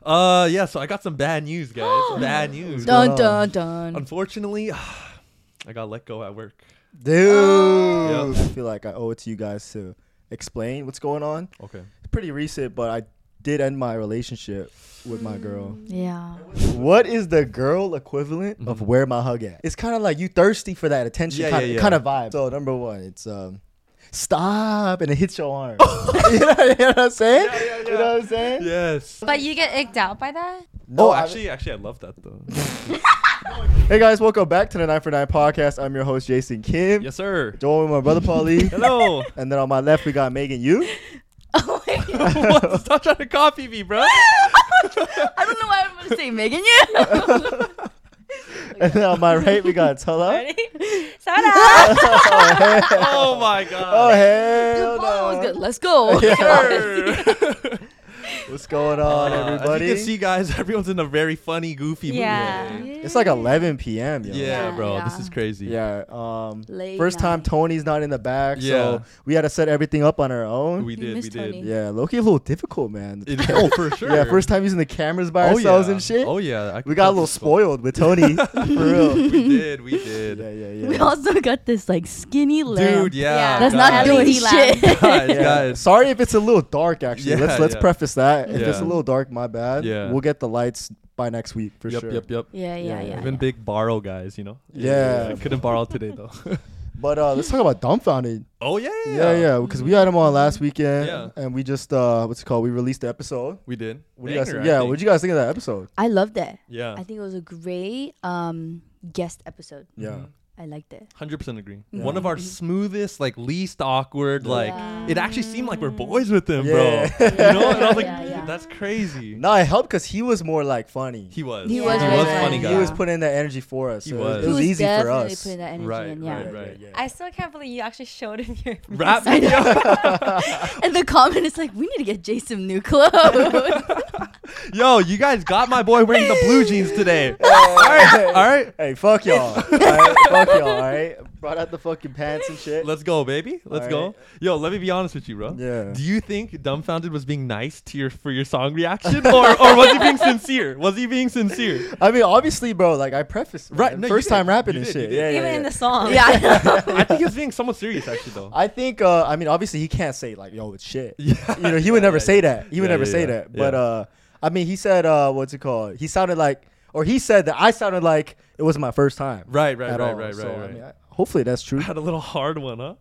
Yeah, so I got some bad news, guys. Bad news. Dun dun dun. Unfortunately, I got let go at work. Dude. Yep. I feel like I owe it to you guys to explain what's going on. Okay. It's pretty recent, but I did end my relationship with my girl. Yeah. What is the girl equivalent of Mhm. where my hug at? It's kind of like you thirsty for that attention Yeah, kind yeah. of vibe. So number one, it's stop, and it hits your arm. you know what I'm saying? Yeah. You know what I'm saying? Yes. But you get icked out by that? Oh, I- actually, I love that though. Hey guys, welcome back to the 9 for 9 podcast. I'm your host Jason Kim. Yes, sir. Joined with my brother Paulie. Hello. And then on my left we got Megan Yu. Oh my God. What? Stop trying to copy me, bro. I don't know why I'm going to say Megan. Yeah. And then on my right we got Tala. Ready? Sarah! Oh my Oh god. hell That was no. good. Let's go. Sir. What's going on, everybody? As you can see, guys, everyone's in a very funny, goofy mood. Yeah. today. It's like 11 p.m. Yo. Yeah, Yeah, bro. This yeah. is crazy. Yeah. Late First time night. Tony's not in the back, Yeah. so we had to set everything up on our own. We did. miss We did. Tony. Yeah, Loki a little difficult, man. Oh, for sure. Yeah, first time using the cameras by Oh, ourselves yeah. and shit. Oh yeah. I We could got a tell little this one. spoiled with Tony, for real. We did. We did. Yeah. We also got this like skinny lamp. Dude, yeah. Yeah. That's guys. not doing LED lamp. shit. Guys, Yeah. guys. Sorry if it's a little dark. Actually, Yeah, let's yeah. preface that. If it's a Yeah. little dark, my bad. Yeah. We'll get the lights by next week for Yep, sure. yep. Yeah. Yeah. Even big borrow guys, you know. Yeah. I couldn't borrow today though. But let's talk about Dumbfounded. Oh yeah. Yeah, because we had him on last weekend, Yeah. and we just what's it called? We released the episode. We did. What do you guys Banger, think? I Yeah, think. what do you guys think of that episode? I loved it. Yeah. I think it was a great guest episode. Yeah. I liked it. 100% agree. Yeah. One of our smoothest, like least awkward, like Yeah. it actually seemed like we're boys with him, Yeah. bro. You know? And I was like, Yeah. that's crazy. No, it helped because he was more like funny. He was. He was He very was funny. funny guy. He was putting in that energy for us. He so was. It was easy for definitely us. putting that energy Right, in, yeah. right. I still can't believe you actually showed him your Rap I video. And the comment is like, we need to get Jay some new clothes. Yo, you guys got my boy wearing the blue jeans today. all right. Hey, fuck y'all. All right? Fuck y'all. All right. Brought out the fucking pants and shit. Let's go, baby. Let's All go. right. Yo, let me be honest with you, bro. Yeah. Do you think Dumbfounded was being nice to your song reaction, or was he being sincere? Was he being sincere? I mean, obviously, bro. Like I prefaced, Right, man, no, you first time did. rapping You and did, shit. you did. Yeah, even yeah, in yeah. the song. Yeah, I know. I think he was being somewhat serious, actually, though. I think. I mean, obviously, he can't say like, "Yo, it's shit." Yeah. You know, he would never Yeah, say that. He would Yeah, never yeah, say yeah. that. Yeah. But I mean, he said, what's it called? He sounded like, or he said that I sounded like it wasn't my first time. Right, at all. So, I mean, hopefully that's true. Had a little hard one, huh?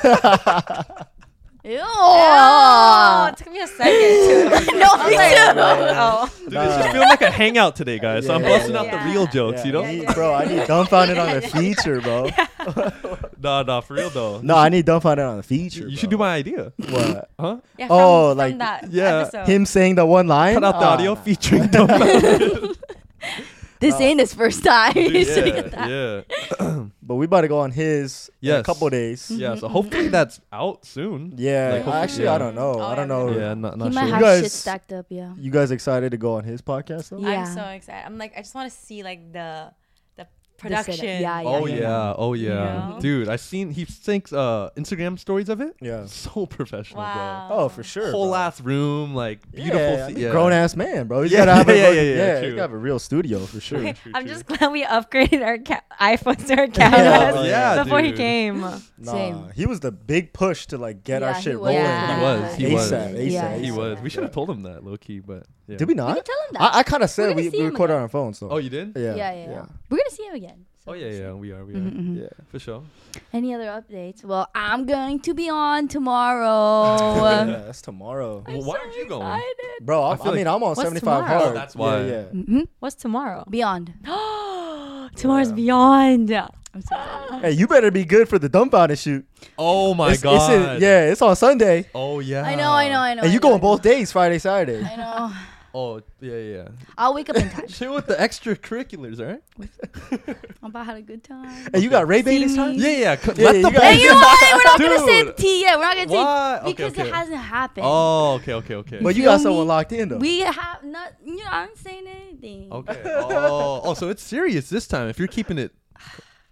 Ew. Oh, it took me a second too. No, me too. Oh. Dude, it's just feeling like a hangout today, guys. So I'm Yeah, busting yeah, out yeah. the real jokes, Yeah, you know? I need- bro, I need Dumbfounded on the feature, bro. Nah, for real though. No, I need Dumbfounded on the feature. You should do my idea. What? Huh? Yeah, Oh, from like, that yeah, episode. Him saying the one line. Cut out the Ah. audio featuring Dumbfounded. This ain't his first time. He should get that. yeah. But we about to go on his in a Yes. couple days. Yeah, so hopefully that's out soon. Yeah, Like, hopefully- actually, yeah. I don't know. Oh, I don't yeah, know. we Yeah, not He might sure. have guys- shit stacked up, yeah. You guys excited to go on his podcast though? Yeah. I'm so excited. I'm like, I just want to see like the setup. production. Yeah, Oh yeah. yeah, oh yeah, know? dude. I seen he syncs Instagram stories of it. Yeah. So professional, Wow. Oh, for sure. bro. Whole bro. ass room, like beautiful. Yeah, yeah. grown ass man, bro. He's Yeah, gotta have a yeah, fucking- yeah, yeah, true. he's gotta have a real studio for sure. True, I'm true. just glad we upgraded our iPhones to our Yeah, cameras yeah, before he dude. came. Nah, Same. he was the big push to like get Yeah, our he shit was. rolling. Yeah. He was. He was. ASAP, ASAP. Yeah, He yeah. was. We should have told him that, low key, but yeah. Did we We not? can tell him that. I kind of said gonna we see him recorded again. on our phones though. Oh, you did? Yeah. Yeah. We're gonna see him again. Oh yeah, yeah. We are. Mhm, mhm. Yeah. For sure. Any other updates? Well, I'm going to be on tomorrow. Yeah, that's tomorrow. Well, why aren't you going? Excited. Bro, I I, feel mean, like- I'm on What's 75 tomorrow? hard. That's why. Yeah, Mm-hmm. What's tomorrow? Beyond. Tomorrow's Yeah. Beyond. I'm so excited. Hey, you better be good for the Dumbfounded shoot. Oh my It's god. yeah, it's on Sunday. Oh yeah. I know. And I you know, going I know. both days, Friday, Saturday. I know. Oh yeah. I'll wake up in time. Chill with the extracurriculars, all right? I'm about having a good time. Hey, you got Ray Bay See this time? me. Yeah. Yeah, Let you the got- Hey, you know what? We're not gonna say the Dude. T yet. We're not gonna say What? Okay, because okay. it hasn't happened. Oh, okay. But you feel got me? someone locked in though. We have not. You know, I'm not saying anything. Okay. Oh, so it's serious this time. If you're keeping it.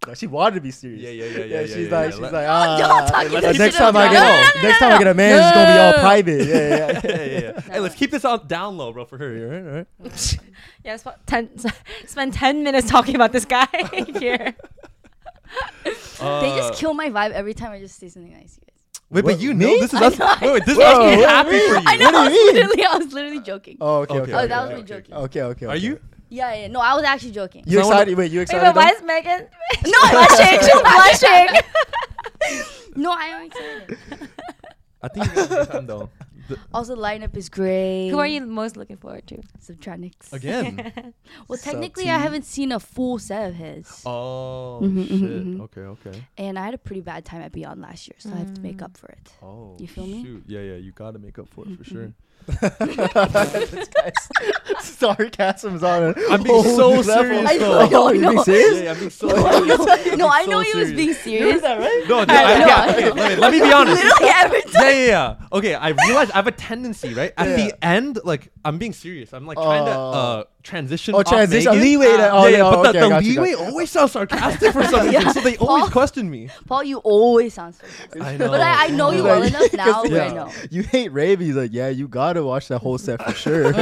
No, she wanted to be serious. Yeah. She's yeah, like, yeah. she's Let- like, Y'all talking let's shit next time about- I get, next time I get a man, it's gonna be all private. Yeah. yeah. Hey, let's keep this out down low, bro, for her. All right. Yeah, spend 10 minutes talking about this guy here. They just kill my vibe every time I just say something nice. You guys. Wait, What, but you me? know this is I us. know. Wait, this is Whoa, us being what happy do you for mean? you. I know. What do you mean? I was literally joking. Oh, okay. Okay. Oh, that was me joking. Okay. Are you? Yeah. No, I was actually joking. You Someone- excited? Wait, you Wait, excited? but why though? is Megan? No, blushing. She's blushing. No, I am excited. I think you're gonna have a good time though. Also, the lineup is great. Who are you most looking forward to? Subtronics. Again. Well, technically, Sub-T. I haven't seen a full set of his. Oh Mhm, shit. mhm, mhm. Okay. And I had a pretty bad time at Beyond last year, so I have to make up for it. Oh. You feel me? Shoot. Yeah. You gotta make up for it for sure. This guy's sarcasm's on it. I'm being so serious, I though. know, I You being know. serious? Yeah, I'm being so serious. No, I so know he was serious. being You serious. heard that, right? No, I know, I okay, know. let me be honest. Literally every time. Yeah. Okay, I realized I have a tendency, right? At Yeah. the end, like I'm being serious. I'm like trying to transition. Oh, off transition. Megan. Leeway. But okay, the got you, leeway always sounds sarcastic for some reason, Yeah. so they always Paul- question me. Paul, you always sound sarcastic. I know. But I know you well enough now where I know. You hate Raven. He's like, yeah, you gotta watch that whole set for sure.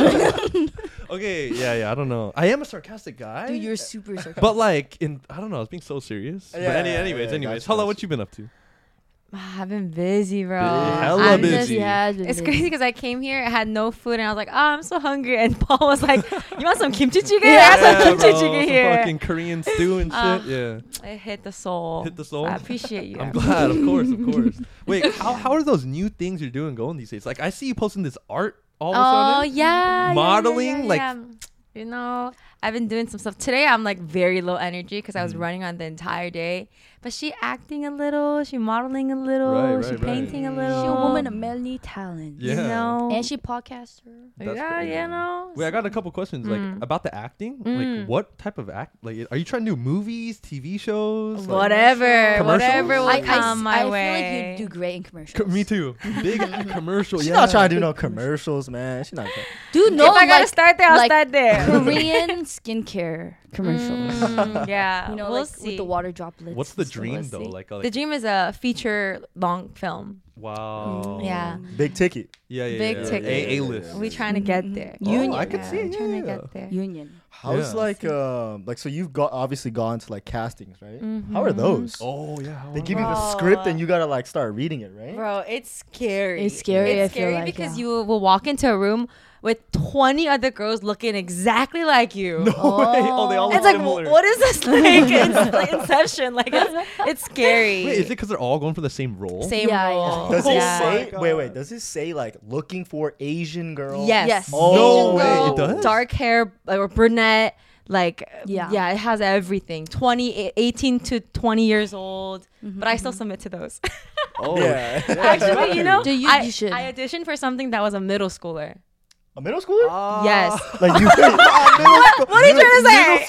Okay, yeah. I don't know. I am a sarcastic guy. Dude, you're super sarcastic. But like I don't know. I was being so serious. Yeah, but anyways. gotcha, Hold on, gotcha. what you been up to? I've been busy, bro. Hella I'm busy. just- He has been It's busy. crazy because I came here, I had no food, and I was like, oh, I'm so hungry. And Paul was like, you want some kimchi jjigae? I have some kimchi bro, jjigae some here. fucking Korean stew and shit. Yeah. It hit the soul. Hit the soul? I appreciate you. I'm glad, of course. Wait, how are those new things you're doing going these days? Like I see you posting this art all of a Oh sudden. yeah, Modeling, like- you know, I've been doing some stuff today. I'm like very low energy because I was Mm. running on the entire day. But she acting a little, she modeling a little, Right, she right. painting a little. She's a woman of many talents. Yeah. You know, And she podcaster. That's yeah, crazy. you know. Wait, I got a couple questions like about the acting. Mm. Like, what type of act? Like, are you trying to do movies, TV shows? Like, Whatever, Commercials? whatever will I come my way. feel like you do great in commercials. Me too. Big commercial. She's yeah. not trying to do no commercials, man. She's not. Dude, no, if I gotta like start there, I'll like start there. Korean skincare commercials. Yeah, You know, we'll like see. with the water droplets. What's the and stuff. dream We'll though? see. Like The dream is a feature long film. wow. Yeah. Big ticket. Yeah. Big yeah. ticket. A list. We trying to get there. Union. I could see it. Trying to Yeah. get there. Union. How's Yeah. like so you've got obviously gone to like castings, right? How are those? Oh yeah. They give you Bro. the script and you gotta like start reading it, right? Bro, it's scary. It's scary, It's I feel scary like, because yeah. you will walk into a room with 20 other girls looking exactly like you. No way. Oh, they all look It's like, similar. what is this like? It's like Inception. Like, it's scary. Wait, is it because they're all going for the same role? Same Yeah, role. Does Oh it my say God. wait, does it say like looking for Asian girl? Yes. Yes. Oh, No Asian way. girl, It does? Dark hair or brunette. Like, Yeah. it has everything. 18 to 20 years old. But I still submit to those. Oh. Yeah. Actually, you know, Dude, you should. I auditioned for something that was a middle schooler. A middle schooler? Yes. Like you What are you trying to say?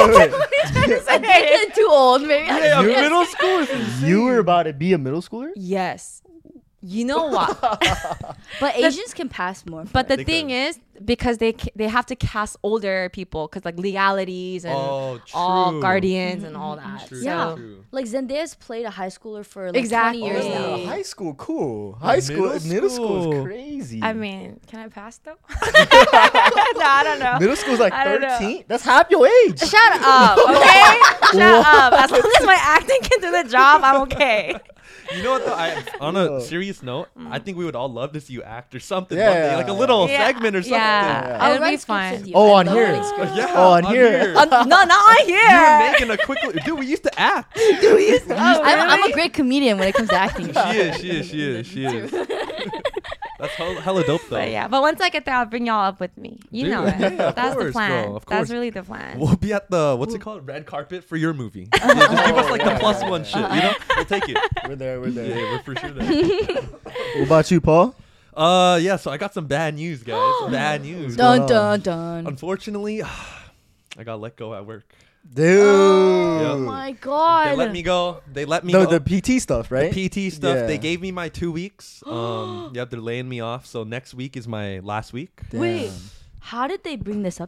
I'm getting too old, maybe. Yeah, You- middle school is insane. you were about to be a middle schooler? Yes. You know what? But Asians can pass more. But the They thing could. is, because they have to cast older people, because like legalities and Oh, all true. guardians and all that. True, So, Yeah. true. Like Zendaya's played a high schooler for like Exactly. 20 years Oh, now. high school, cool. High school, middle middle school school. is crazy. I mean, can I pass though? No, I don't know. middle school's like I don't know. 13. That's half your age. Shut up, okay? Shut up. As long as my acting can do the job, I'm okay. You know what though? On Oh. a serious note, I think we would all love to see you act or something. Yeah. one day, like a little Yeah. segment or something. Yeah. I'll It'll write be scripts fun. with you. Oh, I on love here. writing scripts. Yeah, Oh, on here. No, not on You here. were making a quick. Dude, we used to act. I'm a great comedian when it comes to acting. She is. That's hella dope though. But yeah, but once I get there, I'll bring y'all up with me. You Dude, know it. yeah, of That's the course, plan. bro, of That's course. really the plan. We'll be at the what's it called, red carpet for your movie. Yeah, just give us like the plus one shit. You know, we'll take it. We're there. We're Yeah, there. we're for sure there. What about you, Paul? Yeah. So I got some bad news, guys. Bad news. Dun dun dun. Unfortunately, I got let go at work. Dude. Oh Yep. my god. They let me go. They let me No, go. the PT stuff, right? The PT stuff. Yeah. They gave me my 2 weeks. Yep, they're laying me off. So next week is my last week. Damn. Wait. How did they bring this up to you?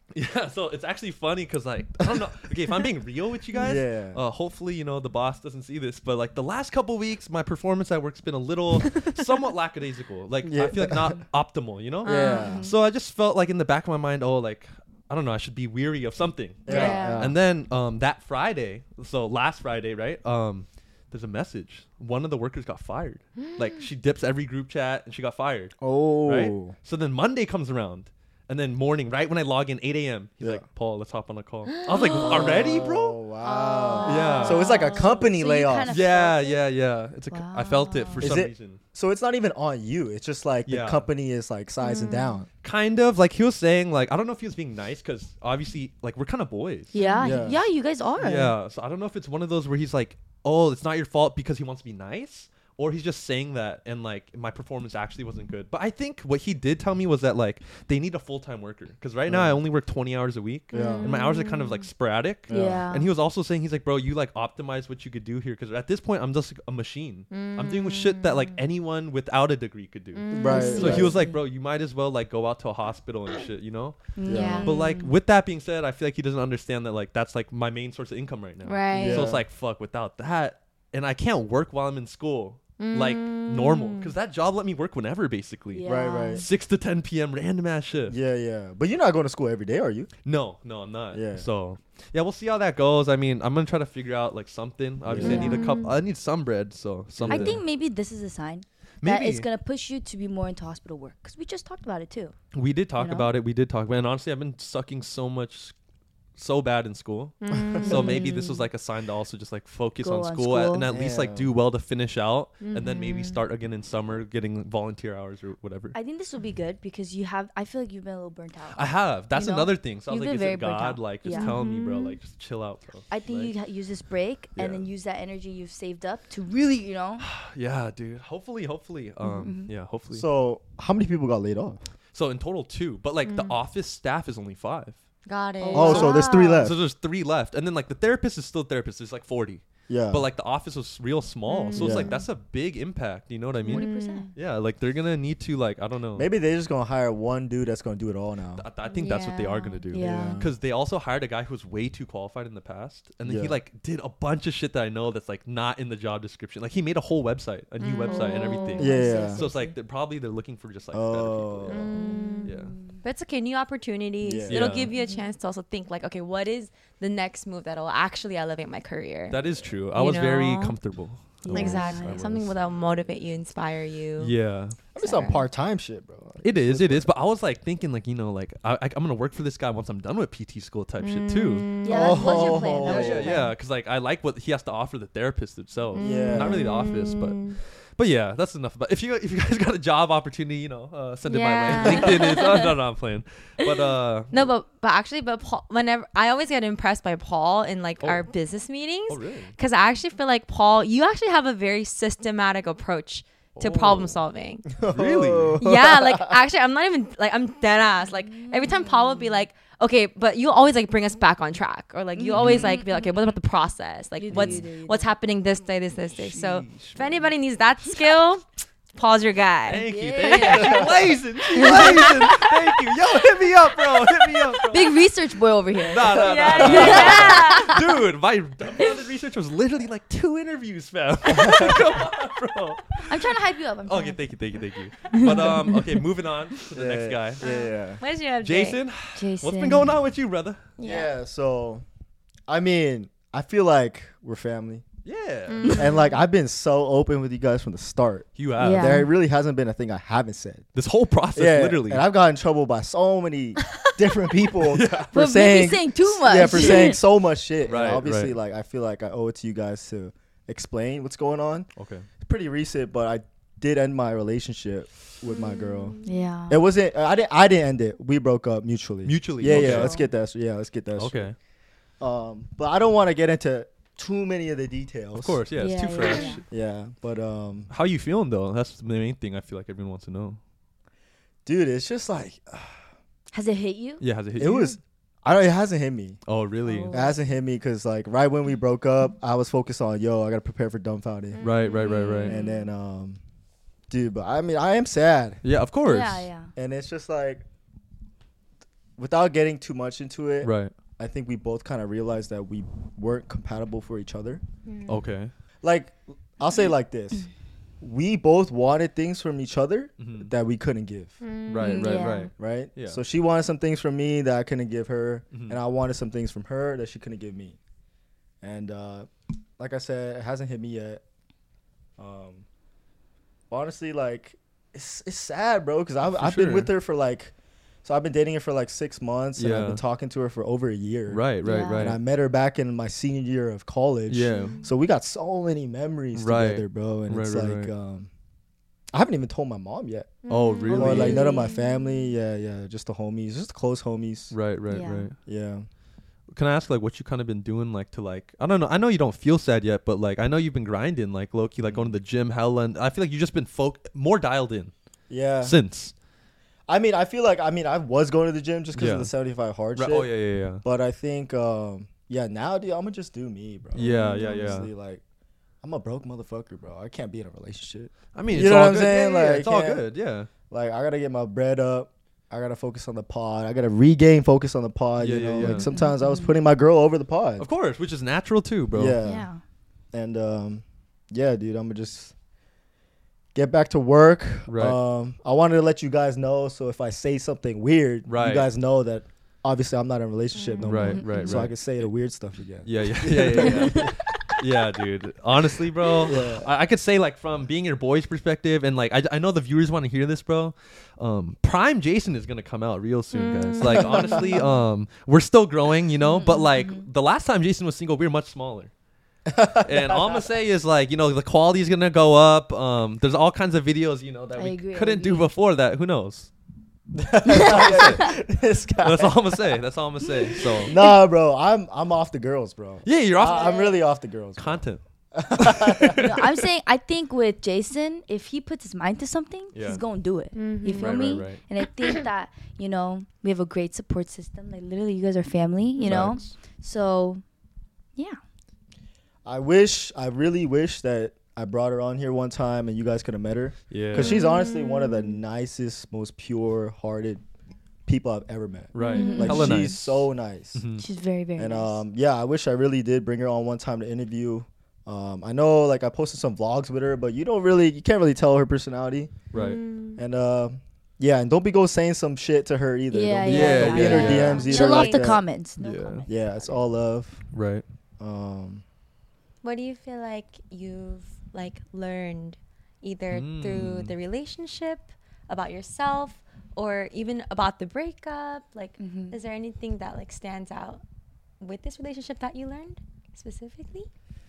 Yeah, so it's actually funny because like I don't know. Okay, if I'm being real with you guys, Yeah. hopefully the boss doesn't see this, but like the last couple weeks, my performance at work's been a little, somewhat lackadaisical. Like Yeah. I feel like not optimal, you know. Yeah. So I just felt like in the back of my mind, oh, like I don't know, I should be weary of something. Yeah. And then that Friday, so last Friday, right? There's a message. One of the workers got fired. Like she dips every group chat and she got fired. Oh. Right? So then Monday comes around. And then morning, right when I log in, 8 a.m., he's Yeah. like, Paul, let's hop on a call. I was like, already, Oh, bro? wow. Yeah. So it's like a company So you layoff. kinda Yeah, felt it? yeah. It's I felt it for Is some it- reason. So it's not even on you. It's just like the Yeah. company is like sizing down. Kind of. Like he was saying, like, I don't know if he was being nice because obviously, like, we're kind of boys. Yeah, Yeah. yeah, you guys are. Yeah. So I don't know if it's one of those where he's like, oh, it's not your fault because he wants to be nice. Or he's just saying that and like my performance actually wasn't good. But I think what he did tell me was that like they need a full-time worker. Because right now I only work 20 hours a week. Yeah. And my hours are kind of like sporadic. Yeah. And he was also saying, he's like, bro, you like optimize what you could do here. Because at this point, I'm just like, a machine. I'm doing shit that like anyone without a degree could do. Right. So right. he was like, bro, you might as well like go out to a hospital and shit, you know? Yeah. But like with that being said, I feel like he doesn't understand that like that's like my main source of income right now. Right. Yeah. So it's like, fuck, without that, and I can't work while I'm in school like normal because that job let me work whenever basically. Yeah. Right, right. 6 to 10 p.m. random ass shift. Yeah, yeah. But you're not going to school every day, are you? No, I'm not. Yeah. So yeah, we'll see how that goes. I mean, I'm gonna try to figure out like something. Obviously, Yeah. I need some bread. So something. I think maybe this is a sign that Maybe. it's gonna push you to be more into hospital work because we just talked about it too. We did talk You know? about it. We did talk about it. And honestly, I've been sucking so bad in school. So maybe this was like a sign to also just like focus Go on on school, school. and at least like Yeah. do well to finish out and then maybe start again in summer getting volunteer hours or whatever. I think this will be good because I feel like you've been a little burnt out. I have. That's You know? another thing. So I was You've like, been is very it burnt God out. like just Yeah. telling me, bro, like just chill out, bro? I think Like, you use this break and Yeah. then use that energy you've saved up to really, yeah, dude. Hopefully. Yeah, hopefully. So how many people got laid off? So in total 2, but like the office staff is only 5. Got it. Oh, so there's 3 left. So there's 3 left, and then like the therapist is still therapist. There's like 40, Yeah. but like the office was real small, so it's Yeah. like that's a big impact. You know what I mean? 40%. Yeah, like they're gonna need to like I don't know. maybe they're just going to hire one dude that's going to do it all now. I think that's what they are Yeah. gonna do. Yeah. Because they also hired a guy who was way too qualified in the past, and then he Yeah. like did a bunch of shit that I know that's like not in the job description. Like he made a whole website, a new website, and everything. Yeah, yeah. So it's like they're looking for just like better people. You know? Yeah. But it's okay, new opportunities. Yeah. It'll Yeah. give you a chance to also think like, okay, what is the next move that'll actually elevate my career? That is true. I You was very know? comfortable. I was. Exactly. I Something was. that'll motivate you, inspire you. Yeah. I mean, some part-time shit, bro. It is. But I was like thinking, like, like I'm gonna work for this guy once I'm done with PT school type shit too. Yeah, that was your plan. That Oh. was your plan. Yeah. Because like I like what he has to offer the therapist itself. Yeah. Not really the office, but yeah, that's enough. But if you guys got a job opportunity, send it my Yeah. way. LinkedIn is. No, I'm playing. But No, but Paul, whenever I always get impressed by Paul in like Oh. our business meetings, Oh really? because I actually feel like Paul, you actually have a very systematic approach to problem solving. Really? Yeah, like actually, I'm not even like I'm dead ass. Like every time Paul would be like, okay, but you always like bring us back on track, or like you always like be like, okay, what about the process? Like You do, what's you do, you do. what's happening this day. So Sheesh, if anybody needs that skill, Paul's your guy. Thank you. Yeah. She blazing. Thank you. Yo, hit me up, bro. Big research boy over here. Nah. Yeah. Dude, my background research was literally like 2 interviews, fam. Come on, bro. I'm trying to hype you up. I'm Okay, trying thank you. But okay, moving on to the next guy. Yeah. Where's your update? Jason, Jason. what's been going on with you, brother? Yeah. So, I mean, I feel like we're family. Yeah. And like I've been so open with you guys from the start. You have. Yeah. There really hasn't been a thing I haven't said. This whole process, Yeah, literally. and I've gotten in trouble by so many different people for But saying maybe saying too much. Yeah, for saying so much shit. Right, And obviously, right. like I feel like I owe it to you guys to explain what's going on. Okay. It's pretty recent, but I did end my relationship with my girl. Yeah. It wasn't. I didn't end it. We broke up mutually. Mutually. Yeah, okay. yeah. Let's get that. Yeah, let's get that. Okay. straight. But I don't want to get into too many of the details. Of course, yeah, it's Yeah, too yeah, fresh. yeah. Yeah, but How you feeling though? That's the main thing I feel like everyone wants to know. dude, it's just like Has it hit you? Yeah, has it hit it you? was. It hasn't hit me. Oh, really? Oh. It hasn't hit me because like right when we broke up, I was focused on I gotta prepare for dumbfounding, Right. and then dude, but I mean I am sad, Yeah, of course. Yeah, yeah. and it's just like without getting too much into it, Right. I think we both kind of realized that we weren't compatible for each other. Okay. Like, I'll say it like this. We both wanted things from each other Mhm. that we couldn't give, Right. Right. Yeah. Right. right? Yeah. So she wanted some things from me that I couldn't give her, Mhm. and I wanted some things from her that she couldn't give me. And like I said, it hasn't hit me yet. Honestly, like, it's sad, bro, because I've been sure. with her for like, so I've been dating her for like 6 months, and I've Yeah. been talking to her for over a year. Right. Right. Yeah. And I Right. met her back in my senior year of college. Yeah. So we got so many memories Right. together, bro. And Right, it's right, like, right. I haven't even told my mom yet. Oh, really? Or like none of my Really? family. Yeah. Just the homies, just the close homies. Right. Right. Yeah. Right. Yeah. Can I ask like what you kind of been doing like to like I don't know, I know you don't feel sad yet, but like I know you've been grinding like low key, like going to the gym hella, and I feel like you've just been more dialed in Yeah. since. I mean, I feel like, I was going to the gym just because Yeah. of the 75 hard Right. shit. Oh yeah. But I think, now, dude, I'm going to just do me, bro. Yeah. Honestly, like, I'm a broke motherfucker, bro. I can't be in a relationship. I mean, You it's know all what I'm good. saying? Yeah, Like, it's all can't- good. Yeah. Like, I got to get my bread up. I got to focus on the pod. I got to regain focus on the pod, Yeah, you know? yeah. Like, sometimes I was putting my girl over the pod. Of course, which is natural too, bro. Yeah. Yeah. And yeah, dude, I'm gonna just get back to work. Right. I wanted to let you guys know, so if I say something weird, Right. you guys know that obviously I'm not in a relationship no Right. more. Right. So I Right. can say the weird stuff again. Yeah. Yeah, dude. Honestly, bro, Yeah. I could say like from being your boy's perspective, and like I know the viewers want to hear this, bro. Prime Jason is gonna come out real soon, guys. Like honestly, we're still growing, you know, but like the last time Jason was single, we were much smaller. And all I'm gonna say is like, you know, the quality is gonna go up. There's all kinds of videos, you know, that I we agree, I couldn't do agree. before that. Who knows? This guy. That's all I'm gonna say. That's all I'm gonna say. So Nah, bro, I'm off the girls, bro. yeah, you're off I'm really off the girls. Bro. content. No, I'm saying I think with Jason, if he puts his mind to something, Yeah. he's gonna do it. You feel Right, me? right. And I think that we have a great support system. Like literally, you guys are family. You know, Facts. so yeah. I really wish that I brought her on here one time and you guys could have met her. Yeah. Because she's honestly one of the nicest, most pure-hearted people I've ever met. right. Mhm. Like, Hella she's nice. so nice. Mhm. She's very very And nice. yeah, I wish I really did bring her on one time to interview. I know like I posted some vlogs with her, but you can't really tell her personality. Right. And yeah, and don't be go saying some shit to her either. Yeah, don't be, yeah, don't be in her yeah. DMs either. Chill off like the that. comments. No Yeah. comments. Yeah, it's all love. Right. What do you feel like you've like learned either through the relationship, about yourself, or even about the breakup? Like, is there anything that like stands out with this relationship that you learned specifically?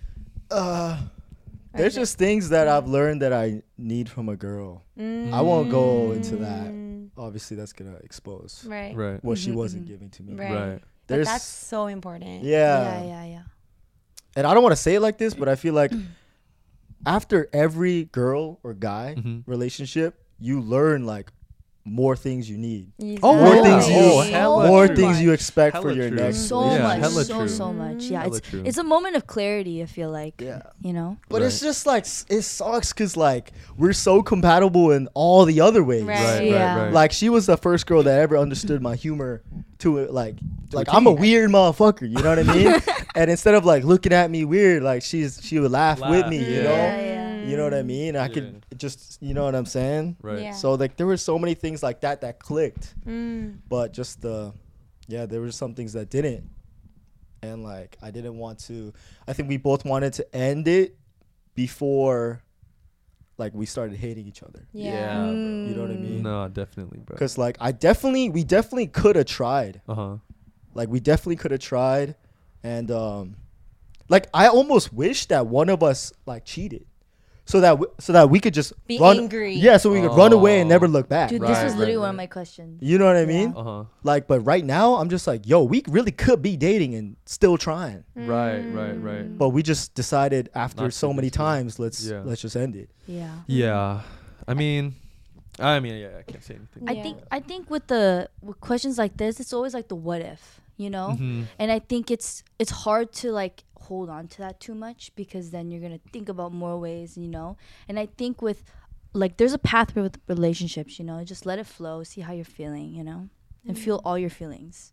There's just things that I've learned that I need from a girl. I won't go into that. Obviously, that's gonna expose Right. Right. what she wasn't giving to me. Right. Right. But There's that's so important. yeah. Yeah. And I don't want to say it like this, but I feel like after every girl or guy relationship, you learn like more things you need. Oh, More things you oh, hella more true. things you expect Hella for your true. next So Yeah, much. hella So true. so much. Yeah. Hella true. It's a moment of clarity. I feel like. Yeah. You know. But it's Right. just like it sucks because like we're so compatible in all the other ways. Right. Right. Yeah. Right. Right. Like she was the first girl that ever understood my humor to it. Like a I'm a T. weird motherfucker. You know what I mean? And instead of like looking at me weird, like she would laugh with Laugh, me. yeah. You know. Yeah. You know what I mean? I could just, you know what I'm saying? Right. Yeah. So like there were so many things like that clicked, Mm. but just there were some things that didn't, and like I didn't want to. I think we both wanted to end it before, like we started hating each other. Yeah. bro. You know what I mean? No, definitely, bro. Because like we definitely could have tried. Uh-huh. Like we definitely could have tried, and like I almost wish that one of us like cheated. So that we could just Be run angry. Yeah, so we could run away and never look back. Dude, Right, this was right, literally one right. of my questions. You know what I mean? Uh-huh. Like, but right now I'm just like, yo, we really could be dating and still trying. Right, right, right. But we just decided after Not so to many pursue. times, let's Yeah. just end it. Yeah. Yeah. I mean, yeah, I can't say anything. I think with questions like this, it's always like the what if, you know? Mhm. And I think it's hard to like hold on to that too much because then you're gonna think about more ways, you know. And I think with like there's a pathway with relationships, you know, just let it flow, see how you're feeling, you know. and feel all your feelings.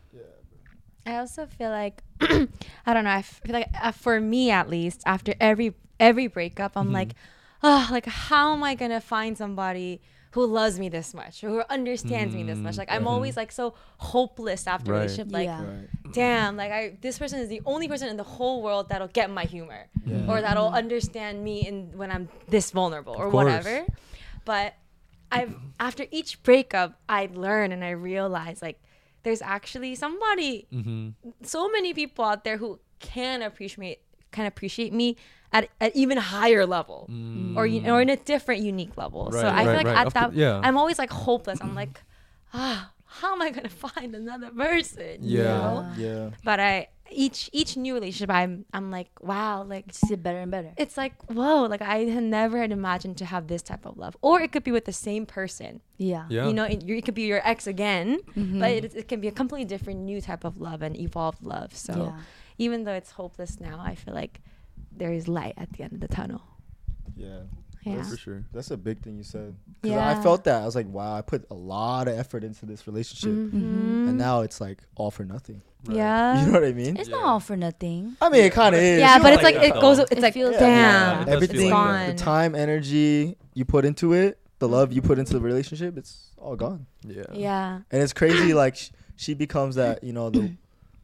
I also feel like I don't know. I feel like for me at least, after every breakup, I'm like, oh, like how am I gonna find somebody who loves me this much or who understands me this much? Like I'm always like so hopeless after a Right. relationship. Like, Yeah. damn, like this person is the only person in the whole world that'll get my humor or that'll understand me when I'm this vulnerable or course. whatever. But after each breakup, I learn and I realize like there's actually somebody, so many people out there who can appreciate me at even higher level or in a different unique level. So I feel like at that I'm always like hopeless. I'm like, how am I gonna find another person? You know? Yeah. But each new relationship I'm like, wow, like Just get better and better. it's like, whoa, like I had never had imagined to have this type of love. Or it could be with the same person. Yeah. Yeah. You know, it could be your ex again, but it can be a completely different new type of love and evolved love. So Yeah. even though it's hopeless now, I feel like there is light at the end of the tunnel. Yeah. Yeah. For sure. That's a big thing you said. 'Cause Yeah. I felt that. I was like, wow, I put a lot of effort into this relationship. And now it's like all for nothing. Yeah. You know what I mean? It's not all for nothing. I mean, it kind of is. Yeah, You but know, it's like that it goes. though. It's It like feels- damn, Yeah, it does everything, feel like gone. the time, energy you put into it, the love you put into the relationship, it's all gone. Yeah. Yeah. And it's crazy. Like she becomes that, you know, the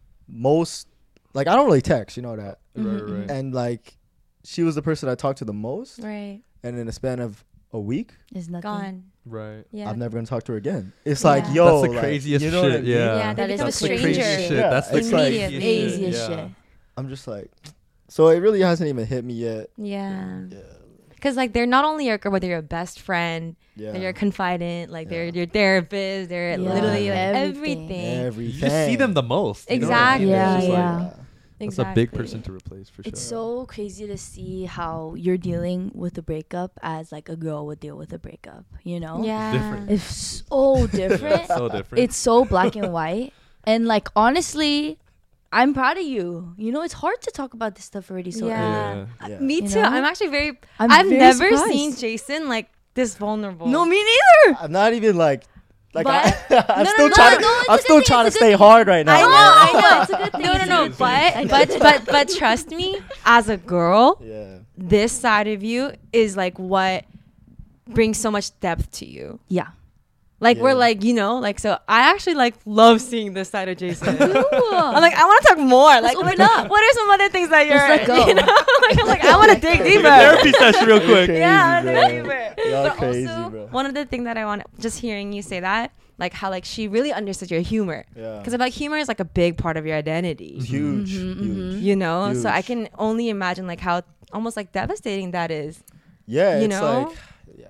most. Like I don't really text, you know that. Right. And like, she was the person I talked to the most. Right. And in a span of a week, It's nothing. Gone. Right. Yeah. I'm never gonna talk to her again. It's Yeah. like, yo, That's the like, craziest you know what I shit. mean? Yeah. Yeah, That is become the a stranger. craziest shit. Yeah, That's the it's like- craziest Craziest shit. shit. I'm just like, so it really hasn't even hit me yet. Yeah. Yeah. Because like they're not only your girl, but they're your best friend. Yeah. They're your confidant. Like they're Yeah. your therapist. They're Yeah. literally like Everything. everything. Everything. You just see them the most. you know? Exactly. Yeah, It's just like- yeah. That's a big person to replace for sure. It's so crazy to see how you're dealing with a breakup as like a girl would deal with a breakup, you know? Yeah. different. It's so different. so different. It's so black and white. And like honestly, I'm proud of you. You know, it's hard to talk about this stuff already so Yeah. early. Yeah. Me You too. know? I'm actually very. I'm I've very never surprised. seen Jason like this vulnerable. No, me neither. I'm not even like But- I'm No, still no, trying. no, it's I'm a still good thing, trying to it's a stay good hard right now. I know. It's a good thing. No, It's a no, good thing. but trust me, as a girl, Yeah. this side of you is like what brings so much depth to you. Yeah. Like we're Yeah. like, you know, like so I actually like love seeing this side of Jason. Cool. I'm like, I want to talk more. Like, open like, up. what are some other things that you're, Let's let go. you know? like, I'm like, I want to dig deeper. Therapy session real quick. Crazy, Yeah, I wanna bro. dig deeper. Y'all But crazy, also, bro. one of the things that I want, just hearing you say that, like how like she really understood your humor. Yeah. Because like humor is like a big part of your identity. It's huge. Mm-hmm, Huge. You know, so I Huge. can only imagine like how almost like devastating that is. Yeah. You It's know? like, yeah.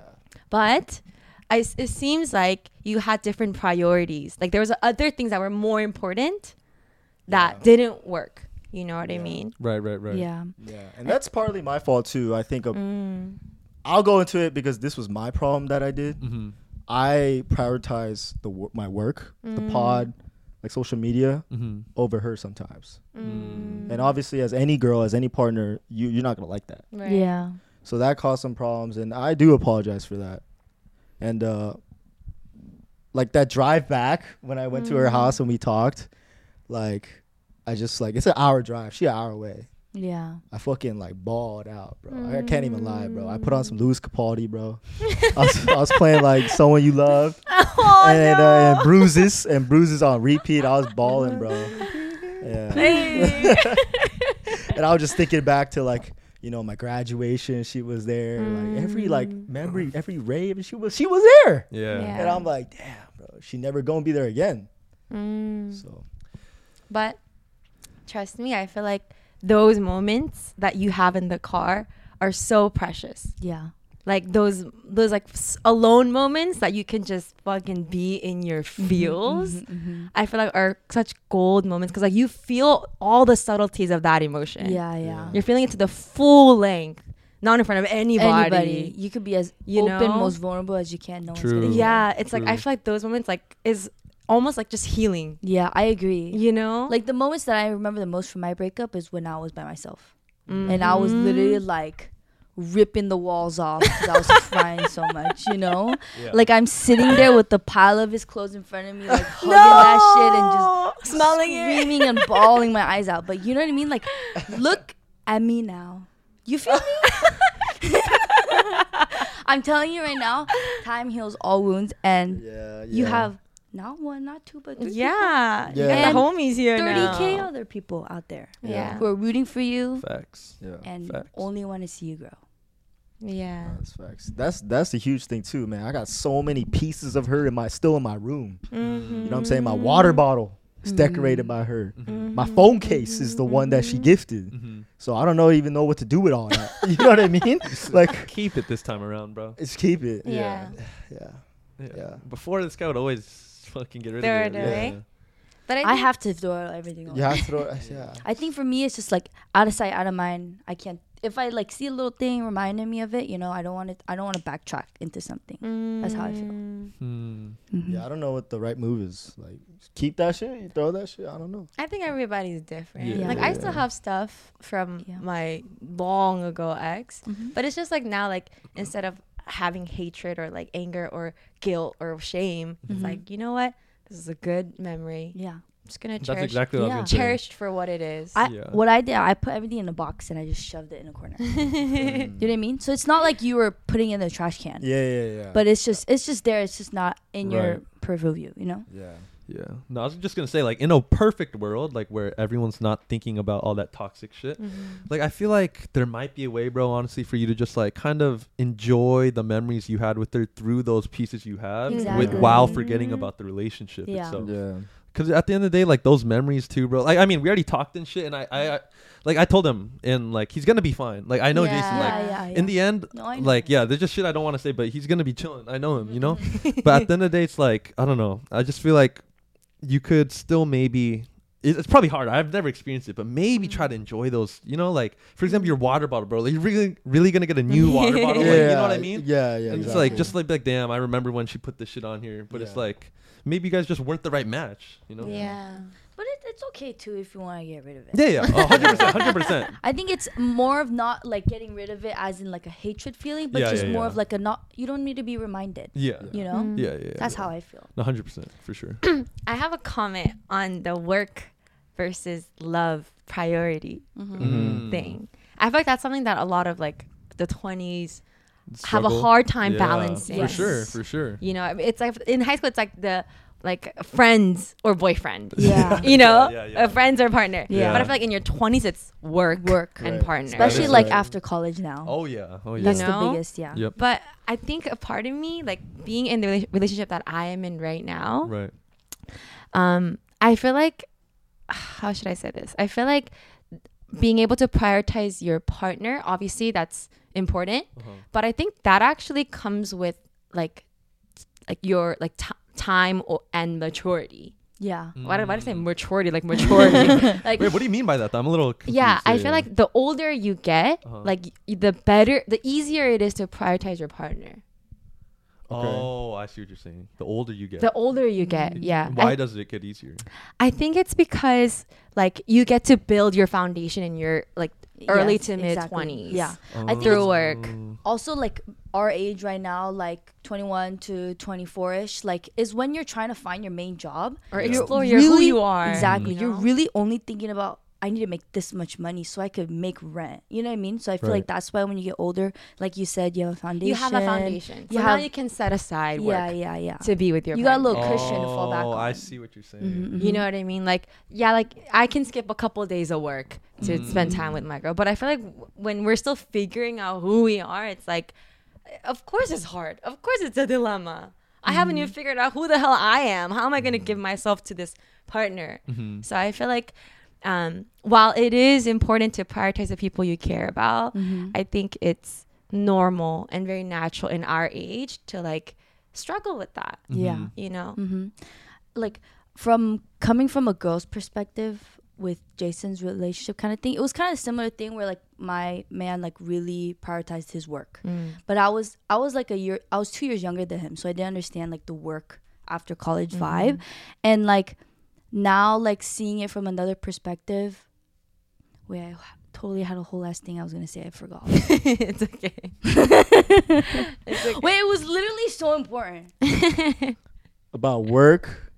But it seems like you had different priorities. Like there was other things that were more important that Yeah. didn't work. You know what I Yeah. mean? Right. Yeah. Yeah. And that's partly my fault too. I think Mm. I'll go into it because this was my problem that I did. Mm-hmm. I prioritize my work, the pod, like social media, Mm-hmm. over her sometimes. Mm. And obviously, as any girl, as any partner, you're not gonna like that. Right. Yeah. So that caused some problems, and I do apologize for that. And like that drive back when I went to her house and we talked, like I just like it's an hour drive. She an hour away. Yeah. I fucking like bawled out, bro. I can't even lie, bro. I put on some Louis Capaldi, bro. I was playing like Someone You Love Oh, and bruises on repeat. I was bawling, bro. Yeah. Hey. And I was just thinking back to like, you know, my graduation. She was there. Like every like memory, every rave, she was there. Yeah. Yeah. And I'm like, damn, bro. She never gonna be there again. Mm. So But trust me, I feel like those moments that you have in the car are so precious. Yeah. Like those like alone moments that you can just fucking be in your feels. I feel like are such gold moments because like you feel all the subtleties of that emotion. Yeah. Yeah. You're feeling it to the full length, not in front of anybody. You could be as You open, know? most vulnerable as you can. No one's True. gonna Yeah, it's like I True. feel like those moments like is almost like just healing. Yeah, I agree. You know, Like the moments that I remember the most from my breakup is when I was by myself. And I was literally like, ripping the walls off because I was crying so much, you know? Yeah. Like I'm sitting there with the pile of his clothes in front of me, like hugging that shit and just smelling it. screaming and bawling my eyes out. But you know what I mean? Like, look at me now. You feel me? I'm telling you right now, time heals all wounds, and Yeah, you have not one, not two, but 3 Yeah, you Yeah. got the homies here people, now. 30K other people out there Yeah. who are rooting for you Facts. Yeah. and Facts. only want to see you grow. Yeah. That's facts. That's the huge thing too, man. I got so many pieces of her still in my room. You know what I'm saying? My water bottle is decorated by her. My phone case is the one that she gifted. Mm-hmm. So I don't even know what to do with all that. You know what I mean? Like, Keep it this time around, bro. just keep it. Yeah. Yeah. Yeah. Before this guy would always fucking get rid Throw of it it. away. But I have to throw everything away. You have to throw it. Yeah. I think for me, it's just like out of sight, out of mind. I can't. If I like see a little thing reminding me of it, you know, I don't want it. I don't want to backtrack into something. That's how I feel. Hmm. Mhm. Yeah, I don't know what the right move is. Like, keep that shit. You throw that shit. I don't know. I think everybody's different. Yeah. Like I still Yeah. have stuff from Yeah. my long ago ex, Mhm. but it's just like now, like instead of having hatred or like anger or guilt or shame, it's Mhm. like, you know what? This is a good memory. Yeah. I'm just gonna That's cherish, exactly what I Yeah. was gonna say. cherished for what it is. Yeah. What I did, I put everything in a box and I just shoved it in a corner. You know what I mean? So it's not like you were putting it in the trash can. Yeah. But it's just there. It's just not in your Right. purview view, you know? Yeah. Yeah. No, I was just gonna say, like, in a perfect world, like where everyone's not thinking about all that toxic shit, like I feel like there might be a way, bro, honestly, for you to just like kind of enjoy the memories you had with her through those pieces you have, Exactly. while forgetting about the relationship Yeah. itself. Yeah. Because at the end of the day, like those memories too, bro. Like I mean, we already talked and shit, and I told him, and like he's gonna be fine. Like I know Yeah. Jason. Like Yeah. in the end, No, I know. like yeah, there's just shit I don't want to say, but he's gonna be chilling. I know him, you know. But at the end of the day, it's like I don't know. I just feel like you could still maybe. It's probably hard. I've never experienced it, but maybe try to enjoy those. You know, like for example, your water bottle, bro. Like, you're really gonna get a new water bottle. Like, you know what I mean? Yeah. And it's like just like damn, I remember when she put this shit on here. But it's Yeah. like maybe you guys just weren't the right match. You know? Yeah. But it's okay too if you want to get rid of it. Yeah. 100%. 100%. I think it's more of not like getting rid of it as in like a hatred feeling, but Yeah, just yeah, more yeah. of like a not. You don't need to be reminded. Yeah. You know. Yeah. That's how I feel. 100% for sure. I have a comment on the work versus love priority Mm. thing. I feel like that's something that a lot of like the 20s have a Struggle. hard time Yeah, balancing. Yes. For sure. You know, it's like in high school, it's like the like friends or boyfriend. Yeah. You know, Yeah. Friends or partner. Yeah. But I feel like in your 20s, it's work and Right. partner. Especially is like right. after college now. Oh yeah. That's You the know? biggest. Yeah. Yep. But I think a part of me, like being in the relationship that I am in right now, Right. I feel like, how should I say this? I feel like being able to prioritize your partner, obviously that's important, but I think that actually comes with like your like time and maturity. Yeah. Why did I say maturity? Like maturity. Like Wait, what do you mean by that? I'm a little confused. yeah, I feel like the older you get, like the easier it is to prioritize your partner. Oh, I see what you're saying. The older you get. The older you get, yeah. Why does it get easier? I think it's because like you get to build your foundation in your like early Yes, to mid exactly. 20s. Yeah. I think Through it's work. also like our age right now, like 21 to 24ish, like is when you're trying to find your main job Or You're explore who you are. Exactly. you You're know? really only thinking about I need to make this much money so I could make rent. You know what I mean? So I feel Right. like that's why when you get older, like you said, you have a foundation. You have a foundation. So You now have- you can set aside work Yeah. to be with your You got a partner. little cushion to fall back on. I see what you're saying. Mhm, You mhm. know what I mean? Like, yeah, like I can skip a couple days of work to spend time with my girl. But I feel like when we're still figuring out who we are, it's like, of course it's hard. Of course it's a dilemma. I haven't even figured out who the hell I am. How am I going to give myself to this partner? So I feel like while it is important to prioritize the people you care about, I think it's normal and very natural in our age to like struggle with that. Yeah. You know? Like from coming from a girl's perspective with Jason's relationship kind of thing, it was kind of a similar thing where like my man like really prioritized his work. But I was like I was 2 years younger than him, so I didn't understand like the work after college vibe. And like now like seeing it from another perspective, wait, totally had a whole last thing I was gonna say. I forgot. It's okay. It's okay. Wait, it was literally so important. About work,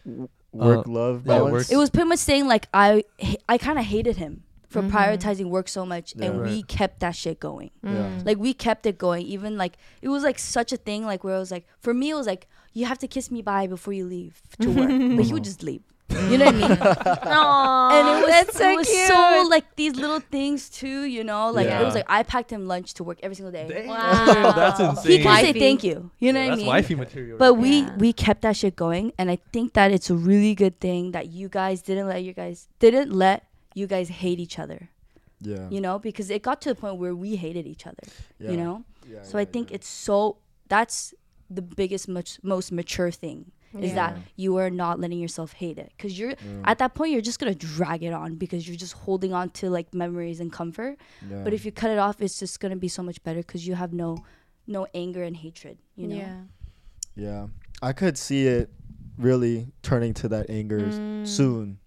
love yeah, balance. work. It was pretty much saying like I kind of hated him for Mhm. prioritizing work so much, Yeah. and we Right. kept that shit going. Yeah. Like we kept it going. Even like it was like such a thing. Like where it was like for me, it was like you have to kiss me bye before you leave to work, but he would just leave. You know what I mean? Aww, And it was that's so it was cute. so like these little things too, you know. Like Yeah. it was like I packed him lunch to work every single day. Damn. Wow. That's He insane. can say Wifey. thank you. You know Yeah, what I that's mean? wifey material. But right we Yeah. kept that shit going, and I think that it's a really good thing that you guys didn't let you guys hate each other. Yeah. You know, because it got to the point where we hated each other. Yeah. You know, Yeah, so I think that's the biggest, most mature thing is that Yeah. you are not letting yourself hate it, because you're Yeah. at that point you're just gonna drag it on because you're just holding on to like memories and comfort. Yeah. But if you cut it off, it's just gonna be so much better because you have no anger and hatred. You know. Yeah. Yeah, I could see it really turning to that anger soon.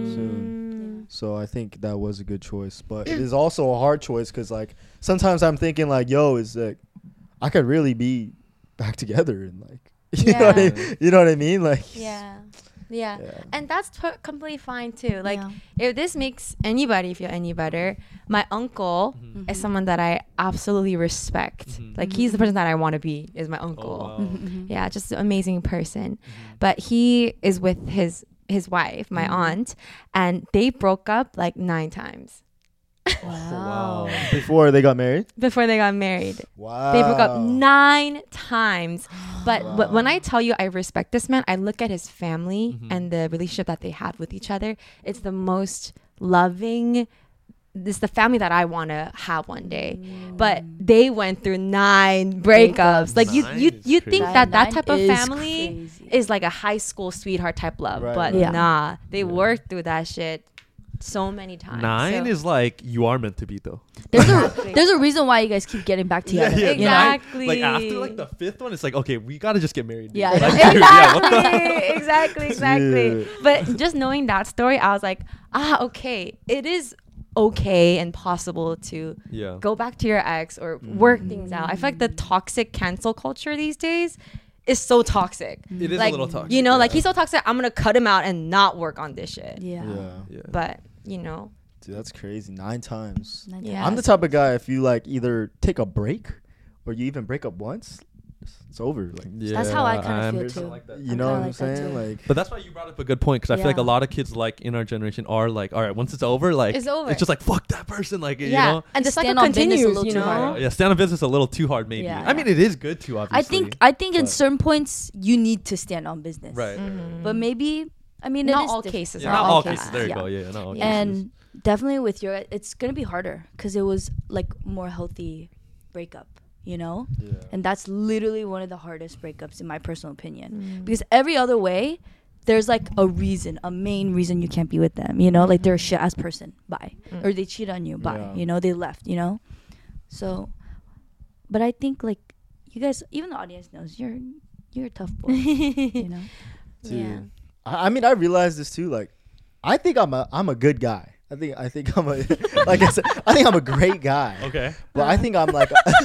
Soon. So I think that was a good choice, but it is also a hard choice because like sometimes I'm thinking like, yo, is like I could really be back together and like you know what I mean? Like Yeah. Yeah. yeah. And that's completely fine too. Like, Yeah. if this makes anybody feel any better, my uncle Mhm. is someone that I absolutely respect. Mhm. Like, he's the person that I want to be, is my uncle. wow. Mhm. Yeah, just an amazing person. Mhm. But he is with his wife, my aunt, and they broke up like 9 times Wow. Before they got married. before they got married. Wow. They broke up 9 times. But Wow. when I tell you I respect this man, I look at his family Mhm. and the relationship that they had with each other. It's the most loving. This is the family that I want to have one day. But they went through 9 breakups. Like you 9 is think crazy. that Nine type of is family crazy. is like a high school sweetheart type love. Right, But right. Yeah. nah, they Yeah. worked through that shit so many times. 9 So- is like you are meant to be though. There's a reason why you guys keep getting back together. Yeah, you know? Exactly. Like after like the 5th one, it's like okay, we gotta just get married. dude. Yeah, Like, I know. dude, yeah, what the- exactly. Dude. But just knowing that story, I was like, okay, it is okay and possible to yeah. go back to your ex or work things out. I feel like the toxic cancel culture these days is so toxic. It is Like, a little toxic. You know, like Yeah. he's so toxic, I'm gonna cut him out and not work on this shit. Yeah. Yeah. Yeah. But you know, Dude, that's crazy. 9 times. Yeah. I'm the type of guy if you like either take a break or you even break up once, it's over. Like That's how I kinda I'm- feel There's too. something like that. you I'm know kinda what I'm like that saying? too. Like But that's why you brought up a good point because I feel like a Yeah. lot of kids like in our generation are like, all right, once it's over, like It's over. It's just like fuck that person, like you yeah, know. and the cycle Stand on business a continues. little You too know, hard. Yeah, stand on business a little too hard, maybe. Yeah. I mean, it is good too, obviously. I think in But- certain points you need to stand on business. Right. Mhm. But maybe it Not is all different. cases Yeah, are not all all cases. cases. There you Yeah. go. Yeah, not all cases. And definitely with your, it's gonna be harder because it was like more healthy breakup, you know. yeah. And that's literally one of the hardest breakups in my personal opinion. Mm. Because every other way, there's like a main reason you can't be with them. You know, like they're a shit ass person, bye, Mm. or they cheat on you, bye. Yeah. You know, they left. You know, so, but I think like you guys, even the audience knows you're a tough boy. You know, Dude. Yeah. I mean, I realized this too. Like, I think I'm a good guy. I think I'm a like I said, I think I'm a great guy. Okay. But I think I'm like, What's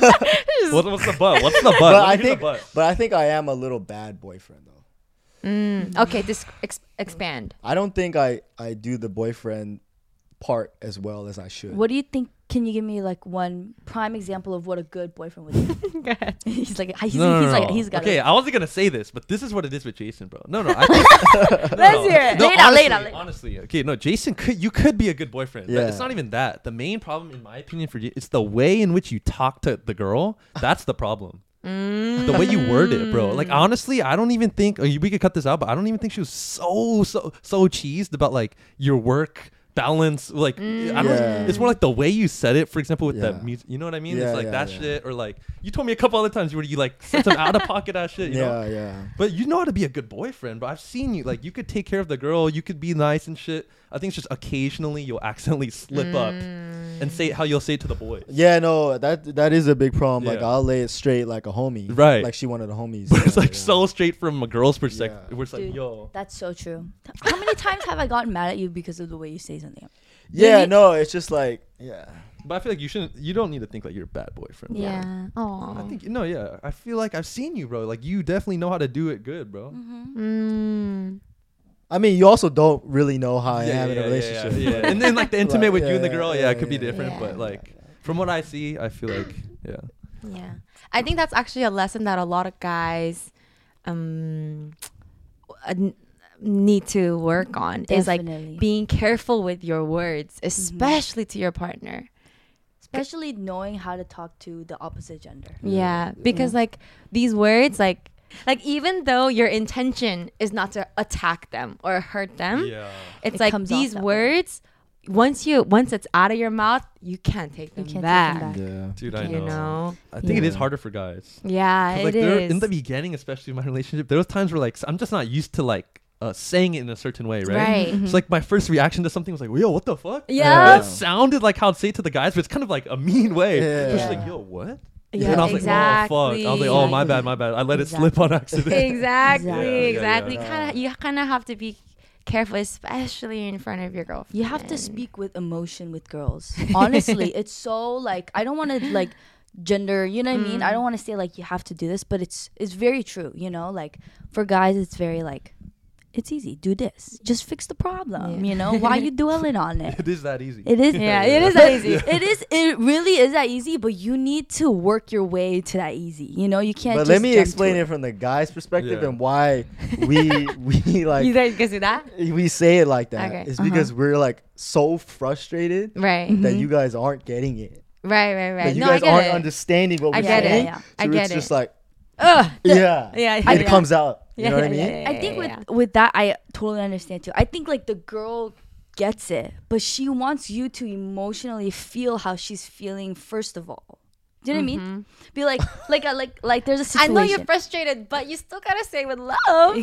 the butt? What's the butt? but Let I me hear think, the butt. but I think I am a little bad boyfriend though. Okay, this expand. I don't think I do the boyfriend part as well as I should. what do you think? Can you give me like one prime example of what a good boyfriend would do? He's like he's got Okay, it. I wasn't gonna say this, but this is what it is with Jason, bro. No, I think, Let's hear it. Lay it out, lay it out, lay it out. Honestly, okay, no, Jason you could be a good boyfriend. Yeah. It's not even that. The main problem, in my opinion, for you, it's the way in which you talk to the girl. That's the problem. The way you word it, bro. Like honestly, I don't even think we could cut this out, but I don't even think she was so cheesed about like your work balance. Like I don't. Yeah. It's more like the way you said it. For example, with the Yeah. music, you know what I mean? Yeah, It's like yeah, that yeah. shit, or like you told me a couple other times where you like said some out of pocket ass shit. You know? Yeah. But you know how to be a good boyfriend, bro. I've seen you. Like, you could take care of the girl. You could be nice and shit. I think it's just occasionally you'll accidentally slip up and say how you'll say it to the boys. Yeah, no, that is a big problem. Like Yeah. I'll lay it straight like a homie. Right. Like she one of the homies. But it's Yeah, like yeah. so straight from a girl's perspective. Yeah. Where it's like, Dude. yo. That's so true. How many times have I gotten mad at you because of the way you say something? Yeah, need- no, it's just like, yeah. But I feel like you don't need to think like you're a bad boyfriend. Yeah. Yeah. Oh. I think no, yeah. I feel like I've seen you, bro. Like you definitely know how to do it good, bro. Mm. I mean, you also don't really know how I am in a relationship. Yeah. And then like the intimate with you and the yeah, girl, yeah, it could be yeah, different. yeah. But like from what I see, I feel like yeah. Yeah. I think that's actually a lesson that a lot of guys need to work on is like Definitely. being careful with your words, especially to your partner. Especially knowing how to talk to the opposite gender. Yeah, because like these words, like even though your intention is not to attack them or hurt them, Yeah. it's It like comes off these that way. words. Once it's out of your mouth, you can't take them can't take them back. back. Yeah. Dude, I You know. know? I think it is Yeah. harder for guys. Yeah, 'Cause, like it there is. in the beginning, especially in my relationship, there was times where like I'm just not used to like saying it in a certain way, right? Right. Mm-hmm. So like my first reaction to something was like, "Yo, what the fuck?" Yeah. And it sounded like how I'd say it to the guys, but it's kind of like a mean way. Yeah. It's just Yeah. like, "Yo, what?" Yeah, And I was exactly. like, "Oh fuck!" I was like, "Oh my bad, my bad. I let it slip on accident." Exactly, Exactly. exactly. Yeah. You kind of have to be careful, especially in front of your girlfriend. You have to speak with emotion with girls. Honestly, it's so like I don't want to like gender, you know what I mean? I don't want to say like you have to do this, but it's very true, you know? Like for guys it's very like it's easy. Do this. Just fix the problem, Yeah. you know? Why are you dwelling on it? It is that easy. It is Yeah, it is that easy. It really is that easy, but you need to work your way to that easy. You know, you can't But just let me jump explain to it from the guy's perspective Yeah. and why we like You guys do that? we say it like that. Okay. It's because we're like so frustrated Right. that you guys aren't getting it. Right. That you No, I guys get aren't it. understanding what I we're get it. saying. Yeah. I So get it's it. just like Ugh. yeah. Yeah. And it comes out. You Yeah, know what I yeah, mean? yeah, I think yeah. with that I totally understand too. I think like the girl gets it, but she wants you to emotionally feel how she's feeling first of all. Do you know what I mean? Be like there's a I situation. know you're frustrated, but you still gotta say with love.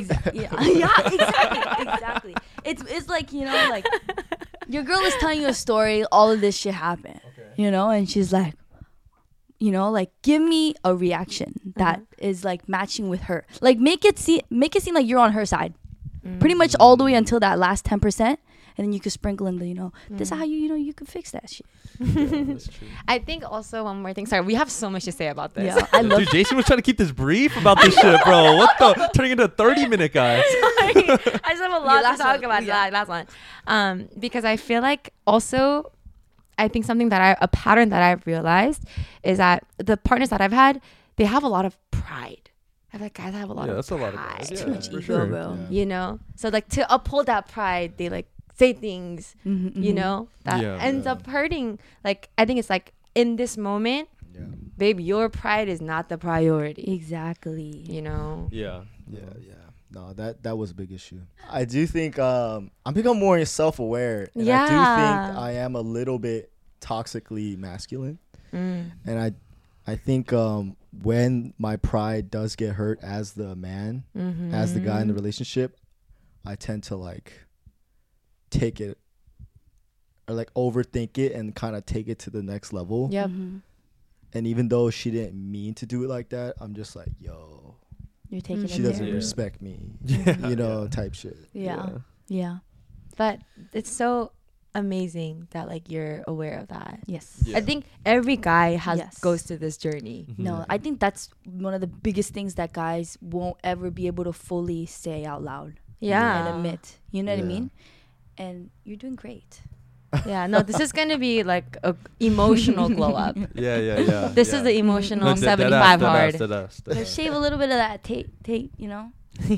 Exactly. It's like, you know, like your girl is telling you a story, all of this shit happened. You know, and she's like, you know, like give me a reaction that is like matching with her. Like make it seem like you're on her side. Pretty much all the way until that last 10%. And then you could sprinkle in the, you know, this is how you can fix that shit. That's true. I think also one more thing. Sorry, we have so much to say about this. Yeah, I love Dude, Jason was trying to keep this brief about this shit, bro. What the? Turning into a 30-minute guy. I just have a lot to last talk one. about. Yeah. Last one. Because I feel like also, I think something that a pattern that I've realized is that the partners that I've had, they have a lot of pride. I feel like guys have a lot Yeah, of that's a pride. lot of guys. too Yeah, much for ego, sure. bro. You know? So like to uphold that pride, they like say things, you know, that Yeah. ends up hurting. Like, I think it's like in this moment, Yeah. babe, your pride is not the priority, Exactly. you know? Yeah. Yeah. No, that was a big issue. I do think I'm become more self-aware, and I do Yeah. think I am a little bit toxically masculine, Mm. and I think when my pride does get hurt as the man, as the guy in the relationship, I tend to like take it or like overthink it and kind of take it to the next level. Yep. And even though she didn't mean to do it like that, I'm just like, yo, You're taking she it doesn't there. Yeah. respect me, Yeah. you know, type shit. Yeah. But it's so amazing that like you're aware of that. Yes. Yeah. I think every guy Yes. goes through this journey. No, I think that's one of the biggest things that guys won't ever be able to fully say out loud Yeah. and admit. You know what I Yeah. mean? And you're doing great. Yeah. No, this is gonna be like a emotional glow up. Yeah. This yeah. is the emotional No, dead- 75 dead ass, hard. dead ass, dead Let's ass. shave a little bit of that tape, you know?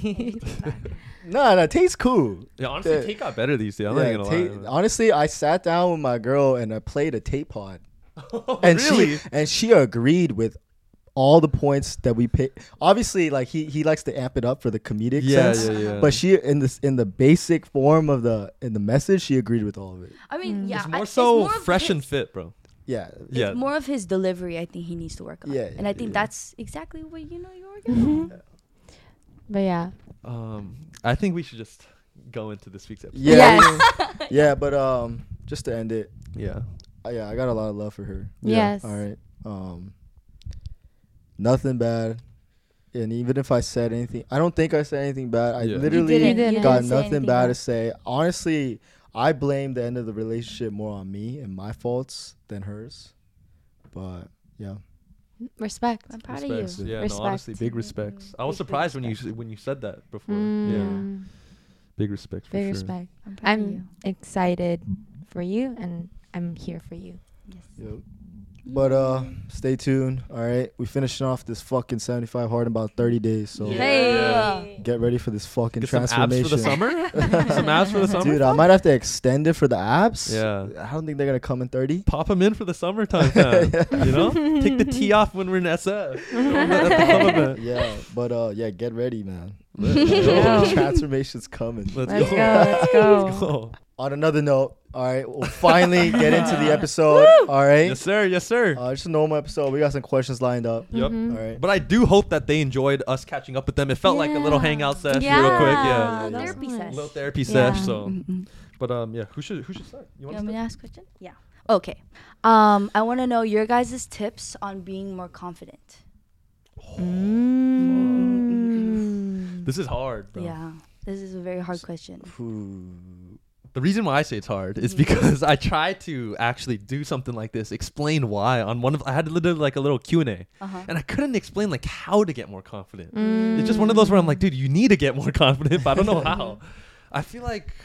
No, Tate's cool. Yeah, honestly, Yeah. Tate got better these days. I'm Yeah, not Tate- gonna lie. honestly, I sat down with my girl and I played a tape pod, Oh, and really? she agreed with all the points that we picked. Obviously, like he likes to amp it up for the comedic Yeah, sense. yeah. But she in the basic form of the message, she agreed with all of it. I mean, yeah. It's more so fresh and fit, bro. Yeah. Yeah. It's more of his delivery I think he needs to work on. Yeah, And I think yeah. that's exactly what, you know, you're working on. But yeah. I think we should just go into this week's episode. Yeah. Yes. Yeah, but just to end it, Yeah. yeah, I got a lot of love for her. Yes. All right. Nothing bad. And even if I said anything, I don't think I said anything bad. I Yeah. literally You didn't got say nothing anything bad bad. to say. Honestly, I blame the end of the relationship more on me and my faults than hers. But yeah. Respect. I'm proud Respects. of you. Yeah, Respect. no, honestly, big respects. I was Big surprised when respect. you said that before. Yeah, Mm. big respects for Big sure. respect. I'm proud of you. I'm excited for you, and I'm here for you. Yes. Yep. But stay tuned. All right, we finishing off this fucking 75 hard in about 30 days. So Yeah. Hey. get ready for this fucking Get some abs transformation. for the summer. Some abs for the summer. Dude, I might have to extend it for the abs. Yeah. I don't think they're gonna come in 30. Pop them in for the summertime, fam. You know, take the tee off when we're in SF. At the club event. Yeah, but yeah, get ready, man. Let's go. Transformation's coming. Let's go. Let's go. Let's go. On another note, all right, we'll finally get into the episode. All right, Yes, sir. Yes, sir. just a normal episode. We got some questions lined up. Yep. Mhm. All right. But I do hope that they enjoyed us catching up with them. It felt like a little Yeah. hangout session, Yeah. real quick. Yeah, Yeah. yeah. Therapy Nice. sesh. Little therapy Yeah. sesh. So, Mhm. but yeah, who should start? You You want want me to to ask a question? Yeah. Okay. I want to know your guys' tips on being more confident. Mm. This is hard, bro. Yeah. This is a very hard question. Ooh. The reason why I say it's hard is because I tried to actually do something like this, explain why on one of I had literally like a little Q&A, Uh-huh. and I couldn't explain like how to get more confident. Mm. It's just one of those where I'm like, dude, you need to get more confident, but I don't know how. I feel like,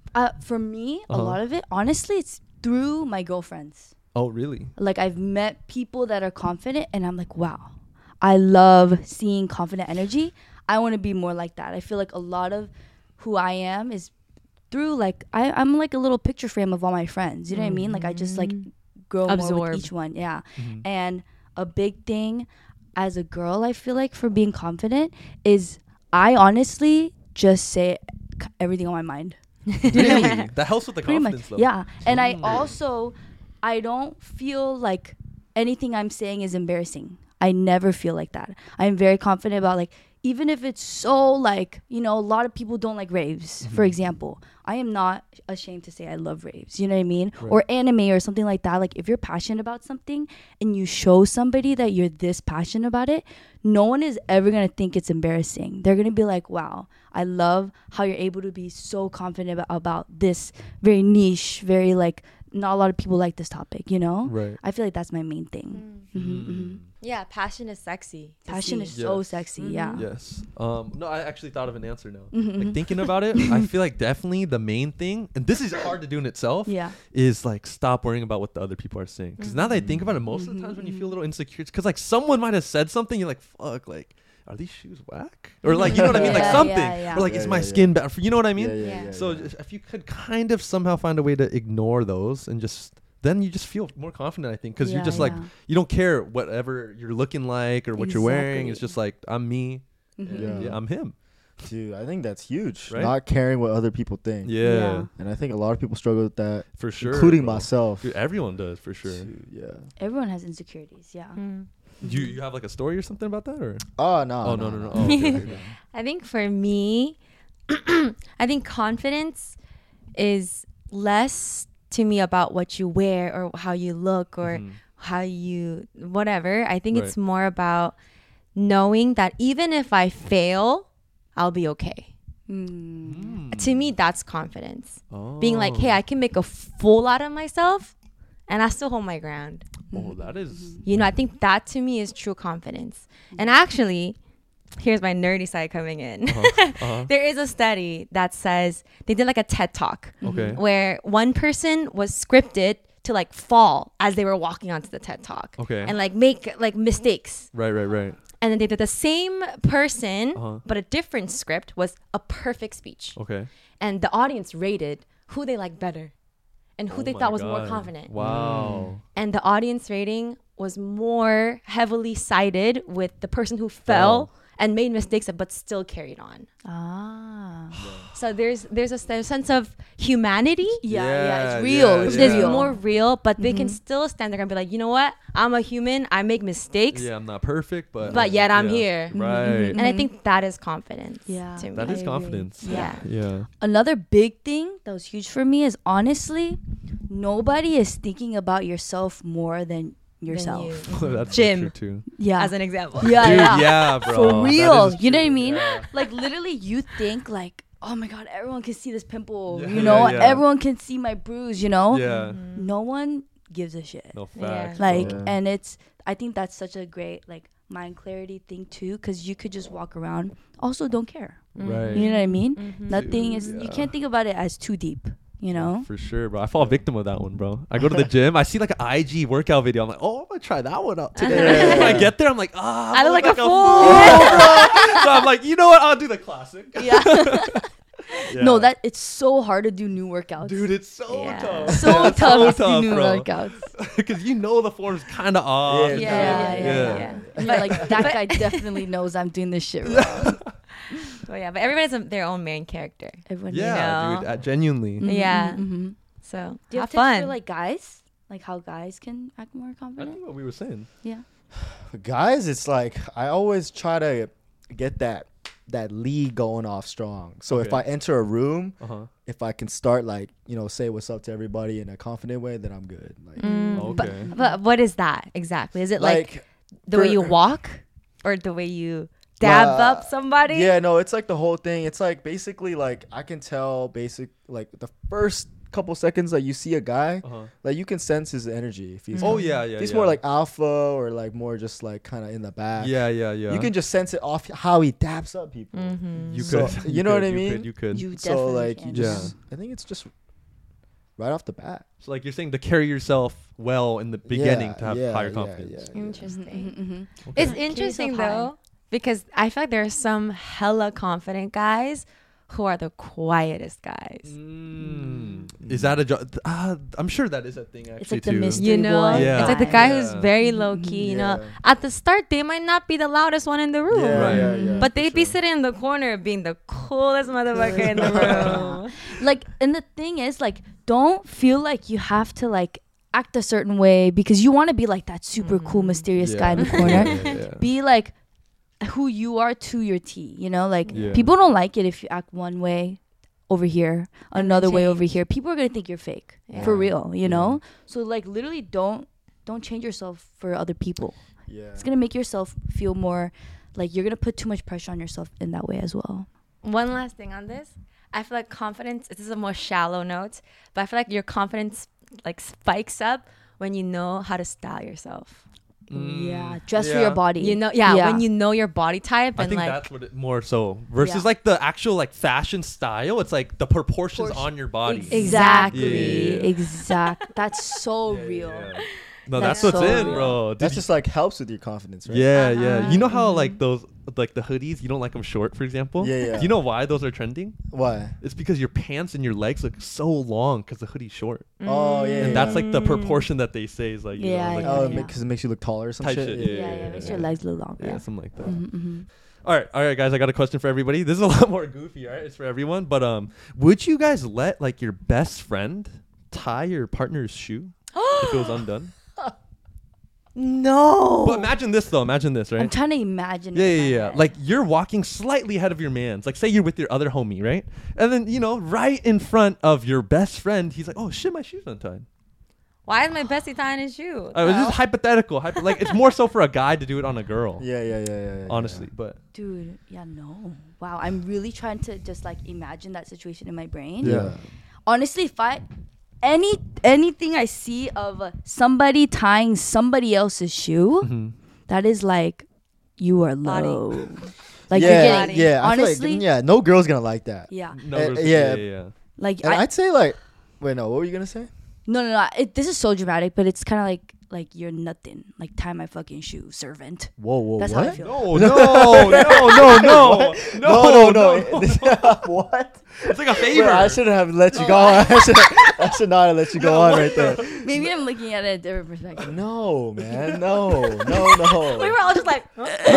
For me, a Uh-huh. lot of it, honestly, it's through my girlfriends. oh really? Like I've met people that are confident and I'm like, wow, I love seeing confident energy. I want to be more like that. I feel like a lot of who I am is through like I'm like a little picture frame of all my friends. You know what I mean? Like I just like grow more Absorb. with each one. Yeah. Mhm. And a big thing as a girl, I feel like for being confident is I honestly just say everything on my mind. Really? That helps with the Pretty much. confidence, though. Yeah. And I Mm. also I don't feel like anything I'm saying is embarrassing. I never feel like that. I'm very confident about like even if it's so like, you know, a lot of people don't like raves, for example. I am not ashamed to say I love raves. You know what I mean? Right. Or anime or something like that. Like if you're passionate about something and you show somebody that you're this passionate about it, no one is ever going to think it's embarrassing. They're going to be like, wow, I love how you're able to be so confident about this very niche, very like not a lot of people like this topic, you know? Right. I feel like that's my main thing. Mhm. Yeah, passion is sexy. to Passion see. is so Yes. sexy, Mhm. yeah. Yes. No, I actually thought of an answer now. Mhm. Like thinking about it, I feel like definitely the main thing, and this is hard to do in itself, Yeah. is like stop worrying about what the other people are saying. Because now that I think about it, most of the times when you feel a little insecure, it's because like someone might have said something, you're like, fuck, like, are these shoes whack? Or like, you know what I mean? Like Yeah, something. yeah, yeah. Or like, Yeah, is my yeah, skin bad? You know what I mean? Yeah. So if you could kind of somehow find a way to ignore those and just then you just feel more confident, I think, because you're Yeah, just like yeah. you don't care whatever you're looking like or what you're wearing. It's Exactly. just like I'm me. Mhm. And Yeah. I'm him. Dude, I think that's huge. Right? Not caring what other people think. Yeah, Yeah. And I think a lot of people struggle with that, for sure. including bro. myself. Dude, everyone does for sure. Dude, yeah. Everyone has insecurities, yeah. Mm. Do you have like a story or something about that, or? Oh no. Oh, no. Oh, okay, okay. I think for me, I think confidence is less to me about what you wear or how you look or Mhm. how you whatever. I think it's Right. more about knowing that even if I fail, I'll be okay. Mm. To me, that's confidence. Oh. Being like, hey, I can make a fool out of myself and I still hold my ground. Oh, that is. You know, I think that to me is true confidence. And actually, here's my nerdy side coming in. Uh-huh. There is a study that says they did like a TED talk Okay. where one person was scripted to like fall as they were walking onto the TED talk Okay. and like make like mistakes. Right. And then they did the same person, Uh-huh. but a different script was a perfect speech. Okay. And the audience rated who they liked better and who Oh they my thought was more God. confident. Wow. And the audience rating was more heavily sided with the person who fell and made mistakes but still carried on. Ah. So there's a sense of humanity. Yeah, it's Yeah, real. yeah, It's There's real. more real, but they can still stand there and be like, you know what? I'm a human. I make mistakes. Yeah, I'm not perfect, but. But yet I'm yeah. here. Right. And I think that is confidence. Yeah. To me. That is I agree. confidence. Yeah. Yeah. Another big thing that was huge for me is honestly, nobody is thinking about yourself more than yourself. you. That's Jim. so true too. Yeah. As an example. yeah, Dude, yeah. yeah, bro. For That real. is You know what I true. mean? Yeah. Like literally you think like oh my god, everyone can see this pimple, Yeah, you know, yeah. everyone can see my bruise, you know. Yeah. No one gives a shit. No Yeah. facts. Like, Yeah. and I think that's such a great like mind clarity thing too, because you could just walk around, also don't care. Right. You know what I mean? Mhm. Nothing is. Yeah. You can't think about it as too deep. You know. For sure, bro. I fall victim of that one, bro. I go to the gym. I see like an IG workout video. I'm like, oh, I'm gonna try that one out today. When I get there, I'm like, I I look look like a bro. fool. So I'm like, you know what? I'll do the classic. Yeah. Yeah. No, that it's so hard to do new workouts. dude, it's so Yeah. tough. so Yeah, it's tough to do new bro. workouts. Because you know the form's kind of off. Yeah. And you're like, that guy definitely knows I'm doing this shit wrong. Well, yeah, but everybody has their own main character. Everyone. Yeah, know? dude. Genuinely. Mhm, Yeah. mhm. So Do you have have tips fun. for like guys? Like how guys can act more I confident? think what we were saying. Yeah. Guys, it's like I always try to get that lead going off strong. So if Okay. I enter a room, Uh-huh. if I can start like, you know, say what's up to everybody in a confident way, then I'm good. Like, Okay. But what is that exactly? Is it like the way for- you walk or the way you dab Well, up somebody? Yeah, no, it's like the whole thing. It's like basically like I can tell like the first couple seconds that you see a guy, Uh-huh. like you can sense his energy. If he's Oh, yeah, yeah. he's yeah. more like alpha or like more just like kind of in the back. Yeah. You can just sense it off how he dabs up people. Mm-hmm. You So, could. you know what I could, mean? You could. You So definitely like can. you just I think it's just right off the bat. So like you're saying to carry yourself well in the beginning to have higher yeah, confidence. yeah. Interesting. Mhm, mhm. It's Carry interesting yourself high. though, because I feel like there are some hella confident guys who are the quietest guys. Is that a job? I'm sure that is a thing actually It's like the too. mystery You know, boy Yeah. it's like the guy who's Yeah. very low key. You know, at the start they might not be the loudest one in the room, Yeah, Right. yeah, yeah, but for they'd be sure. sitting in the corner being the coolest motherfucker in the room. Like, and the thing is, like, don't feel like you have to like act a certain way because you want to be like that super cool, mysterious guy in the corner. Be like who you are to your T. You know, like Yeah. people don't like it if you act one way over here, And another then way over change. here. People are gonna think you're fake for Yeah. real. You know, so like literally don't change yourself for other people. Yeah. It's gonna make yourself feel more like you're gonna put too much pressure on yourself in that way as well. One last thing on this. I feel like confidence, this is a more shallow note, but I feel like your confidence like spikes up when you know how to style yourself. Yeah, dress for yeah. your body. You know, Yeah. when you know your body type I and think like that's what it more so versus Yeah. like the actual like fashion style. It's like the proportions Portion- on your body. Exactly. Yeah. Exact. That's so Yeah, real. yeah. No, That's that's, what's so in, real. bro. That Did just like helps with your confidence, right? yeah, yeah. You know how Mhm. like those like the hoodies, you don't like them short, for example. Yeah, yeah. Do you know why those are trending? Why? It's because your pants and your legs look so long because the hoodie's short, Oh yeah. and yeah. that's like the proportion that they say is like you Yeah, know, like, yeah, Oh, yeah. because it makes you look taller or some Type shit. shit, Yeah, yeah. Makes your legs look longer. yeah, something like that. Mm-hmm. All right, guys. I got a question for everybody. This is a lot more goofy. All right, it's for everyone. But would you guys let like your best friend tie your partner's shoe if it was undone? no. But imagine this though. Imagine this, right? I'm trying to imagine. Yeah, it in yeah, my yeah. head. Like you're walking slightly ahead of your man's. Like say you're with your other homie, right? And then you know, right in front of your best friend, he's like, "Oh shit, my shoe's untied." Why is my bestie tying his shoe? It was just hypothetical. Like it's more so for a guy to do it on a girl. Yeah. Honestly, but dude, yeah, no. Wow, I'm really trying to just like imagine that situation in my brain. Yeah. Honestly, if I anything I see of somebody tying somebody else's shoe, mhm. that is like you are Body. low. Like yeah, you're getting yeah. I feel honestly, like, yeah, no girl's gonna like that. yeah. No, yeah. yeah. Like And I, I'd say like, wait, no, what were you gonna say? no. This is so dramatic, but it's kind of like you're nothing. Like tie my fucking shoe, servant. Whoa, That's what? how I feel. No. What? It's like a Wait, favor. I shouldn't have let you go on. I should not have let you go on right there. Maybe I'm looking at it a different perspective. No, man. No. We were all just like,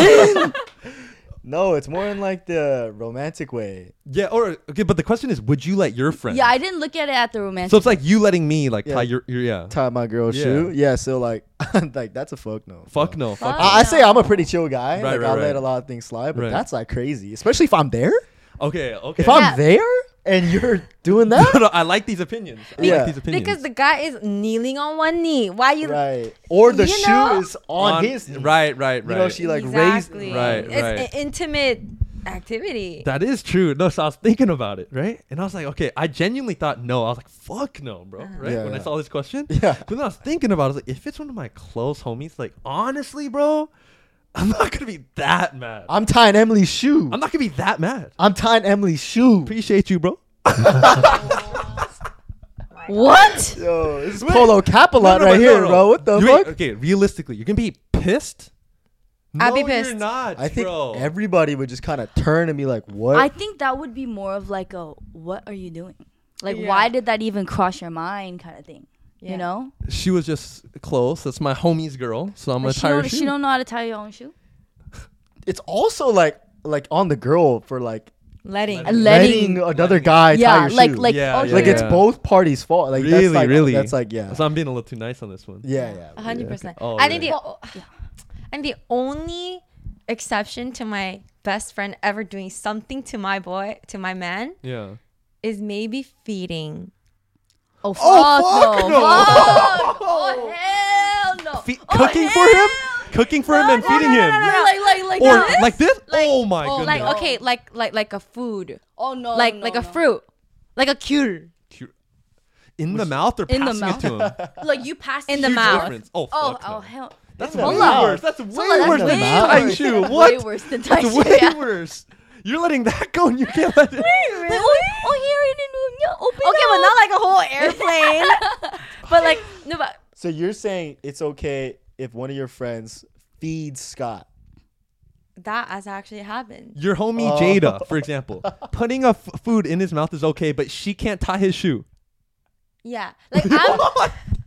No, it's more in like the romantic way. Yeah, or okay, but the question is, would you let your friend? Yeah, I didn't look at it at the romantic. So it's like you letting me like Yeah. tie your yeah. Tie my girl's Yeah. shoe. Yeah, so like, like that's a fuck no. Fuck no. Fuck. Fuck. no. I say I'm a pretty chill guy. Right, Like right, I'll right. let a lot of things slide, but Right. that's like crazy, especially if I'm there. Okay. If Yeah. I'm there and you're doing that, No, I like these opinions. I Yeah. like these opinions. because the guy is kneeling on one knee. Why you? right? Or the You shoe know? is on his knee. right. You know, she like Exactly. raised. Right, It's right. intimate activity. That is true. No, so I was thinking about it, right? And I was like, okay, I genuinely thought no. I was like, fuck no, bro. Right? Yeah, When I yeah. saw this question. Yeah. But then I was thinking about it. I was like, if it's one of my close homies, like, honestly, bro, I'm not going to be that mad. I'm tying Emily's shoe. I'm not going to be that mad. I'm tying Emily's shoe. Appreciate you, bro. What? Yo, this is Wait. Polo Capilot No, right no, here, no. bro. What the You fuck? ain't- okay, realistically, you're going to be pissed? I'd be No, pissed. you're not, I think bro. everybody would just kind of turn and be like, "What?" I think that would be more of like a what are you doing? Like Yeah. why did that even cross your mind kind of thing? Yeah. You know? She was just close. That's my homie's girl, so I'm going Like to tie her shoe. she don't know how to tie your own shoe. It's also like on the girl for like Letting. letting another guy tie yeah, your like shoe. like Yeah, oh, yeah, like yeah. it's both parties' fault. Like Really, that's like, really? That's like yeah, So I'm being a little too nice on this one. yeah. 100%. Oh, I think really? the only exception to my best friend ever doing something to my man, Yeah. is maybe feeding. Oh fuck, fuck no. no. Fuck. Oh hell no. Oh, Cooking for hell him? Cooking for him and no, feeding no, no, him? no, no. Like Or this? like this? Like- oh my oh, goodness. Like No. okay, like a food, Oh no. like no, like no. a fruit, like a cure. In the mouth or In the passing it to him? Like you passed In it the to mouth. him. Difference. Oh, Oh, fuck oh no. hell. That's In the way mouth. worse. That's way that's worse than way tying worse. shoe. Way What? worse than tying That's shoe. way Yeah. worse. You're letting that go and you can't let it. Like, oh here it is. Yeah, open Okay, but not like a whole airplane. But like no, but So you're saying it's okay if one of your friends feeds Scott? that has actually happened. Your homie Oh. Jada, for example, putting a food in his mouth is okay, but she can't tie his shoe. Yeah, like I'm.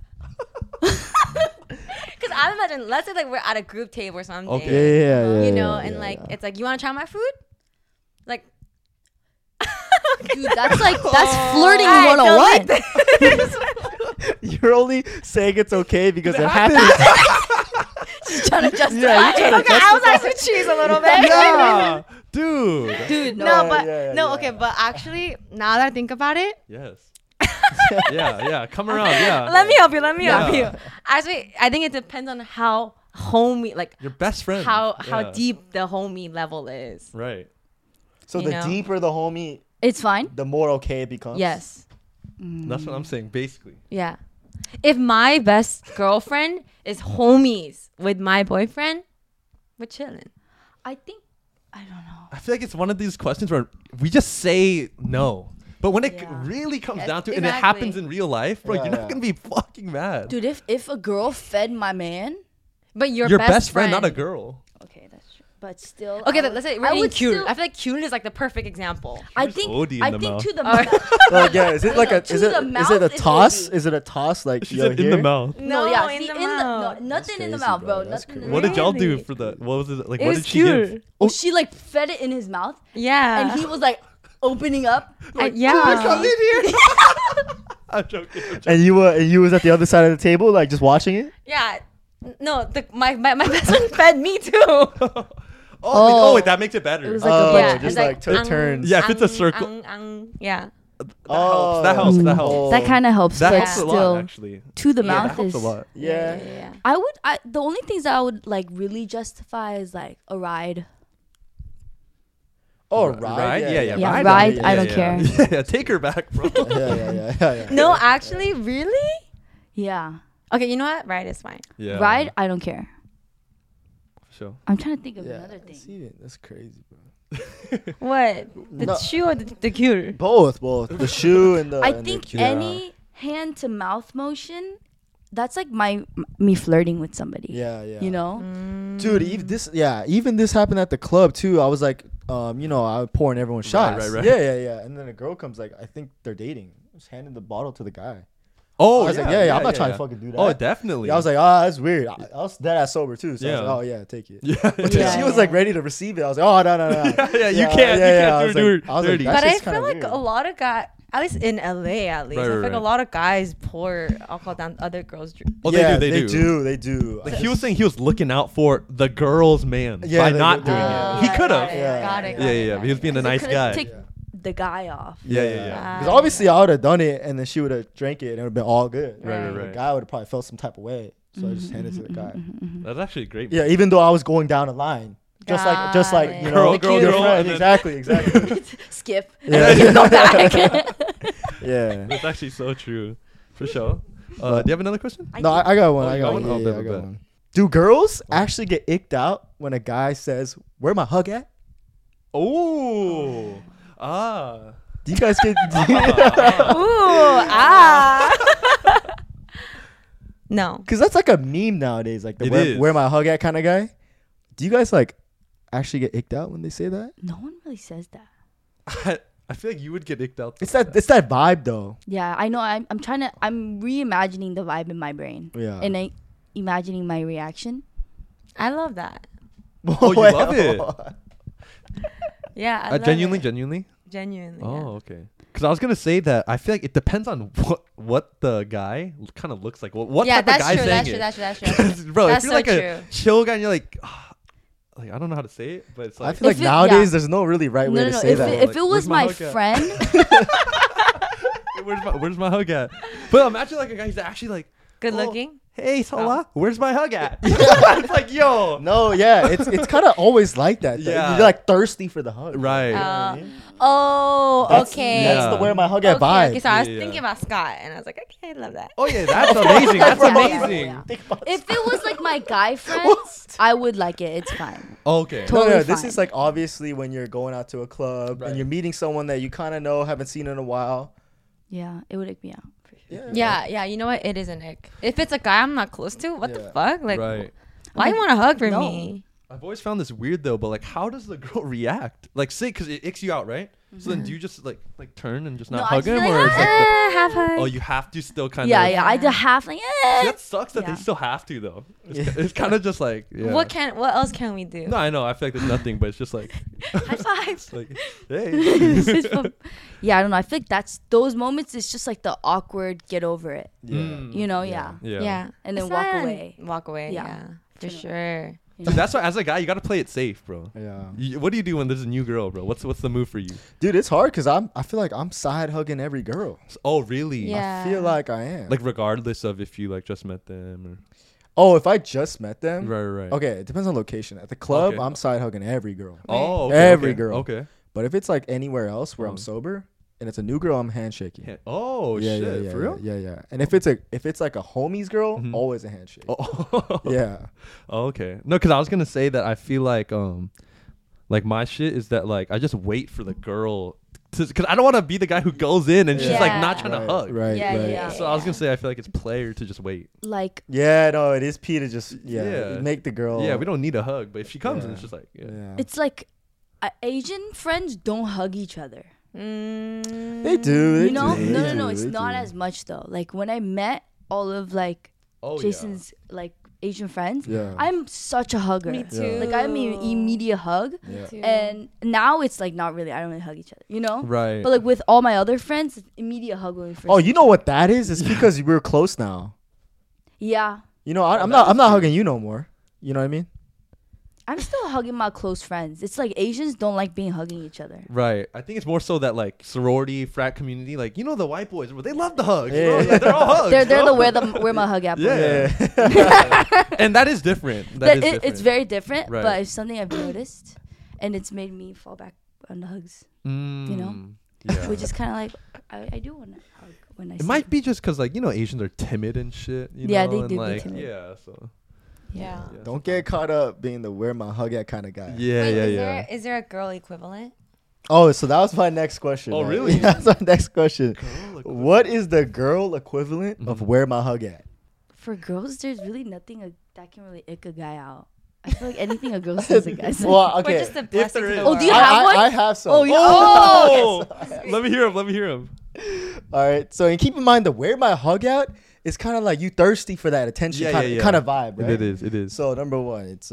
Because I imagine, let's say like we're at a group table or something. Okay. Yeah. You know, and like it's like, you want to try my food? Like, Dude, that's like that's flirting I don't 101. You're only saying it's okay because it happens. She's trying to justify. Yeah, you're trying to okay, I was like to cheese a little bit. Yeah, dude. Dude, no. No, Yeah, but yeah, no, yeah. okay, but actually, now that I think about it, Yes. yeah. Come around. Yeah. let me help you. Let me Yeah. help you. Actually, I think it depends on how homie, like Your best friend. how Yeah. deep the homie level is. Right. So You the know? deeper the homie, It's fine. the more okay it becomes. Yes. That's what I'm saying, basically. Yeah. If my best girlfriend is homies with my boyfriend, we're chilling. I think I don't know. I feel like it's one of these questions where we just say no. But when it Yeah. really comes Yes, down to it and it exactly. happens in real life, bro, Yeah, you're not yeah. going to be fucking mad. Dude, if a girl fed my man, But your best friend, not a girl. okay, that's true. But still, Okay, I would- let's say I we're in would cute. still- I feel like cute is like the perfect example. I Here's think OD in I the think mouth. to the Alright. mouth. Like, yeah, is it like a To is the it is it a mouth is toss? maybe. Is it a toss? Like She you're said in the here? mouth. No, yeah, in see, the no, mouth. nothing in the crazy, mouth, bro. bro. That's Nothing in crazy. the What did y'all do Really? for the, what was it? Like, It what was did she give? cute. Oh, she like fed it in his mouth, Yeah. and he was like opening up. yeah. Come in here. I'm joking. And you was at the other side of the table, like just watching it. Yeah. No, my best friend fed me too. Oh, wait, that makes it better. It was like Oh, a bunch. yeah, just it's like took ang, turns. Yeah, if it's a ang, circle- yeah. That helps. That helps. That kind of helps, That but helps a still, lot, actually. to the Yeah, mouth that helps is. a lot. Yeah. I the only things that I would like really justify is like a ride. Oh, Right? right. Yeah. Yeah, Ride, ride, yeah, I don't yeah. care. Yeah, take her back, bro. Yeah. No, actually, really? Yeah, Okay, you know what? Right is fine. Yeah. ride, I don't care. Sure. I'm trying to think of Yeah. another thing. See, that's crazy, bro. What? The No. shoe or the cure? Both. The shoe and the. I and the think cute. any hand to mouth motion, that's like me flirting with somebody. Yeah. You know? Dude, even this happened at the club too. I was like, I was pouring everyone shots. right. Yeah. And then a girl comes like, I think they're dating. Just handed the bottle to the guy. Oh, I was like, I'm not trying to fucking do that. Oh, definitely. Yeah, I was like, that's weird. I was dead ass sober too. So I was Yeah. like, oh yeah, take it. Yeah. But then Yeah, she was yeah. like ready to receive it. I was like, oh no. yeah, you Yeah, can't. yeah, You I can't was do like- it I was like, dirty. that's But I just feel kinda like weird. a lot of guys, at least in LA, I feel Right, like a right. lot of guys pour alcohol down other girls' drink. Oh, yeah, they do. They do. Like he was saying, he was looking out for the girl's man Yeah, by the- not the- doing Oh, it. He could have. Yeah. Got it. Yeah. He was being a nice Could've guy. Take the guy off. Yeah. Because obviously I would have done it, and then she would have drank it, and it would have been all good. Right. The guy would have probably felt some type of way, so I just handed it to the guy. That's actually great. Yeah, even though I was going down a line, Just like Got you it. know, Girl, your girl, friend. and then- Exactly. Skip. Yeah. And then you go back. Yeah. That's actually so true. For sure. Do you have another question? No, I got one. Oh, I you got got one. one? Oh, Yeah, bet, I bet, got bet. one. Do girls actually get icked out when a guy says, "Where my hug at"? Oh. Ah. Do you guys get? Ooh, No. Because that's like a meme nowadays, like the It where, is. where my hug at kind of guy. Do you guys like actually get icked out when they say that? No one really says that. I feel like you would get icked out. It's that vibe though. Yeah, I know. I'm reimagining the vibe in my brain. Yeah. And imagining my reaction. I love that. Oh, you love it. Yeah. I love Genuinely? it. Genuinely. Oh, okay. Because I was gonna say that I feel like it depends on what the guy kind of looks like. What Yeah, type of that's guy true. saying That's true. it. That's true. That's true. Bro, That's if you're so like true. a chill guy and you're like I don't know how to say it, but it's I like feel like If it- nowadays yeah. there's no really right way No, to no, no. say If that. it, if Like, it was where's my my hug at? friend, where's my hug at? But imagine like a guy who's actually like, Good oh, looking. hey Salah, where's my hug at? It's like, yo. No, yeah, it's kind of always like that. though. Yeah. You're like thirsty for the hug. Right. You know what I mean? Oh, That's- okay. That's the Yeah. where my hug at Okay, vibe. okay, so I was Yeah. thinking about Scott, and I was like, okay, I love that. Oh yeah, that's amazing. That's Yeah, yeah, amazing. yeah. Think about if it was like my guy friends, I would like it. It's fine. Okay. No, Totally no, this fine. is like obviously when you're going out to a club Right. and you're meeting someone that you kind of know, haven't seen in a while. Yeah, it would ick me out. For sure. Yeah, you know what? It is an ick. If it's a guy I'm not close to, what the Yeah. fuck? Like, Right. why you want to hug for No. me? I've always found this weird though, but like, how does the girl react? Like, say, because it icks you out, right? So then, do you just like turn and just not No, I hug just him, be like, or is like, Half hug. oh, you have to still kind Yeah, of? yeah. I just have like, See, that sucks that Yeah. they still have to though. It's, Yeah. it's kind of just like, yeah. What else can we do? No, I know. I feel like there's nothing, but it's just like, high five. it's like, hey. Fist bump. Yeah, I don't know. I feel like that's those moments. It's just like the awkward get over it. Yeah. Mm. You know? Yeah. Yeah. Yeah. And then It's walk not- away. Walk away. Yeah. Yeah. For Turn sure. You Dude, know? that's why as a guy you gotta play it safe, bro. Yeah. What do you do when there's a new girl, bro? What's the move for you? Dude, it's hard because I feel like I'm side hugging every girl. Oh, really? Yeah. I feel like I am. Like regardless of if you like just met them Oh, if I just met or them. right. Okay, it depends on location. At the club, Okay. I'm side hugging every girl. Oh, okay, Every okay, girl. Okay. But if it's like anywhere else where I'm Mm. sober and it's a new girl, I'm handshaking. Yeah. Oh yeah, shit, yeah, yeah, for real? Yeah, yeah. And if it's like a homies girl, Mhm. always a handshake. Oh. Yeah. Oh, okay. No, because I was gonna say that I feel like my shit is that like I just wait for the girl because I don't want to be the guy who goes in and she's like not trying Right, to hug. Right, Yeah, right. yeah. So I was gonna say I feel like it's player to just wait. Like, Yeah, no, it is P to just Yeah. make the girl. Yeah, we don't need a hug, but if she comes and Yeah. it's just like Yeah. it's like Asian friends don't hug each other. They do. They You know? do, No, they no, no. do, It's they not do. as much though. Like when I met all of like oh Jason's like Asian friends, Yeah. I'm such a hugger. Me Yeah. too. Like I'm an immediate hug. Yeah. Too. And now it's like not really. I don't really hug each other, you know. right. But like with all my other friends, it's immediate hug when we first. Oh, you know what that is? It's because we're close now. Yeah, You know, I'm that is not true. hugging you no more. You know what I mean? I'm still hugging my close friends. It's like Asians don't like being hugging each other. Right. I think it's more so that like sorority, frat community, like the white boys, they love the hugs. You know? Yeah. Like, they're all hugs. They're bro. where my hug at. Yeah. And that is different. That That is different. It's very different, Right. but it's something I've noticed, and it's made me fall back on the hugs, you know? Yeah. which is kind of like I do want to hug when I. It see might them. be just because like Asians are timid and shit. You Yeah, know? they and, do be like, timid. Yeah. So. Yeah. Yeah. Don't get caught up being the where my hug at kind of guy. Yeah. Wait, Yeah. is there a girl equivalent? Oh, so that was my next question. Oh, right? really? That's my next question. Girl, like, What is the girl equivalent of Mhm. where my hug at? For girls, there's really nothing that can really ick a guy out. I feel like anything a girl says, a guy says. Well, Or okay. just a blessing there to the is. Oh, do you world? have one? I have some. Oh, you- Oh! Let me hear him. Let me hear him. All right. So, and keep in mind the where my hug at is kind of like you thirsty for that attention Yeah, kind, yeah, yeah. kind of vibe, right? It is. It is. So number one, it's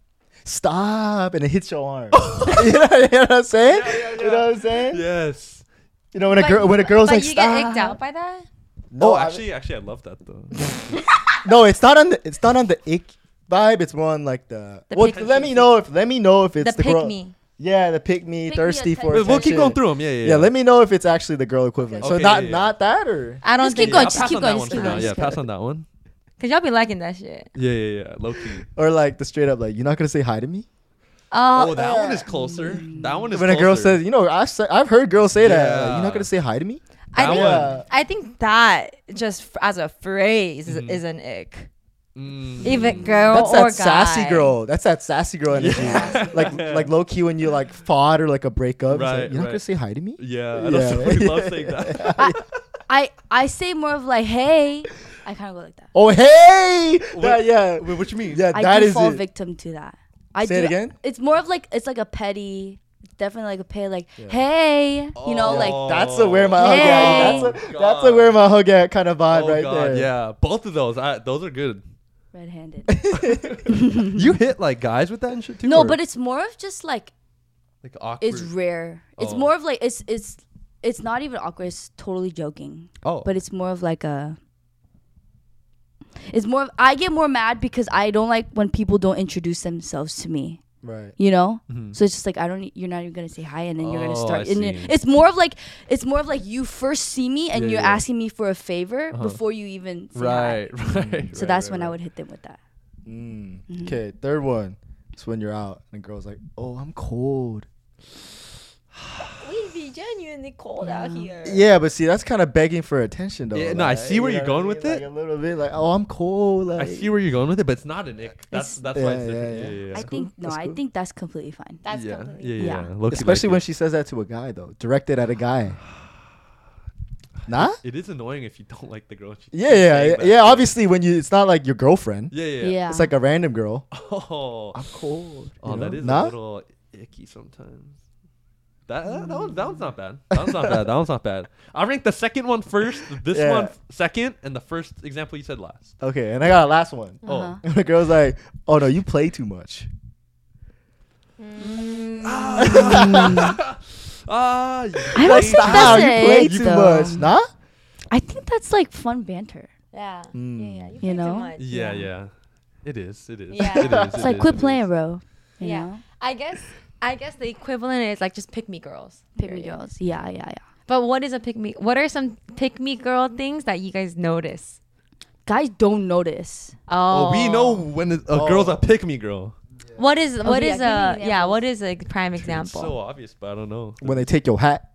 stop, and it hits your arm. you know what I'm saying? You know what I'm saying? Yes. You know when a girl's but like you stop. get icked out by that? No, Oh, I- actually, I love that though. no, it's not on the ick vibe. It's more on like the. The Well, pick- let me know if it's the, pick girl. me. Yeah, the pick me, Pick me thirsty for attention. We'll keep attention. going through them. Yeah. Yeah, let me know if it's actually the girl equivalent. So Okay, not yeah. not that or. I don't Just think keep going, I'll just pass keep on that going, one just for keep now. going, Yeah, just pass keep on that one. because y'all be liking that shit. Yeah. Low key. Or like the straight up like you're not gonna say hi to me. Oh, that one is closer. That one is When a girl closer. says, I've heard girls say that. Yeah. You're not gonna say hi to me. I That think, one. I think that just as a phrase Mhm. is an ick. Mm. Even girl That's or that sassy guy. girl. That's that sassy girl energy. Yeah. Like low key when you like fought or like a breakup. It's like, Right, you're not right. gonna say hi to me. Yeah, I Yeah. don't really love saying that. I say more of like, hey. I kind of go like that. Oh hey, Wait, yeah, Wait, what you mean? yeah. I That do is fall it. victim to that. I Say do, it again. It's more of like it's like a petty, definitely like a petty, like Yeah. hey, you know, Oh. like That's a where my hug Hey. at. That's a where my hug at kind of vibe Oh, right God, there. Yeah, both of those. Those are good. red-handed. You hit like guys with that and shit too? No, or, but it's more of just like like awkward. it's rare. It's Oh. more of like it's not even awkward. It's totally joking, Oh, but it's more of like a. It's more of I get more mad because I don't like when people don't introduce themselves to me. Right. You know, Mhm. so it's just like you're not even gonna say hi, and then you're gonna Oh, start. I And see. it's more of like you first see me and Yeah, you're yeah. asking me for a favor Uh-huh. before you even say right, hi. right. So that's when I would hit them with that. Mm. Okay, third one. It's when you're out and the girl's like, "Oh, I'm cold." We be genuinely cold out here. Yeah, but see, that's kind of begging for attention, though. Yeah, no, I see where you you're know what going I with mean? it. Like a little bit, like, "Oh, I'm cold." Like, I see where you're going with it, but it's not an ick. That's why it's Yeah, different. yeah. Yeah, yeah. I cool. think That's I cool. think that's completely fine. That's yeah, completely. yeah, yeah. Yeah. Low-key especially like when it. she says that to a guy, though, directed at a guy. Nah. It is annoying if you don't like the girl. She Yeah, keeps yeah, saying yeah. that Yeah, shit. obviously, when you, it's not like your girlfriend. Yeah, yeah. Yeah. It's like a random girl. Oh, I'm cold. oh, you that know? is Nah? a little icky sometimes. That one's not bad. That one's not bad. That one's not bad. I ranked the second one first, this Yeah. one second, and the first example you said last. Okay, and I got a last one. Uh-huh. And the girl's like, "Oh no, you play too much." Ah, I don't think Stop, that's you an play ick, too though. much. Nah. I think that's like fun banter. Yeah. Mm. Yeah. You, You play know? Too much. Yeah, yeah. It is. It is. Yeah. It is. It's like quit playing, bro. You Yeah. know, I guess the equivalent is like just pick me girls. pick me period. girls. Yeah, yeah, yeah. But what is a pick me? What are some pick me girl things that you guys notice? Guys don't notice. Oh, we know when a girl's a pick me girl. What is Okay, yeah, give me yeah? examples. What is a prime It's example? so obvious, but I don't know. When they take your hat,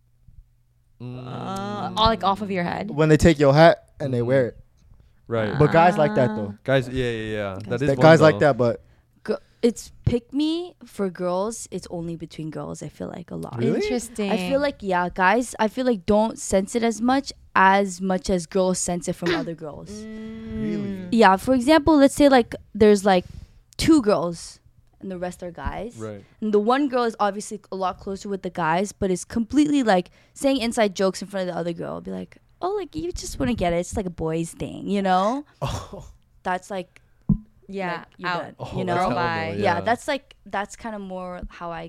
All like off of your head. when they take your hat and they wear it. Right. But guys like that though. Guys, yeah. That is That one, guys like though. that, but It's pick me for girls. It's only between girls. I feel like a lot. Really? Interesting. I feel like guys. I feel like don't sense it as much as girls sense it from other girls. Really? Yeah. For example, let's say like there's like 2 girls and the rest are guys. Right. And the one girl is obviously a lot closer with the guys, but is completely like saying inside jokes in front of the other girl. Be like, oh, like you just wouldn't get it. It's like a boys thing, you know? Oh, That's like, Yeah. like, you're out. done, oh, you that's know? Girl horrible, bye. Yeah, that's kind of more how I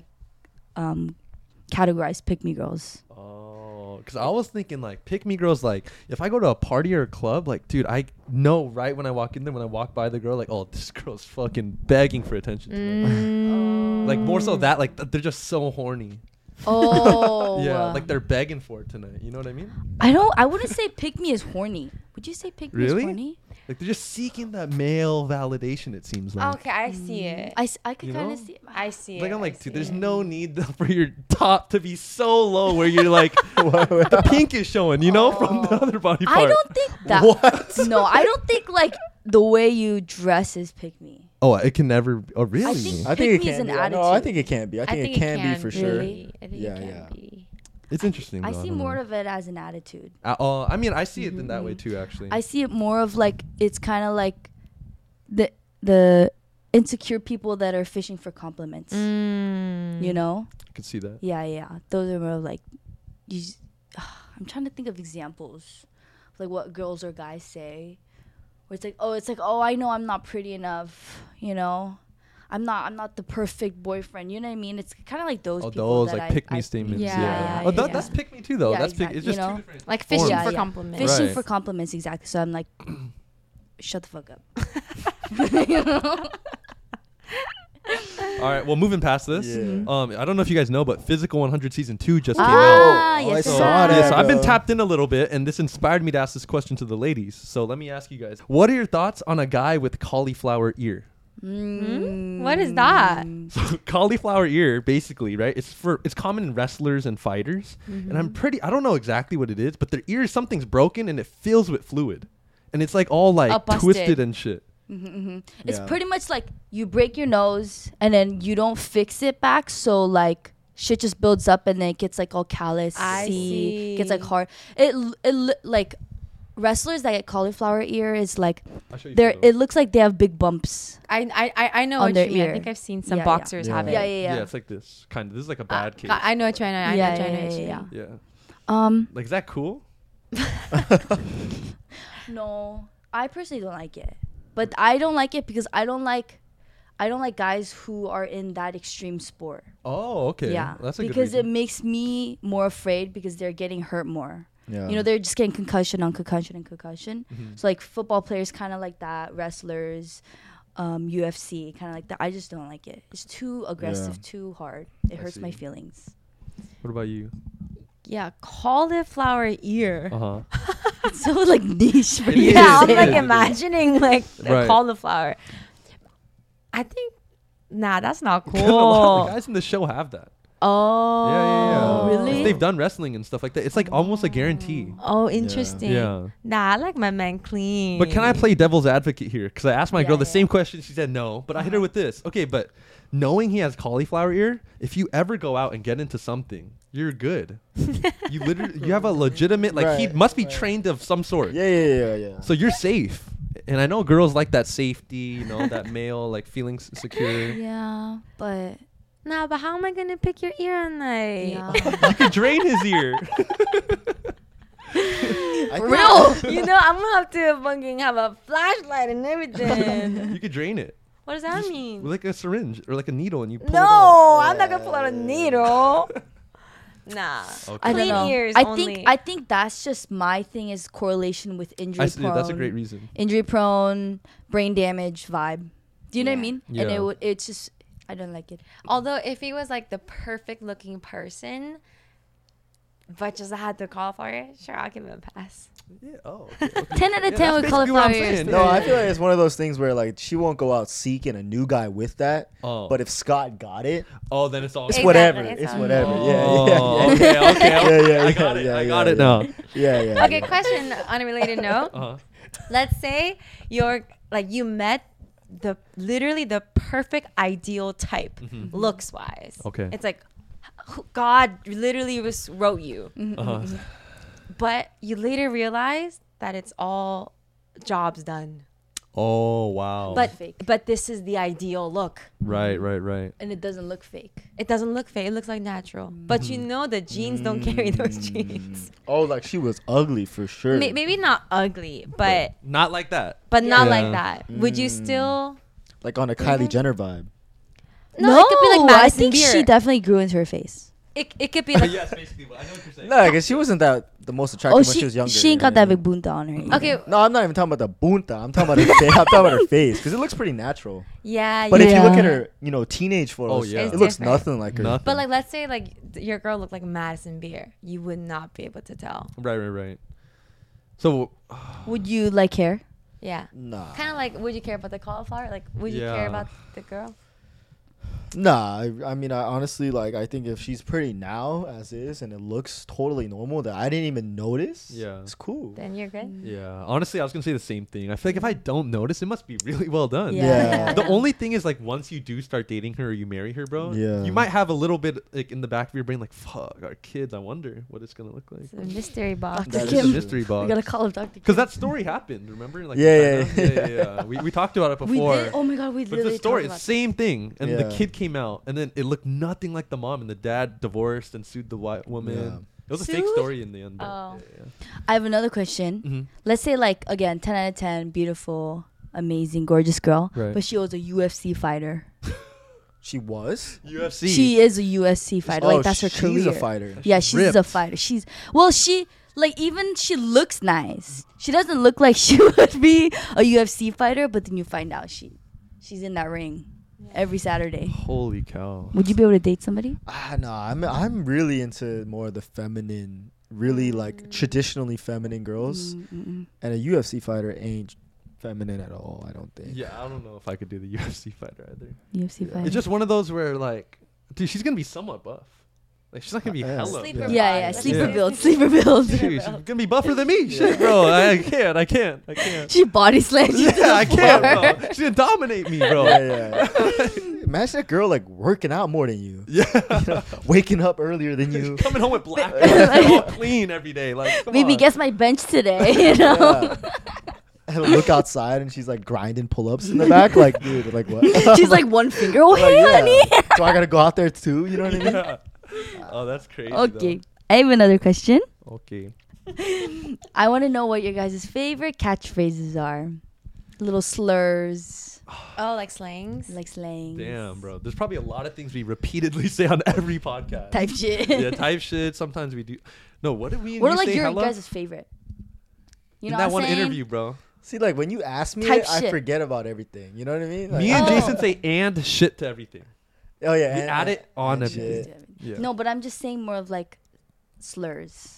categorize pick me girls. Oh, because I was thinking like pick me girls. Like if I go to a party or a club, like dude, I know right when I walk in there, when I walk by the girl, like oh, this girl's fucking begging for attention. Tonight. Like more so that like they're just so horny. Oh. Yeah, like they're begging for it tonight. You know what I mean? I wouldn't say pick me is horny. Would you say pick me Really? is horny? Like they're just seeking that male validation. It seems like. Okay, I see it. I could You kind know? of see it. I see it. Like I'm I like, see dude, there's it. no need for your top to be so low where you're like the pink is showing, you know, from the other body part. I don't think that. What? No, I don't think like the way you dress is pick me. Oh, it can never. Oh, really? think- I Pick think it me is can an be. No, I attitude. think it can be. I think it can be for sure. Really? I think Yeah, it can yeah. be. It's interesting. I though, see don't more know. of it as an attitude. I mean, I see it in that way too. Actually. I see it more of like it's kind of like the insecure people that are fishing for compliments. You know? I could see that. Yeah. Those are more of like I'm trying to think of examples, like what girls or guys say, where it's like oh I know I'm not pretty enough, you know. I'm not the perfect boyfriend. You know what I mean? It's kind of like those Oh, people those that like pick me statements. Yeah, Yeah. yeah, Oh, yeah. that's pick me too though. Yeah, That's exactly, pick. It's just you two know? different. Like fishing Forms. for Yeah. compliments. fishing Right. for compliments, exactly. So I'm like, shut the fuck up. All right. Well, moving past this. Yeah. I don't know if you guys know, but Physical 100 season 2 just came out. Ah, Oh, I yes, saw sir. that. Yeah, so I've been bro. tapped in a little bit, and this inspired me to ask this question to the ladies. So let me ask you guys: what are your thoughts on a guy with cauliflower ear? What is that? So cauliflower ear, basically, right? It's common in wrestlers and fighters, and I don't know exactly what it is, but their ear, something's broken and it fills with fluid, and it's like all like busted. twisted and shit. It's Yeah. pretty much like you break your nose and then you don't fix it back, so like shit just builds up and then it gets like all callous. I see. Gets like hard. Like wrestlers that get cauliflower ear is like I'll show you they're. photos. It looks like they have big bumps. I know On what their you mean. I ear. think I've seen some Yeah, yeah. boxers Yeah. have it. Yeah, yeah, yeah. Yeah, it's like this kind of. This is like a bad case. I know what you mean. I know Yeah, what you yeah, mean. yeah, yeah. Yeah. Like, is that cool? No, I personally don't like it. But I don't like it because I don't like guys who are in that extreme sport. Oh, okay. Yeah, That's a good because it reason. makes me more afraid because they're getting hurt more. Yeah. You know, they're just getting concussion on concussion and concussion. Mhm. So like football players kind of like that, wrestlers, UFC kind of like that. I just don't like it. It's too aggressive, too hard. It I hurts my see. feelings. What about you? Yeah, cauliflower ear. Uh huh. It's so like niche for It you. is. to Yeah, I'm say. like Yeah. imagining like the Right. cauliflower. I think, nah, that's not A lot of cool. the guys in the show have that. Oh, Yeah. Really? If they've done wrestling and stuff like that. It's like almost a guarantee. Oh, interesting. Yeah. Nah, I like my man clean. But can I play devil's advocate here? Because I asked my Yeah, girl the yeah. same question. She said no. But I hit her with this. Okay, but knowing he has cauliflower ear, if you ever go out and get into something, you're good. You have a legitimate, like, he Right, must be right. trained of some sort. Yeah. So you're safe. And I know girls like that safety, you know, that male, like, feeling secure. Yeah, but Nah, but how am I gonna pick your ear at night? yeah. You could drain his ear. I For think- real? You know, I'm gonna have to fucking have a flashlight and everything. You could drain it. What does that Just mean? with like a syringe or like a needle and you pull it out. No, I'm not gonna pull out a needle. Nah. Okay. I don't Clean know. ears I only. think that's just my thing is correlation with injury prone. That's a great reason. Injury prone, brain damage vibe. Do you know what I Yeah. mean? Yeah. And it's just I don't like it. Although if he was like the perfect looking person, but just had the cauliflower, sure, I'll give him a pass. Yeah. Oh. Okay, okay. 10 out of 10 with that's basically what cauliflower I'm ears. saying. No, I feel like it's one of those things where like she won't go out seeking a new guy with that. Oh. But if Scott got it, Oh, then it's all. it's Exactly, whatever. it's It's all- whatever. Oh, Yeah. okay. Yeah, I got it. yeah, I got yeah, it yeah. now. Yeah. Okay, question on a related note. Uh-huh. Let's say you met literally the perfect ideal type Mhm. looks wise. Okay. It's like God literally wrote you. Uh-huh. But you later realize that it's all jobs done. Oh wow. But this is the ideal look. right. And it doesn't look fake. It doesn't look fake. It looks like natural. But you know the genes don't carry those genes. Oh, like she was ugly for sure. Maybe not ugly, but Not like that. not Yeah. like that. Would you still? Like on a Kylie Jenner vibe. No, it could be like I Madison think Beer. she definitely grew into her face. It could be like yes, basically. I know what you're saying. No, because she wasn't the most attractive Oh, when she was younger. she ain't got that big bunta on her. either. okay. No, I'm not even talking about the bunta. I'm talking about her face. I'm talking about her face because it looks pretty natural. Yeah, But yeah. if you look Yeah. at her, teenage photos, Oh, yeah. it It's looks different. nothing like her. Nothing. But like, let's say like your girl looked like Madison Beer, you would not be able to tell. Right. So Would you like hair? Yeah. Nah. Kind of like, would you care about the cauliflower? Like, would you care Yeah. about the girl? Nah, I mean, I honestly, like, I think if she's pretty now as is and it looks totally normal that I didn't even notice, Yeah. it's cool. Then you're good. yeah, honestly, I was gonna say the same thing. I feel like if I don't notice, it must be really well done. Yeah. The only thing is like once you do start dating her or you marry her, bro, Yeah. you might have a little bit like in the back of your brain, like, fuck, our kids. I wonder what it's gonna look like. It's a mystery box. That It's is a true. mystery We box. gotta call him Dr. Because that story happened, remember? Like Yeah, China? yeah. yeah. We talked about it We before. did. Oh my god, we But literally the story, talked about same thing, and the Yeah. kid came out, and then it looked nothing like the mom, and the dad divorced and sued the white woman. Yeah. It was a fake Sued? story in the end. but Oh. I have another question. Mm-hmm. Let's say like again, 10 out of 10, beautiful, amazing, gorgeous girl, Right. but she was a UFC fighter. She was? UFC. She is a UFC fighter. Like that's her she's career. a fighter. Yeah, She's she's a ripped. fighter. She like even she looks nice. She doesn't look like she would be a UFC fighter, but then you find out she's in that ring every Saturday. Holy cow. Would you be able to date somebody? No, I'm really into more of the feminine, really like traditionally feminine girls, Mm-mm. and a UFC fighter ain't feminine at all. I don't think. Yeah, I don't know if I could do the UFC fighter either. UFC Yeah. fighter. It's just one of those where like, dude, she's gonna be somewhat buff. Like she's not gonna be Yeah. hella. Sleeper Yeah. body. Yeah, Let's sleeper say build, it's sleeper build. Dude, she's gonna be buffer than me. Shit, bro. I can't. She body slams you to Yeah, the I can't, floor. bro. She's gonna dominate me, bro. Yeah. Imagine a girl like working out more than you. Yeah. Waking up earlier than you. Coming home with black belts, all clean every day. Like, come Maybe on. guess my bench today. You know. Yeah. And look outside and she's like grinding pull-ups in the back. Like, dude, like what? She's like one finger. Oh, Like, hey, yeah. honey. So I gotta go out there too. You know what I mean? Yeah. Oh, that's crazy. Okay, I have another question. Though. Okay. I want to know what your guys' favorite catchphrases are. Little slurs, Oh, like slangs. like slang. Damn, bro. There's probably a lot of things we repeatedly say on every podcast. Type shit. Yeah, type shit. Sometimes we do. No, what did we? What are you like say your hella? guys' favorite? You know In that what I'm one saying? interview, bro. See, like when you ask me, Type it, I shit. forget about everything. You know what I mean? Like, Me and Oh. Jason say and shit to everything. oh yeah, We and- add it on and everything. shit. Yeah. No, but I'm just saying more of like slurs.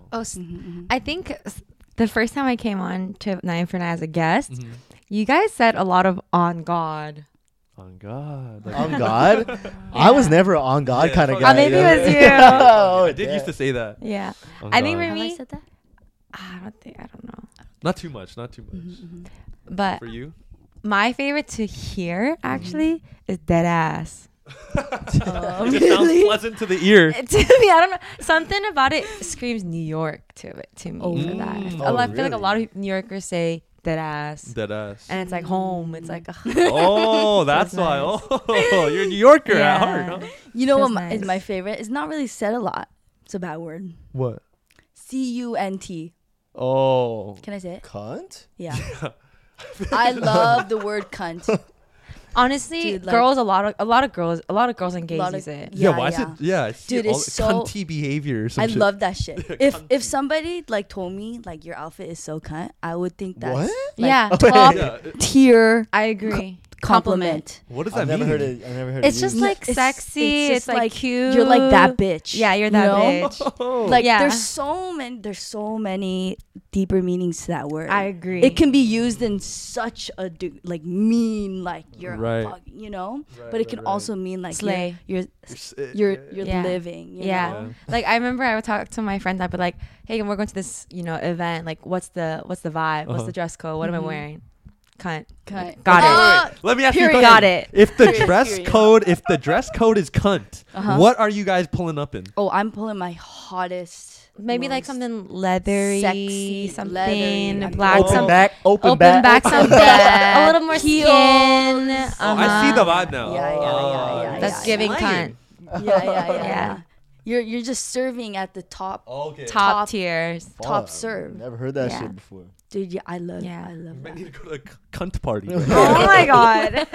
I think the first time I came on to 9 for 9 as a guest, Mhm. you guys said a lot of on God. On God. Like- On God, I was never an on God Yeah, kind of probably- guy. maybe you it know? was you. Oh, I did yeah. used to say that. Yeah. On I think God. for Have I me, said that? I don't know. Not too much. Not too much. Mm-hmm. But For you? my favorite to hear actually is dead ass. It just sounds pleasant to the ear. To me, I don't know. Something about it screams New York to me Oh. for that. Mm. I feel like a really? lot of New Yorkers say dead ass. Dead ass. And it's like home. It's like, Oh, that's Feels why. nice. Oh, you're a New Yorker at Yeah. heart, huh? You know what Feels is nice. my favorite? It's not really said a lot. It's a bad word. What? CUNT. Oh. Can I say it? Cunt. Yeah. I love the word cunt. honestly, Dude, like- girls, a lot of girls and gays Lot of- use it. Yeah, Yeah, why yeah. is it? Yeah, I see Dude, all it's so- cunty behavior. Or some I shit. love that shit. If Cunty. somebody like told me like your outfit is so cunt, I would think that's What? like, Yeah, Oh, top Yeah. tier I agree. compliment. What does I've that never mean? heard it. I've never heard It's it just used. like It's- sexy. it's It's, just like like, cute. You're like that bitch. Yeah, you're you that know? bitch. Oh. Like Yeah. there's so many deeper meanings to that word. I agree. It can be used in such a like mean, like you're Right. fucking, you know, Right, but it right, can right. also mean like Slay. you're sick, you're yeah. Yeah. living. You Yeah. know? Like I remember I would talk to my friends. I'd be like, "Hey, we're going to this, event. Like, what's the vibe? What's Uh-huh. the dress code? What am I Mhm. wearing? Cunt. Cunt. Got it. Ah! Let me ask you a Period. question. Got it. If the Period, dress period. code, if the dress code is cunt, Uh-huh. what are you guys pulling up in? Oh, I'm pulling my hottest. Maybe like most something leathery, sexy, something leathery. black, Oh. Open some back, open open back, some back. a little more Heels. skin. Oh, I see the vibe now. Yeah, yeah, Oh, yeah, That's yeah, giving Slaying. cunt. Yeah, yeah, Yeah. yeah. You're just serving at the top Okay. Top Top- tiers. top Fuck, serve. Never heard that Yeah. shit before. Dude, yeah, I love Yeah. I love You might that. need to go to a cunt party. Oh my god.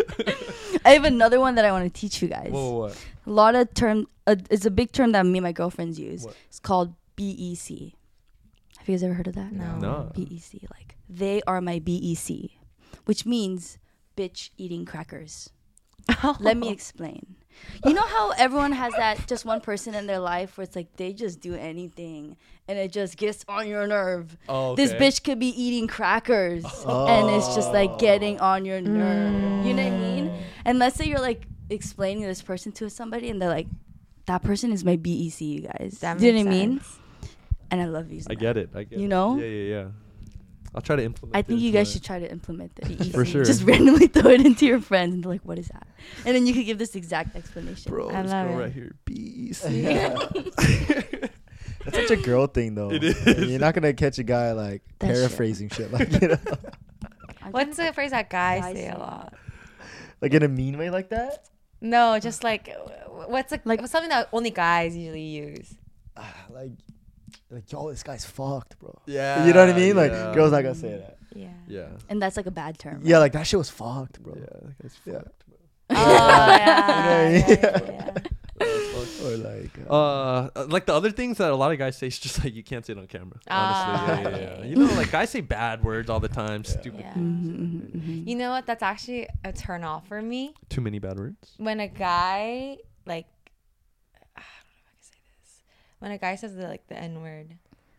I have another one that I want to teach you guys. Whoa. A lot of term it's a big term that me and my girlfriends use. What? It's called BEC. Have you guys ever heard of that? No. No. BEC, like they are my BEC, which means bitch eating crackers. Let me explain. You know how everyone has that just one person in their life where it's like they just do anything and it just gets on your nerve. Oh, This okay. bitch could be eating crackers and it's just like getting on your nerve. You know what I mean? And let's say you're like explaining this person to somebody and they're like, that person is my BEC, you guys. That Do you know makes what I mean? sense. And I love using I that. get it. I get You it. know? Yeah. I'll try to implement I it think you into guys my- should try to implement it. For sure. Just randomly throw it into your friends and they're like, what is that? And then you could give this exact explanation. Bro, I this love girl it. right here. Beast. That's such a girl thing, though. It is. You're not gonna catch a guy like That shit. paraphrasing shit, like you know, What's the phrase that guys Guys say say a a lot? like in a mean way, like that. No, just like what's Like- something that only guys usually use. Like yo, this guy's fucked, bro. Yeah. You know what I mean? Like yeah. girls not gonna say that. Yeah. Yeah. And that's like a bad term. Yeah, like that shit was fucked, bro. Yeah. That guy's Yeah. fucked, bro. Oh yeah. Or Like the other things that a lot of guys say is just like you can't say it on camera. Ah, Honestly, yeah. okay. You know, like guys say bad words all the time. Yeah. Stupid. Yeah. Mm-hmm. You know what? That's actually a turn off for me. Too many bad words. When a guy like, I don't know if I can say this. When a guy says the N word.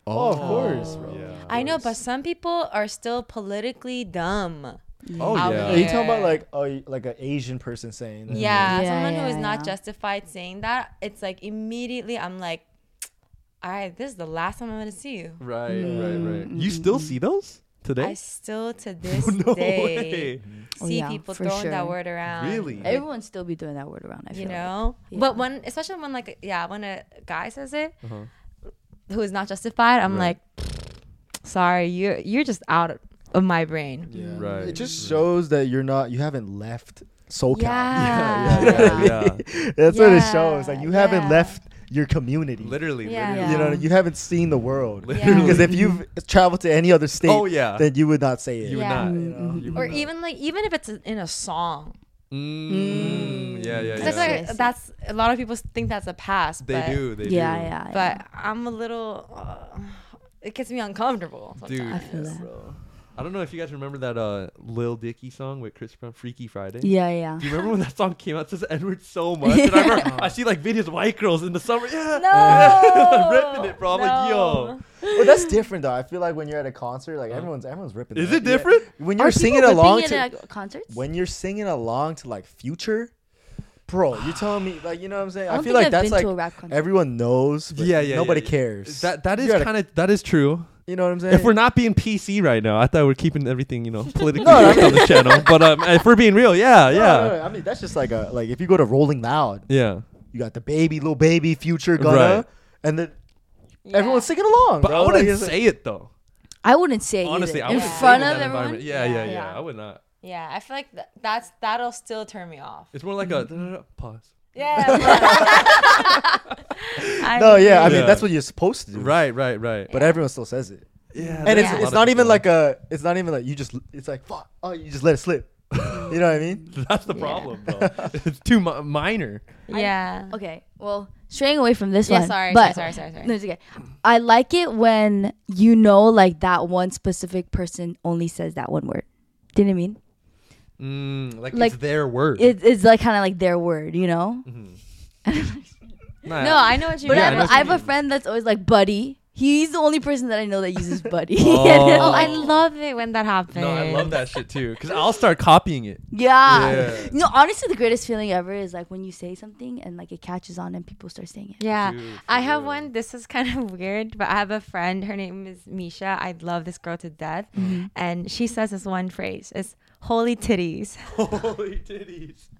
Oh, of course, bro. Yeah. I know, but some people are still politically dumb. Oh out yeah. Are you talking here. about like an Asian person saying that? Yeah, Yeah, someone who yeah, is not yeah. justified saying that. It's like immediately I'm like, all right, this is the last time I'm gonna see you. Right. Mm, You still see those today? I still to this No day way. Oh, see yeah, people for throwing that sure. word around. Really? Everyone still be throwing that word around. I feel You like. know, Yeah. but when, especially when like, when a guy says it, Uh-huh. who is not justified, I'm Right. like, sorry, you're just out of my brain. Yeah. Right. It just shows that you haven't left SoCal. Yeah. That's what it shows. Yeah, Like you haven't yeah. left your community. Literally. Yeah. Literally. You know, Yeah. you haven't seen the world. Literally. Because if you've traveled to any other state, Oh yeah. then you would not say it. You would Yeah. not. Mhm. You Or would not. even if it's in a song. Yeah. I feel Yes, like yes. that's a lot of people think that's a pass. They but, do. They Yeah, do. yeah. But I'm a little. It gets me uncomfortable. Dude. sometimes. I feel that. Bro. I don't know if you guys remember that Lil Dicky song with Chris Brown, Freaky Friday. Yeah, yeah. Do you remember when that song came out? It says N-word so much. And I remember I see like videos of white girls in the summer. Yeah. No. Ripping it, bro. I'm like, yo. Well, that's different though. I feel like when you're at a concert, like everyone's ripping. Is that. it different? Yeah. When Are you're people singing ripping along it to at concerts? when you're singing along to like Future, bro, you're telling me like you know what I'm saying? I I don't feel think like I've that's been like to a rap concert. everyone knows. But Yeah. Nobody cares. That is You're at a- kind of that is true. You know what I'm saying? If we're not being PC right now, I thought we're keeping everything, politically No, correct on the channel. But if we're being real, yeah. No, I mean that's just like if you go to Rolling Loud, Yeah. you got the Lil Baby, Future, Gunna, Right. and then Yeah. everyone's singing along. But bro. I wouldn't Like, it's say it though. I wouldn't say it Honestly, either. I in wouldn't front say it in of that everyone. environment. Yeah. Yeah. I would not. Yeah, I feel like that'll still turn me off. It's more like a pause. Yeah. No, yeah, I mean Yeah. that's what you're supposed to do. Right. But everyone still says it. Yeah. And Yeah. it's not even like it's not even like you just it's like fuck, oh you just let it slip. You know what I mean? That's the Yeah. problem, bro. It's too minor. Yeah. Okay, well, straying away from this Yeah, one. sorry. But Sorry. No, it's okay. I like it when like that one specific person only says that one word. Do you know what I mean? Like Like, it's their word. It's like kind of like their word, you know? Nah, No, I know what you But Yeah, I mean. know what I you have a mean. friend that's always like buddy. He's the only person that I know that uses buddy. Oh. Oh, I love it when that happens. No, I love that shit too. Because I'll start copying it. Yeah. Yeah. You know, honestly, the greatest feeling ever is like when you say something and like it catches on and people start saying it. Yeah. Dude, for I have real. one. This is kind of weird, but I have a friend. Her name is Misha. I love this girl to death. Mm-hmm. And she says this one phrase. It's holy titties. Holy titties.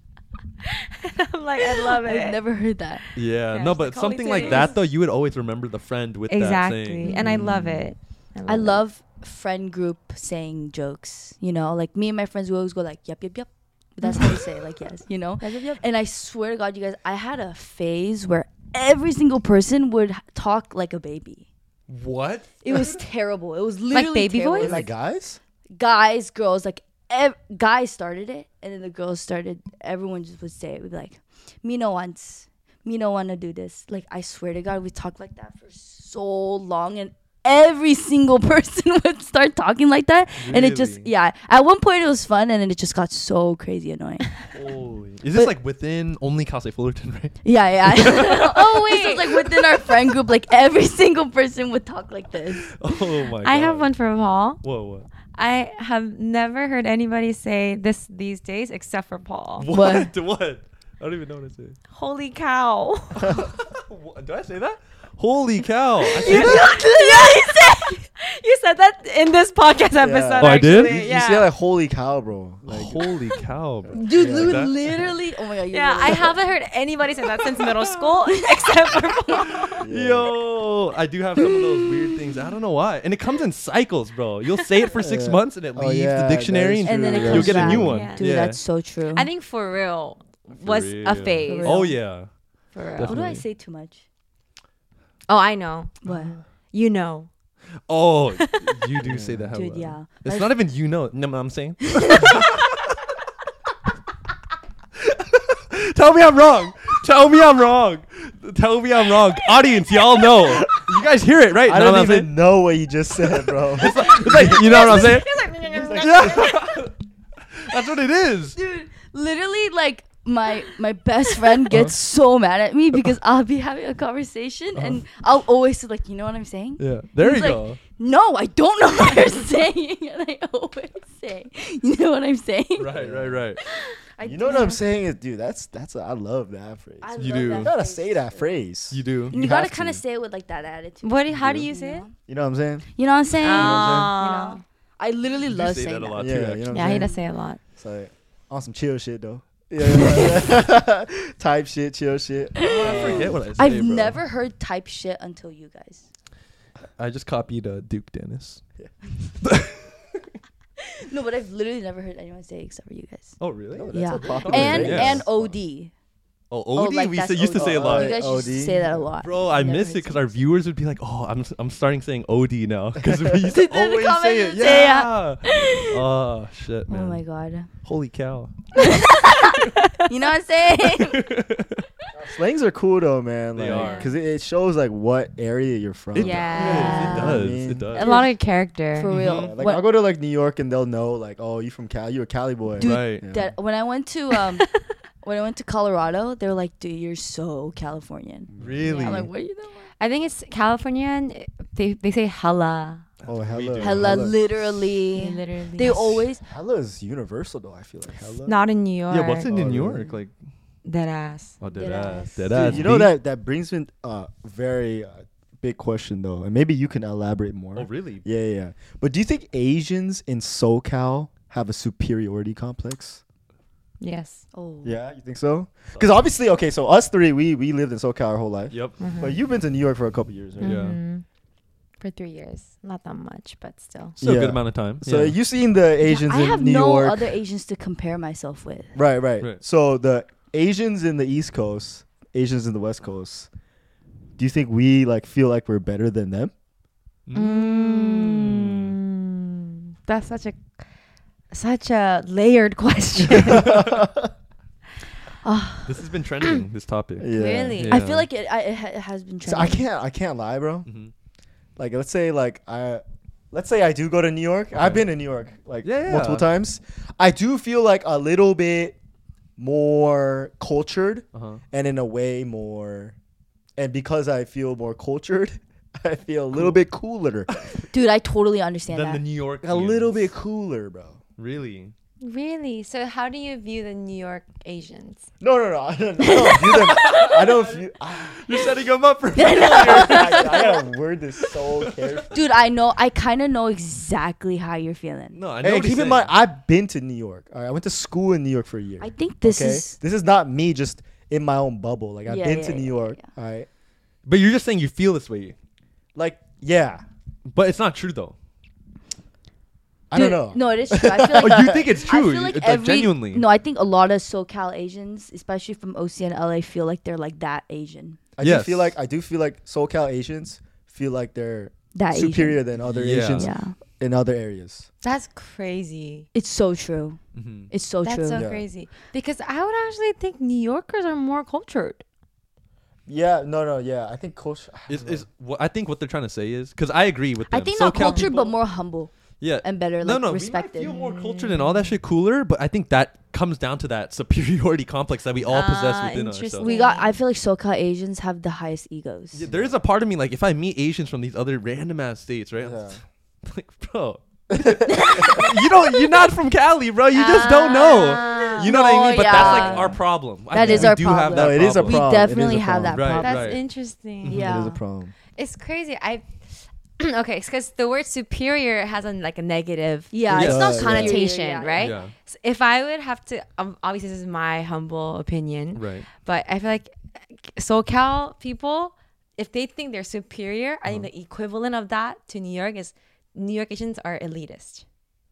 I'm like, I love it. I've never heard that. Yeah, Yeah, no, it's but like holy something like titties. that though, you would always remember the friend with that Exactly. saying. And I love it. I it. love friend group saying jokes. You know, like me and my friends, we always go like, yep. That's how we say it, like yes, you know? And I swear to God, you guys, I had a phase where every single person would talk like a baby. What? It was terrible. It was literally baby terrible. voice? It was Like guys? guys, girls, like guys started it, and then the girls started. Everyone just would say it. We'd be like, "Me no wanna do this." Like I swear to God, we talked like that for so long, and every single person would start talking like that, and it just Really? yeah. At one point, it was fun, and then it just got so crazy annoying. Holy. Is this like within only Cal State Fullerton, right? Yeah. Oh, This wait. was like within our friend group, like every single person would talk like this. Oh my god. I have one for Paul. Whoa, what? I have never heard anybody say this these days except for Paul. What? What? I don't even know what to say. Holy cow. What? Do I say that? Holy cow. I say that? You said that in this podcast episode. Oh, I did? actually. You Yeah. say like holy cow, bro. Like Holy cow, bro. Dude, Yeah. we would Like that? literally. Oh my God. Yeah, I haven't heard anybody say that since middle school except for Paul. Yo, I do have some of those weird things. I don't know why. And it comes in cycles, bro. You'll say it for 6 Yeah. months and it Oh, leaves yeah, the that dictionary is And then it true. you'll comes get a new back. one. Yeah. Dude, yeah. that's so true. I think for real For was a real. phase. For real. Oh, yeah. For real. What do I Definitely. say too much? Oh, I know. What? You know. Oh, you do say that. hella. Dude, yeah. It's not even you know. No, I'm saying. Tell me I'm wrong. Tell me I'm wrong. Tell me I'm wrong. Audience, y'all know. You guys hear it, right? I Know don't what I'm even saying? know what you just said, bro. It's like, you know what I'm saying? Yeah. That's what it is. Dude, literally, like my best friend gets so mad at me because I'll be having a conversation and I'll always say like, you know what I'm saying? Yeah. There He's you like, go. No, I don't know what you're saying, and I always say, you know what I'm saying? Right. You know what I'm saying? Is, dude, I love that phrase. I You love do. that You gotta phrase. say that phrase. You do. And you You gotta have kind of to. say it with like that attitude. How do you You say it? know? You know what I'm saying? You know what I'm saying? what I'm Oh. You know, I literally You do love say saying that a that. lot. Yeah, too, you know actually. what I'm Yeah, he saying? does say a lot. It's like on some chill shit though. Yeah. Type shit, chill shit. I forget what I say, I've bro. never heard type shit until you guys. I just copied Duke Dennis. No, but I've literally never heard anyone say it except for you guys. Oh, really? No, that's Yeah. a popular And phrase. and OD. Oh, Oh, OD. like We that's used to say a OD. lot. You guys used to OD. say that a lot. Bro, I Never miss heard it because someone- our viewers would be like, "Oh, I'm starting saying OD now," because we used to In the always say comments it. and say Yeah. Oh shit, man. Oh my god. Holy cow. You know what I'm saying? Slangs are cool though, man. They Like, are. because it shows like what area you're from. It Yeah. does. I mean, It does. A lot of character. For real. Yeah, like When- I'll go to like New York and they'll know like, oh, you from Cali? You're a Cali boy. Dude, Right. Yeah. that when I went to Colorado, they were like, "Dude, you're so Californian." Really? I'm like, "What are you doing?" I think it's Californian. They say hella. Oh, We hella. do. Hella, literally. Literally. They always. Hella is universal though. I feel like hella. Not in New York. Yeah. What's in Oh, New really? York? Like, Dead ass. oh, dead Dead ass. ass. Dead Dude, ass. you know beat. that brings me very big question though, and maybe you can elaborate more. Oh, really? Yeah. But do you think Asians in SoCal have a superiority complex? Yes. Oh. Yeah, you think so? Because obviously, okay, so us three, we lived in SoCal our whole life. Yep. Mhm. But you've been to New York for a couple years, right? Yeah. Mhm. For 3 years. Not that much, but still. Still a Yeah. good amount of time. So yeah. you seen the Asians I have in New no York? other Asians to compare myself with. Right. Right. So the Asians in the East Coast, Asians in the West Coast. Do you think we like feel like we're better than them? That's such a layered question. This has been trending. This topic. Yeah. Really? Yeah. I feel like it has been So trending. I can't lie, bro. Mhm. Like let's say I do go to New York. I've been to New York like Yeah. multiple times. I do feel like a little bit more cultured Uh-huh. and in a way more, and because I feel more cultured, I feel a little bit cooler. Dude, I totally understand Then that. the New York. A little bit cooler, bro. Really? Really? So how do you view the New York Asians? No. I don't view them. I don't view. You're setting them up for I gotta word this so carefully. Dude, I kind of know exactly how you're feeling. No, I know. Hey, what he's keep in saying. mind, I've been to New York. All right, I went to school in New York for a year. I think this okay? is. This is not me just in my own bubble. Like I've Yeah, been yeah, to New yeah, York. yeah. All right. But you're just saying you feel this way. Like yeah. But it's not true though. I don't Dude, know. No, it is true. I feel like Oh, you think it's true? I feel like It's every, genuinely. No, I think a lot of SoCal Asians, especially from OC and LA, feel like they're like that Asian. I Yes. do feel like SoCal Asians feel like they're That superior than other Yeah. Asians Asian. Yeah. in other areas. That's crazy. It's so true. Mhm. It's so That's true. so Yeah. crazy. Because I would actually think New Yorkers are more cultured. Yeah, no, yeah. I think culture. Is what I think what they're trying to say is because I agree with them. I think not SoCal cultured, but people- more humble yeah. and better, No, like no, respected. we might feel more cultured and all that shit cooler, but I think that comes down to that superiority complex that we all possess within interesting. ourselves. I feel like SoCal Asians have the highest egos. Yeah, there is a part of me like if I meet Asians from these other random ass states, right? Yeah. Like, bro, you're not from Cali, bro. You just don't know. You know what I mean? But that's like yeah. our problem. I That think is we our do have problem. that No, it is a problem. We problem. It is a definitely have that problem. Right, problem. That's right. interesting. Yeah. It is a problem. It's crazy. Okay, because the word superior has a negative Yeah, it's not connotation, superior, yeah. right? Yeah. So if I would have to, obviously this is my humble opinion, Right. but I feel like SoCal people, if they think they're superior, I think the equivalent of that to New York is New York Asians are elitist.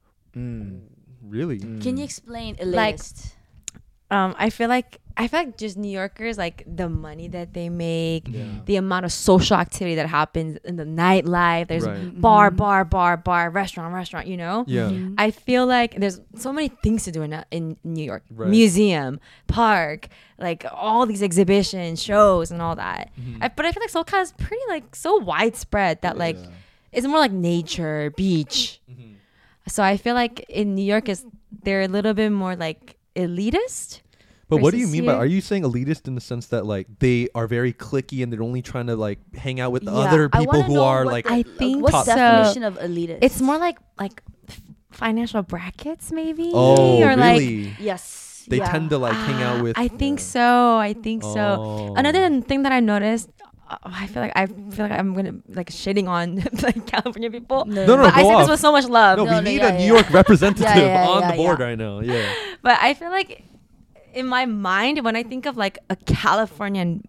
Really? Can you explain Like- elitist? I feel like just New Yorkers, like the money that they make, Yeah. the amount of social activity that happens in the nightlife. There's Right. bar, restaurant. You know. Yeah. Mhm. I feel like there's so many things to do in New York. Right. Museum, park, like all these exhibitions, shows, and all that. Mhm. But I feel like SoCal is pretty like so widespread that like it's more like nature, beach. Mhm. So I feel like in New York they're a little bit more like elitist. But what do you versus mean by? here. Are you saying elitist in the sense that like they are very cliquey and they're only trying to like hang out with the Yeah, other I people wanna who know are what like? the- I think what's top- the definition of elitist? It's more like financial brackets, maybe. Oh, or like really? yes. They yeah. tend to like hang out with. I think Yeah. so. I think so. Oh. Another thing that I noticed, I feel like I'm gonna like shitting on like California people. No, But I go say off. this with so much love. No, No, we no, need yeah, a New yeah. York representative Yeah, on yeah, the board yeah. right now. Yeah. But I feel like in my mind, when I think of like a Californian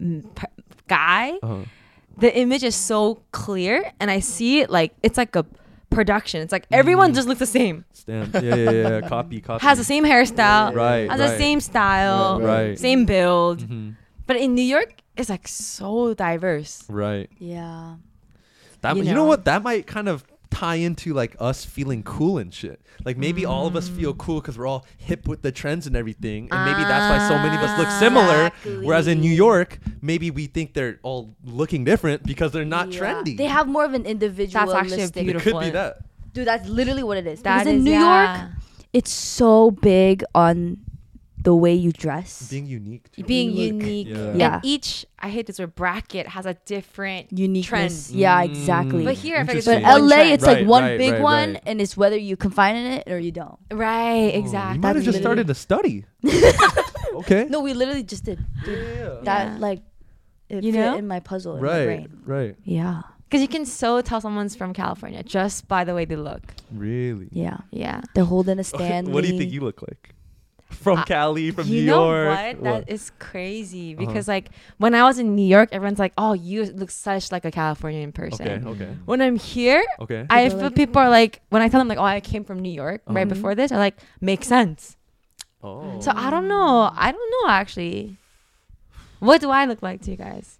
guy, Uh-huh. the image is so clear, and I see it like it's like a production. It's like everyone just looks the same, Stamp. Yeah. Copy. has the same hairstyle, Right. has the same style, Right. same build. Mm-hmm. But in New York, it's like so diverse. Right. Yeah. That You you know know? what? That might kind of tie into like us feeling cool and shit. Like maybe all of us feel cool because we're all hip with the trends and everything, and maybe that's why so many of us look similar. Exactly. Whereas in New York, maybe we think they're all looking different because they're not Yeah. trendy. They have more of an individualistic. That's actually a it beautiful. could be that. Dude, that's literally what it is. That Because in is, New yeah. York, it's so big on the way you dress. Being unique. Too. being Unique. unique. Yeah. Yeah. And each, I hate this word, bracket has a different Uniqueness. trend. Yeah, Mm, exactly. But here, I feel like it's But interesting. one LA, trend. it's like Right, one right, big right, one, right. and it's whether you confine in it or you don't. Right, Oh, exactly. You might have just literally- started to study. Okay. No, we literally just did. Yeah. That Yeah. like, it You fit know? in my puzzle in my Right. brain. Right. Yeah. Because you can so tell someone's from California just by the way they look. Really. Yeah. Yeah. They're holding a Stanley. What do you think you look like? From Cali, from you New know York. what? That is crazy because like when I was in New York, everyone's like, "Oh, you look such like a Californian person." Okay. When I'm here, Okay. I People feel like- people are like, when I tell them like, "Oh, I came from New York," right Uh-huh. before this, they're like, "Makes sense." Oh. So I don't know. I don't know actually. What do I look like to you guys?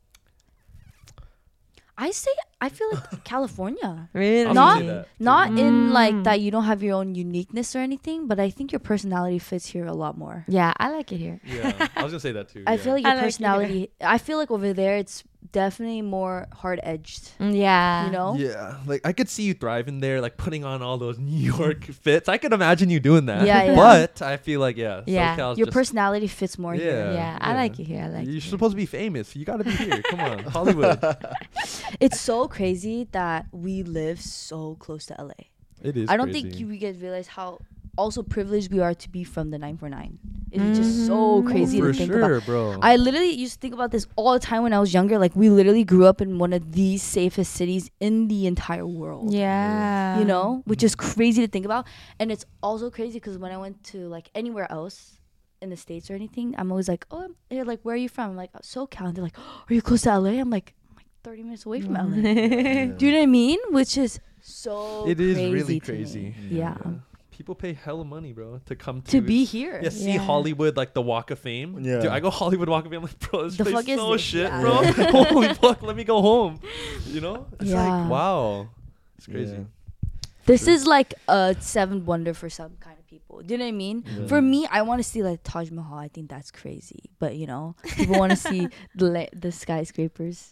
I feel like California. Really? I was Not- gonna say that. Not in like Mm. that you don't have your own uniqueness or anything, but I think your personality fits here a lot more. Yeah, I like it here. Yeah, I was gonna say that too. I yeah. feel like I your like it. personality. I feel like over there it's definitely more hard edged. Yeah. You know? Yeah, like I could see you thriving there, like putting on all those New York fits. I could imagine you doing that. Yeah, yeah. But I feel like Yeah. SoCal's Your just- personality fits more here. Yeah, I like it here. I like You're it here. supposed to be famous. You gotta be here. Come on, Hollywood. It's so crazy that we live so close to LA. It is. I don't crazy. think you guys realize how also privileged we are to be from the 949. It's just so crazy for to think sure, about. bro. I literally used to think about this all the time when I was younger. Like we literally grew up in one of the safest cities in the entire world. Yeah. You know, which is crazy to think about. And it's also crazy because when I went to like anywhere else in the States or anything, I'm always like, oh, they're like, where are you from? I'm like, SoCal. And they're like, oh, are you close to LA? I'm like 30 minutes away from LA. Do you know what I mean? Which is so It is crazy really to me. crazy. Yeah. People pay hella money, bro, to come To be here. Yeah, see Yeah. Hollywood, like the Walk of Fame. Yeah. Dude, I go Hollywood Walk of Fame, I'm like, bro, this The place fuck is is so this? shit, Yeah. bro. Holy fuck, let me go home. You know? It's Yeah. like, wow. It's crazy. Yeah. This True. is like a seventh wonder for some kind of people. Do you know what I mean? Yeah. For me, I want to see like Taj Mahal. I think that's crazy. But you know, people want to see the skyscrapers.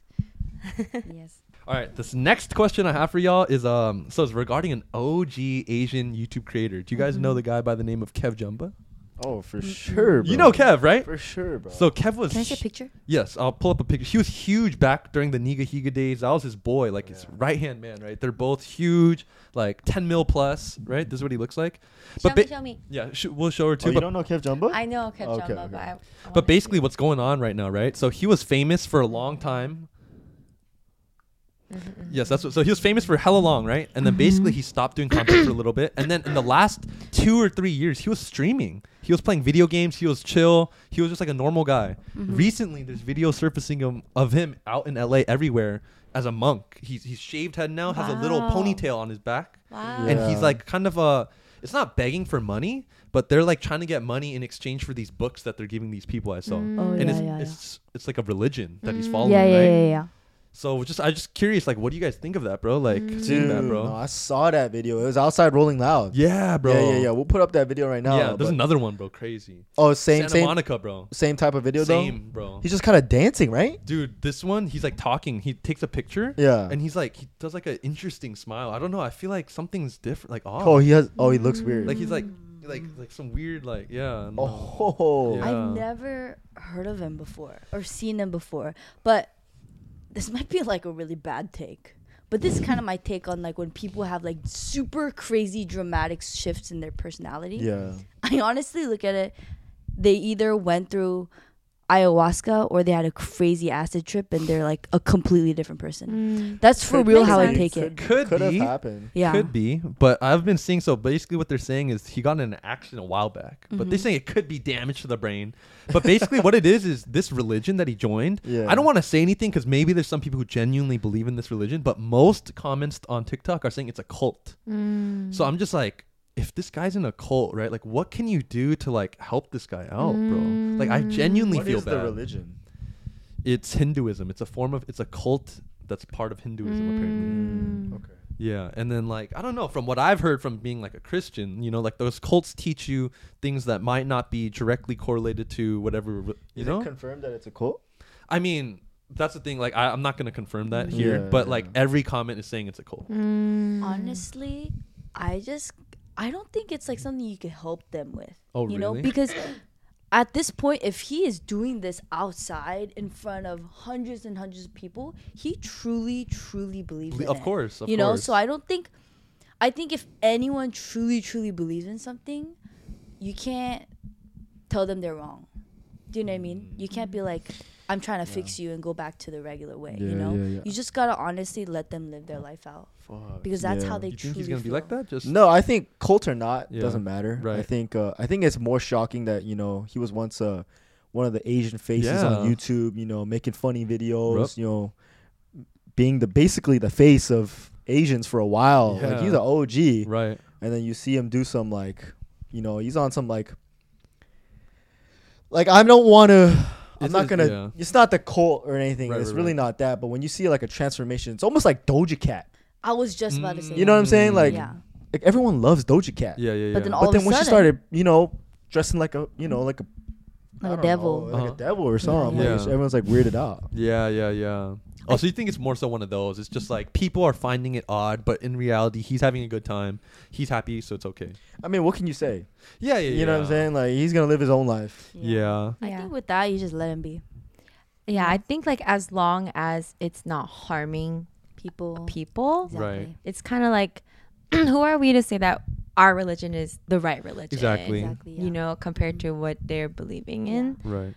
Yes. All right, this next question I have for y'all is so it's regarding an OG Asian YouTube creator. Do you guys know the guy by the name of Kev Jumba? Oh, for sure, bro. You know Kev, right? For sure, bro. So Kev was Can I see a picture? Yes, I'll pull up a picture. He was huge back during the Niga Higa days. That was his boy, like his right hand man, right? They're both huge, like 10 mil plus, right? This is what he looks like. Show me. Yeah, we'll show her oh, too. you but don't know Kev Jumba? I know Kev Okay, Jumba, okay. but but basically, what's going on right now, right? So he was famous for a long time. Yes, that's what. So he was famous for hella long, right? And then basically he stopped doing content for a little bit, and then in the last 2 or 3 years, he was streaming. He was playing video games. He was chill. He was just like a normal guy. Recently, there's videos surfacing of him out in LA everywhere as a monk. He's shaved head now, has a little Wow. ponytail on his back, Wow. and he's Yeah. like kind of a. It's not begging for money, but they're like trying to get money in exchange for these books that they're giving these people. I saw. Oh, And yeah, it's like a religion that he's following, yeah, right? yeah. So I'm just curious, like, what do you guys think of that, bro? Like, seeing that, bro. No, I saw that video. It was outside Rolling Loud. Yeah, bro. Yeah. We'll put up that video right now. Yeah, there's but- another one, bro. Crazy. Oh, same Santa Monica, bro. type of video Same, though. bro. He's just kind of dancing, right? Dude, this one, he's like talking. He takes a picture. Yeah. And he's like, he does like an interesting smile. I don't know. I feel like something's different, like off. Oh, he looks weird. like he's like like some weird like no. Oh. Yeah. I've never heard of him before or seen him before, but this might be like a really bad take. But this is kind of my take on like when people have like super crazy dramatic shifts in their personality. Yeah. I honestly look at it, they either went through ayahuasca or they had a crazy acid trip and they're like a completely different person. That's for Could real be. how I Makes take sense. it. Could have be. happened. Yeah. Could be, but I've been seeing. So basically, what they're saying is he got in an accident a while back, but they're saying it could be damage to the brain. But basically, what it is this religion that he joined. Yeah. I don't want to say anything because maybe there's some people who genuinely believe in this religion, but most comments on TikTok are saying it's a cult. So I'm just like, if this guy's in a cult, right? Like, what can you do to like help this guy out, bro? Like, I genuinely What feel is bad. the religion? It's Hinduism. It's a cult that's part of Hinduism apparently. Okay. Yeah, and then like I don't know, from what I've heard from being like a Christian, like those cults teach you things that might not be directly correlated to whatever Is it confirmed that it's a cult? I mean, that's the thing. Like I'm not gonna confirm that here, Yeah, but yeah. like every comment is saying it's a cult. Honestly, I don't think it's like something you can help them with. Oh, you know, really? because at this point, if he is doing this outside in front of hundreds and hundreds of people, he truly believes in it. Of course, you know, so I think if anyone truly believes in something, you can't tell them they're wrong. Do you know what I mean? You can't be like, I'm trying to fix you and go back to the regular way. Yeah, you know, yeah. you just gotta honestly let them live their life out Fuck. because that's Yeah. how they You truly think he's gonna be like feel. that? Just No, I think cult or not Yeah. doesn't matter. Right. I think it's more shocking that he was once one of the Asian faces on Yeah. YouTube. Making funny videos. Yup. Being basically the face of Asians for a while. Like Yeah. he's an OG, right. and then you see him do some he's on some like I don't want to. I'm not gonna. Yeah. It's not the cult or anything. Right, It's right, really right. not that. But when you see like a transformation, it's almost like Doja Cat. I was just about to say You know what I'm saying? Like, yeah. like everyone loves Doja Cat. Yeah. But then But all then of a when she sudden- started, dressing like a, I like a don't devil. know, like Uh-huh. a devil or something, Yeah. like, everyone's like weirded out. Yeah. Oh, so you think it's more so one of those? It's just like people are finding it odd, but in reality, he's having a good time. He's happy, so it's okay. I mean, what can you say? Yeah. You know what I'm saying? Like he's gonna live his own life. Yeah. I Yeah. think with that, you just let him be. Yeah, I think like as long as it's not harming People. people, Right. it's kind of like, who are we to say that our religion is the right religion? Exactly. Exactly. You know, compared to what they're believing in. Right.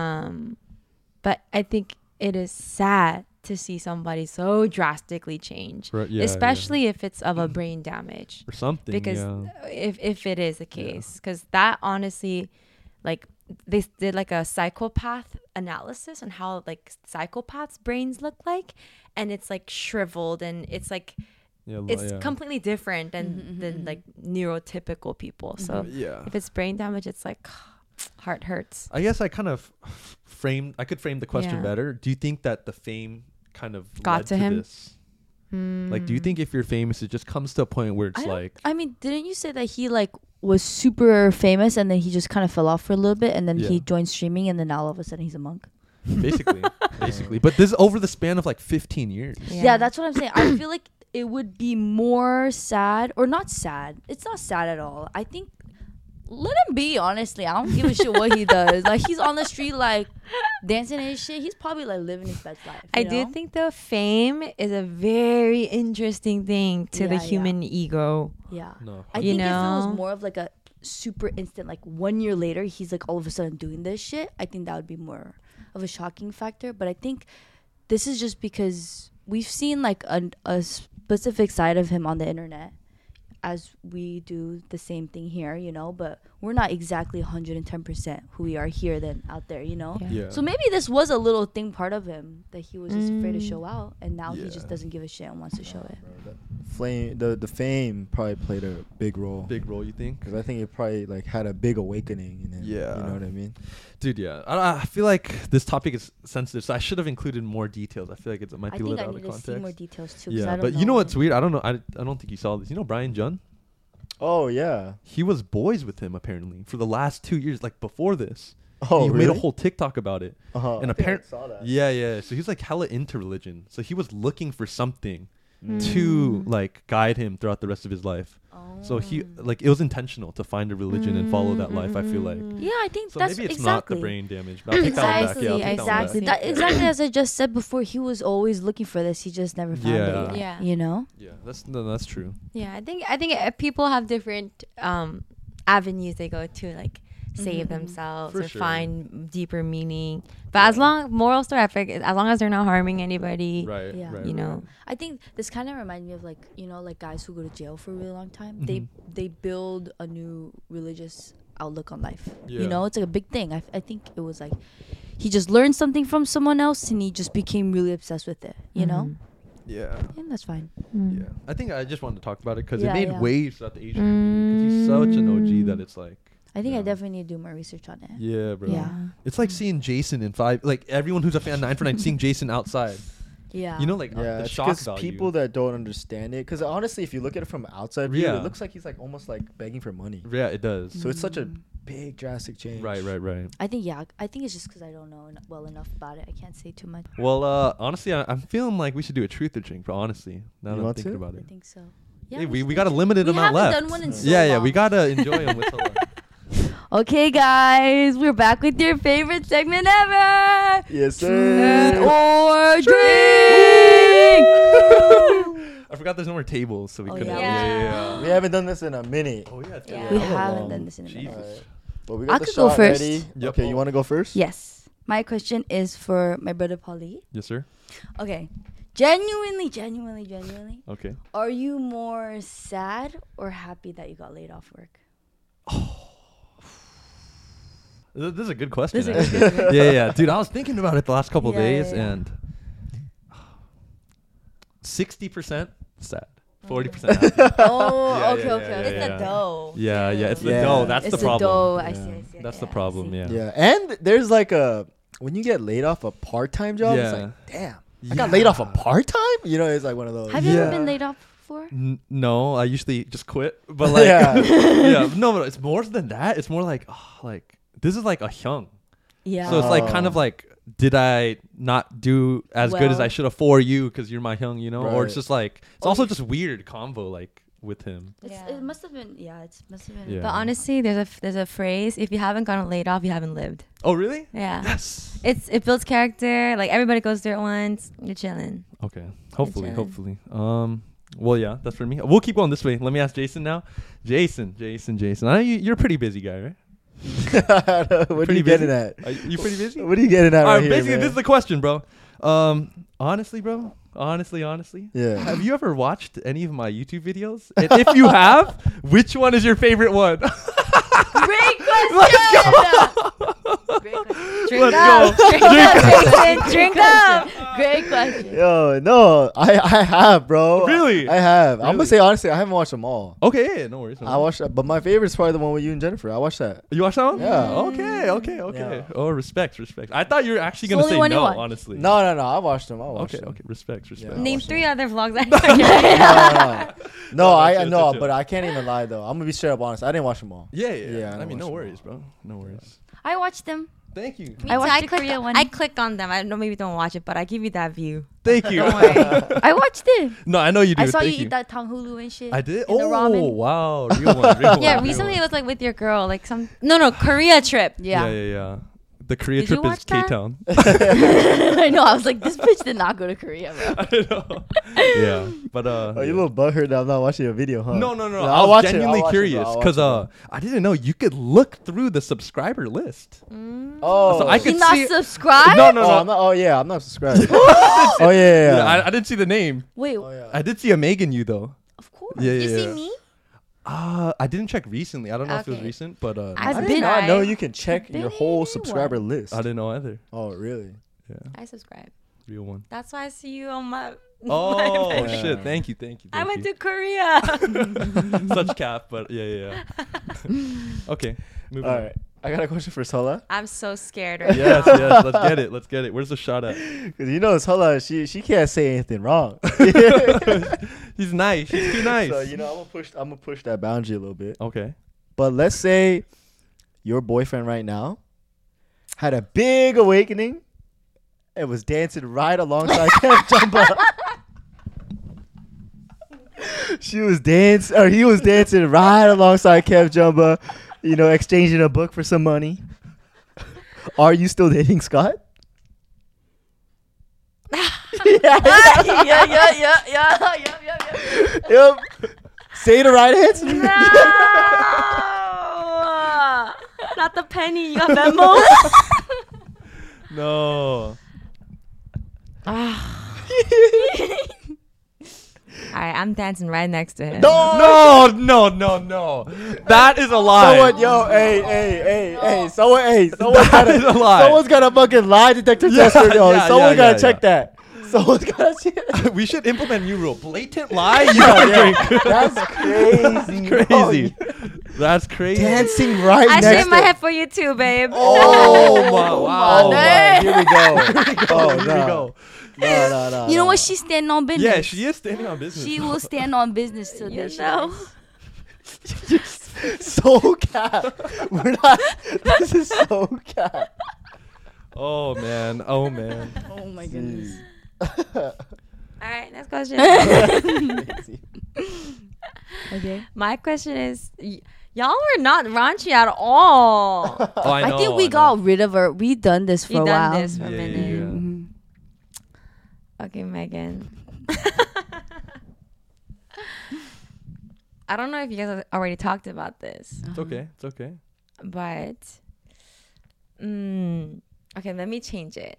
But I think it is sad to see somebody so drastically change, Right. Yeah. especially if it's of a brain damage. or something. Because yeah. if it is the case, because that honestly, like they did like a psychopath analysis on how like psychopaths brains look like, and it's like shriveled and it's like it's completely different than like neurotypical people. So Yeah. if it's brain damage, it's like heart hurts. I guess I kind of I could frame the question Yeah. better. Do you think that the fame kind of Got led to him? this? Like, do you think if you're famous, it just comes to a point where it's like, I mean, didn't you say that he like was super famous and then he just kind of fell off for a little bit and then he Yeah. joined streaming and then now all of a sudden he's a monk? basically, but this is over the span of like 15 years. Yeah, that's what I'm saying. I feel like it would be more sad or not sad. It's not sad at all. I think let him be, honestly. I don't give a shit what he does. Like he's on the street like dancing and shit. He's probably like living his best life. I you do know? think though fame is a very interesting thing to the Yeah, human ego. Yeah. No. I You think if it was know? more of like a super instant, like 1 year later, he's like all of a sudden doing this shit, I think that would be more of a shocking factor. But I think this is just because we've seen like a specific side of him on the internet as we do the same thing here, you know, but we're not exactly 110% who we are here than out there, you know? Yeah. Yeah. So maybe this was a little thing part of him that he was just afraid to show out, and now he Yeah. just doesn't give a shit and wants to show it. The fame probably played a big role. Big role, you think? Because I think it probably like had a big awakening in him. Yeah. You know what I mean? Dude, yeah. I feel like this topic is sensitive, so I should have included more details. I feel like it might I be a think little I out of need to see more context. details too. 'Cause I Yeah, don't but you know what's weird? I don't know. I don't think you saw this. You know Brian Jun? Oh yeah. He was boys with him apparently for the last 2 years, like before this. Oh he really? made a whole TikTok about it. Uh-huh. and I think I apparent- saw that. Yeah. So he was like hella into religion. So he was looking for something, to like guide him throughout the rest of his life. So he like it was intentional to find a religion and follow that life. I feel like. Yeah, I think So that's maybe it's exactly. not the brain damage. But I'll take that one back. Yeah, I'll take Exactly. that one back. Exactly as I just said before, he was always looking for this. He just never found Yeah. it. Yet, Yeah. You know. Yeah, that's true. Yeah, I think people have different avenues they go to, like save themselves For or sure. find deeper meaning. But as long moral story, as long as they're not harming anybody, Right. Yeah. Right. you know. I think this kind of reminds me of like like guys who go to jail for a really long time. Mhm. They build a new religious outlook on life. Yeah. You know, it's like a big thing. I think it was like he just learned something from someone else and he just became really obsessed with it. You know, Yeah. and that's fine. Yeah. I think I just wanted to talk about it because Yeah, it made yeah. waves throughout the Asian community. Because he's such an OG that it's like. I think I Yeah. definitely need to do more research on it. Yeah, bro. Yeah. It's like seeing Jason in 5. Like everyone who's a fan of 9 for 9 seeing Jason outside. Yeah. You know, like Yeah, the it's shock because value. people that don't understand it. Because honestly, if you look at it from outside view, Yeah. it looks like he's like almost like begging for money. Yeah, it does. So it's such a Mm. big drastic change. Right. I think I think it's just because I don't know well enough about it. I can't say too much. Well, honestly, I'm feeling like we should do a truth or drink. But honestly, now You that I'm want thinking to? about I it, think so. Yeah. hey, we should got a do- limited we amount haven't left. done one in so yeah, long. we gotta enjoy them with Hilla. Okay, guys, we're back with your favorite segment ever. Yes, Truth sir. or drink. I forgot there's no more tables, so we Oh, couldn't. yeah. We haven't done this in a minute. Oh yeah. it's Yeah. been We a while. haven't long. done this in a minute. Jesus. Alright. But we I got the could go shot first. ready. Yep. Okay, you want to go first? Yes. My question is for my brother Paulie. Yes, sir. Okay. Genuinely, Okay. are you more sad or happy that you got laid off work? This is a good question. This is a actually. good question. yeah, dude. I was thinking about it the last couple of Yeah, days, yeah, yeah. and 60% sad, 40% happy. Oh, Yeah, okay, yeah, okay. yeah, okay. It's the dough. Yeah, it's the Yeah. dough. That's It's the problem. dough. I Yeah. see. That's the I problem. see. Yeah. Yeah. And there's like when you get laid off a part-time job, it's Yeah. like, damn, I got laid off a part-time? You know, it's like one of those. Have you ever Yeah. been laid off before? No, I usually just quit. But like, Yeah. yeah, no, it's more than that. It's more like, like this is like a hyung. Yeah. So it's like kind Oh. of like, did I not do as good as Well- I should have for you because you're my hyung, you know? Or it's Right. just like it's Or also you- just weird convo like with him. Yeah. It must have been. Yeah, it must have been. Yeah. But honestly, there's a phrase: if you haven't gotten laid off, you haven't lived. Oh really? Yeah. Yes. It builds character. Like everybody goes through it once. You're chilling. Okay. Hopefully. chilling. Well, yeah, that's for me. We'll keep going this way. Let me ask Jason now. Jason. I know you're a pretty busy guy, right? What are Pretty you getting busy? at? Are you pretty busy? What are you getting at All right right, here, basically, man? this is the question, bro. Honestly, bro. Honestly. Yeah. Have you ever watched any of my YouTube videos? And if you have, which one is your favorite one? Great question. Great question. Drink Let's up. go. Drink up, Jason. Drink up. Great question. Yo, no, I have, bro. Really? I have. I'm Really? gonna say honestly, I haven't watched them all. Okay, yeah, no worries. I watched that, but my favorite is probably the one with you and Jennifer. I watched that. You watched that one? Yeah. Okay. Yeah. Oh, respect. I thought you were actually It's gonna only say one you no, watched. honestly. No, I watched them. I watched Okay. them. Respect. Yeah. Name watched 3 other vlogs. No, I chill, no, chill. but I can't even lie though. I'm gonna be straight up honest. I didn't watch them all. Yeah. Yeah, I I mean, no watched worries, bro. No worries. I watched them. Thank you. I watched the Korea one. I clicked on them. I know maybe don't watch it, but I give you that view. Thank you. Don't worry. I watched it. No, I know you do. I saw Thank you eat that tanghulu and shit. I did. in the Oh ramen. wow, real one. Yeah, real recently one. it was like with your girl, like some no Korea trip. Yeah. Yeah. The Korea Did you trip is watch that? K-Town. I know. I was like, this bitch did not go to Korea, bro. I know. Yeah, but Oh, yeah. you a little butthurt that I'm not watching your video, huh? No. Yeah, I I'll was watch it, genuinely I'll watch it, bro. curious I'll because watch I didn't know you could look through the subscriber list. Oh, So I You could not see. subscribed? No. Oh, yeah, I'm not subscribed. Oh yeah. Yeah, I didn't see the name. Wait, Oh yeah. I did see a Megan you though. of course. Yeah, You yeah. see me? I didn't check recently. I don't know if it was Okay. recent, but I've I been- did not know Right. you can check Been your whole anyone. subscriber list. I didn't know either. Oh really? Yeah, I subscribe. real one. That's why I see you on my. Oh Yeah. shit! Thank you. I went to Korea. such cap, but yeah. Okay, moving All on. right. I got a question for Sola. I'm so scared right Yes, now. yes. Let's get it. Where's the shot at? Cause you know Sola, she can't say anything wrong. He's nice. He's too nice. So you know I'm gonna push that boundary a little bit. Okay. But let's say your boyfriend right now had a big awakening and was dancing right alongside Camp Jumba. He was dancing right alongside Kev Jumba, you know, exchanging a book for some money. Are you still dating Scott? Yep. Say the right answer. No! Not the penny. You got Venmo? No. Alright, I'm dancing right next to him. No. That is a lie. Someone's That is a lie. someone's got a fucking lie detector Yeah, tester, yo. yeah, Someone yeah, gotta yeah, check yeah. that. Someone's gotta check. We should implement a new rule. Blatant lie, you gotta drink. That's crazy. Crazy. That's crazy. Dancing right I next shaved my to. head for you too, babe. Oh my! Wow. Oh my, here we go. Oh, Here we go. No. You know what? She's standing on business. Yeah, she is standing on business. She will stand on business till You this. know. So cap. We're not. This is so cap. Oh man. Oh my goodness. Alright, next question. Okay. My question is, y'all were not raunchy at all. Oh, I I know. think we got rid of her. We done this for We a done while. this for a Yeah, minute. yeah. Mhm. Okay, Megan. I don't know if you guys have already talked about this, It's okay. It's okay. but okay, let me change it.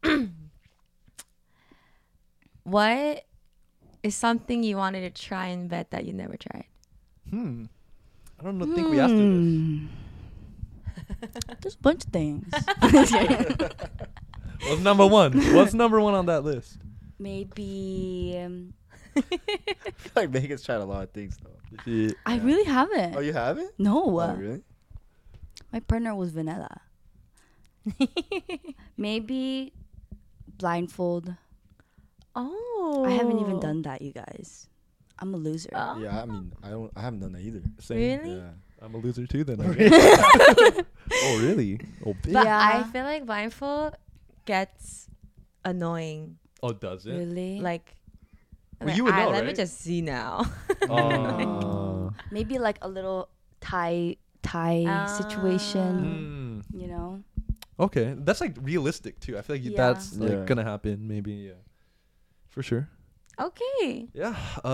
What is something you wanted to try and bet that you never tried? I don't know. Think we asked her this. There's a bunch of things. What's number one? What's number one on that list? Maybe I feel like Megan's tried a lot of things though. I really haven't. Oh, you haven't? No, Oh, really? my partner was vanilla. Maybe blindfold. Oh, I haven't even done that, you guys. I'm a loser. Oh. Yeah, I mean, I haven't done that either. Same. Really? Yeah. I'm a loser too then. I guess. Oh really? Oh big. But Yeah. I feel like blindfold gets annoying. Oh does it? Really? Like, Well, you would know, let me right? just see now. Oh. Maybe like a little tie situation. You know? Okay, that's like realistic too. I feel like Yeah. that's like Yeah. gonna happen. Maybe yeah, for sure. Okay, Yeah.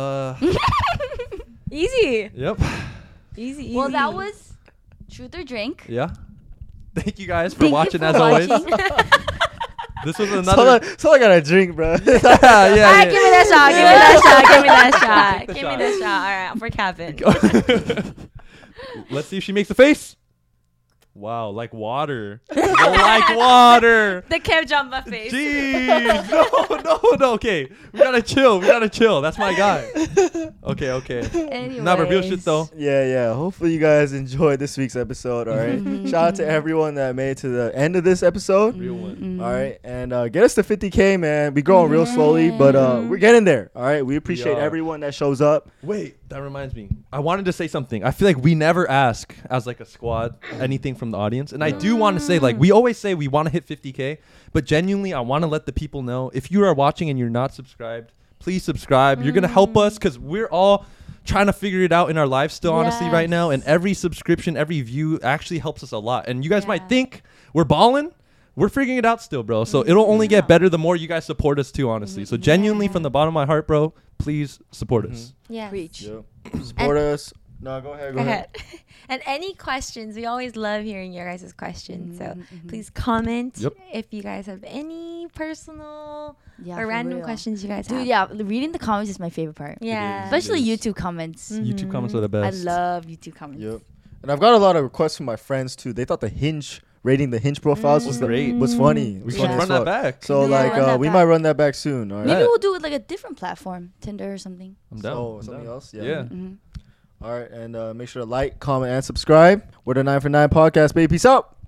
easy, Yep. easy. Well, easy. that was Truth or Drink. Yeah. Thank you guys for Thank you watching for as always. watching. This was another. Someone got a drink, bro. yeah. All right, give me that shot. Give me that shot. Give me that shot. Take the Give me shot. that shot. All right, for Kevin. Let's see if she makes a face. Wow, like water. Like water. The Kev Jumba face. Jeez. No. Okay. We gotta chill. That's my guy. Okay. Anyways. Nah, but real shit though. Yeah. Hopefully you guys enjoyed this week's episode. All right. Shout out to everyone that made it to the end of this episode. Real one. All right, and get us to 50K, man. We growing real slowly, but we're getting there. All right, we appreciate are. everyone that shows up. Wait, that reminds me. I wanted to say something. I feel like we never ask as like a squad anything from the audience. And I do want to say, like, we always say we want to hit 50K, but genuinely I want to let the people know, if you are watching and you're not subscribed, please subscribe. You're going to help us because we're all trying to figure it out in our lives still, honestly, right now. And every subscription, every view actually helps us a lot. And you guys might think we're balling. We're figuring it out still, bro. So it'll only get better the more you guys support us too, honestly. So genuinely from the bottom of my heart, bro, please support us. Yes. Preach. Support us. No, go ahead. Go ahead. And any questions, we always love hearing your guys' questions. So please comment if you guys have any personal Yeah, or for random real. questions you guys Dude, have. yeah, reading the comments is my favorite part. Yeah. Especially It is. YouTube comments. YouTube comments are the I best. love YouTube comments. Yep. And I've got a lot of requests from my friends too. They thought the Hinge rating the Hinge profiles was Great. was funny. We Was should funny run as that fuck. back. So Yeah, like run that we back. might run that back soon. All right. Maybe we'll do it like a different platform, Tinder or something. I'm down. Oh, I'm something down. else. Yeah. Mm-hmm. All right, and make sure to like, comment, and subscribe. We're the 9 for 9 podcast, baby. Peace out.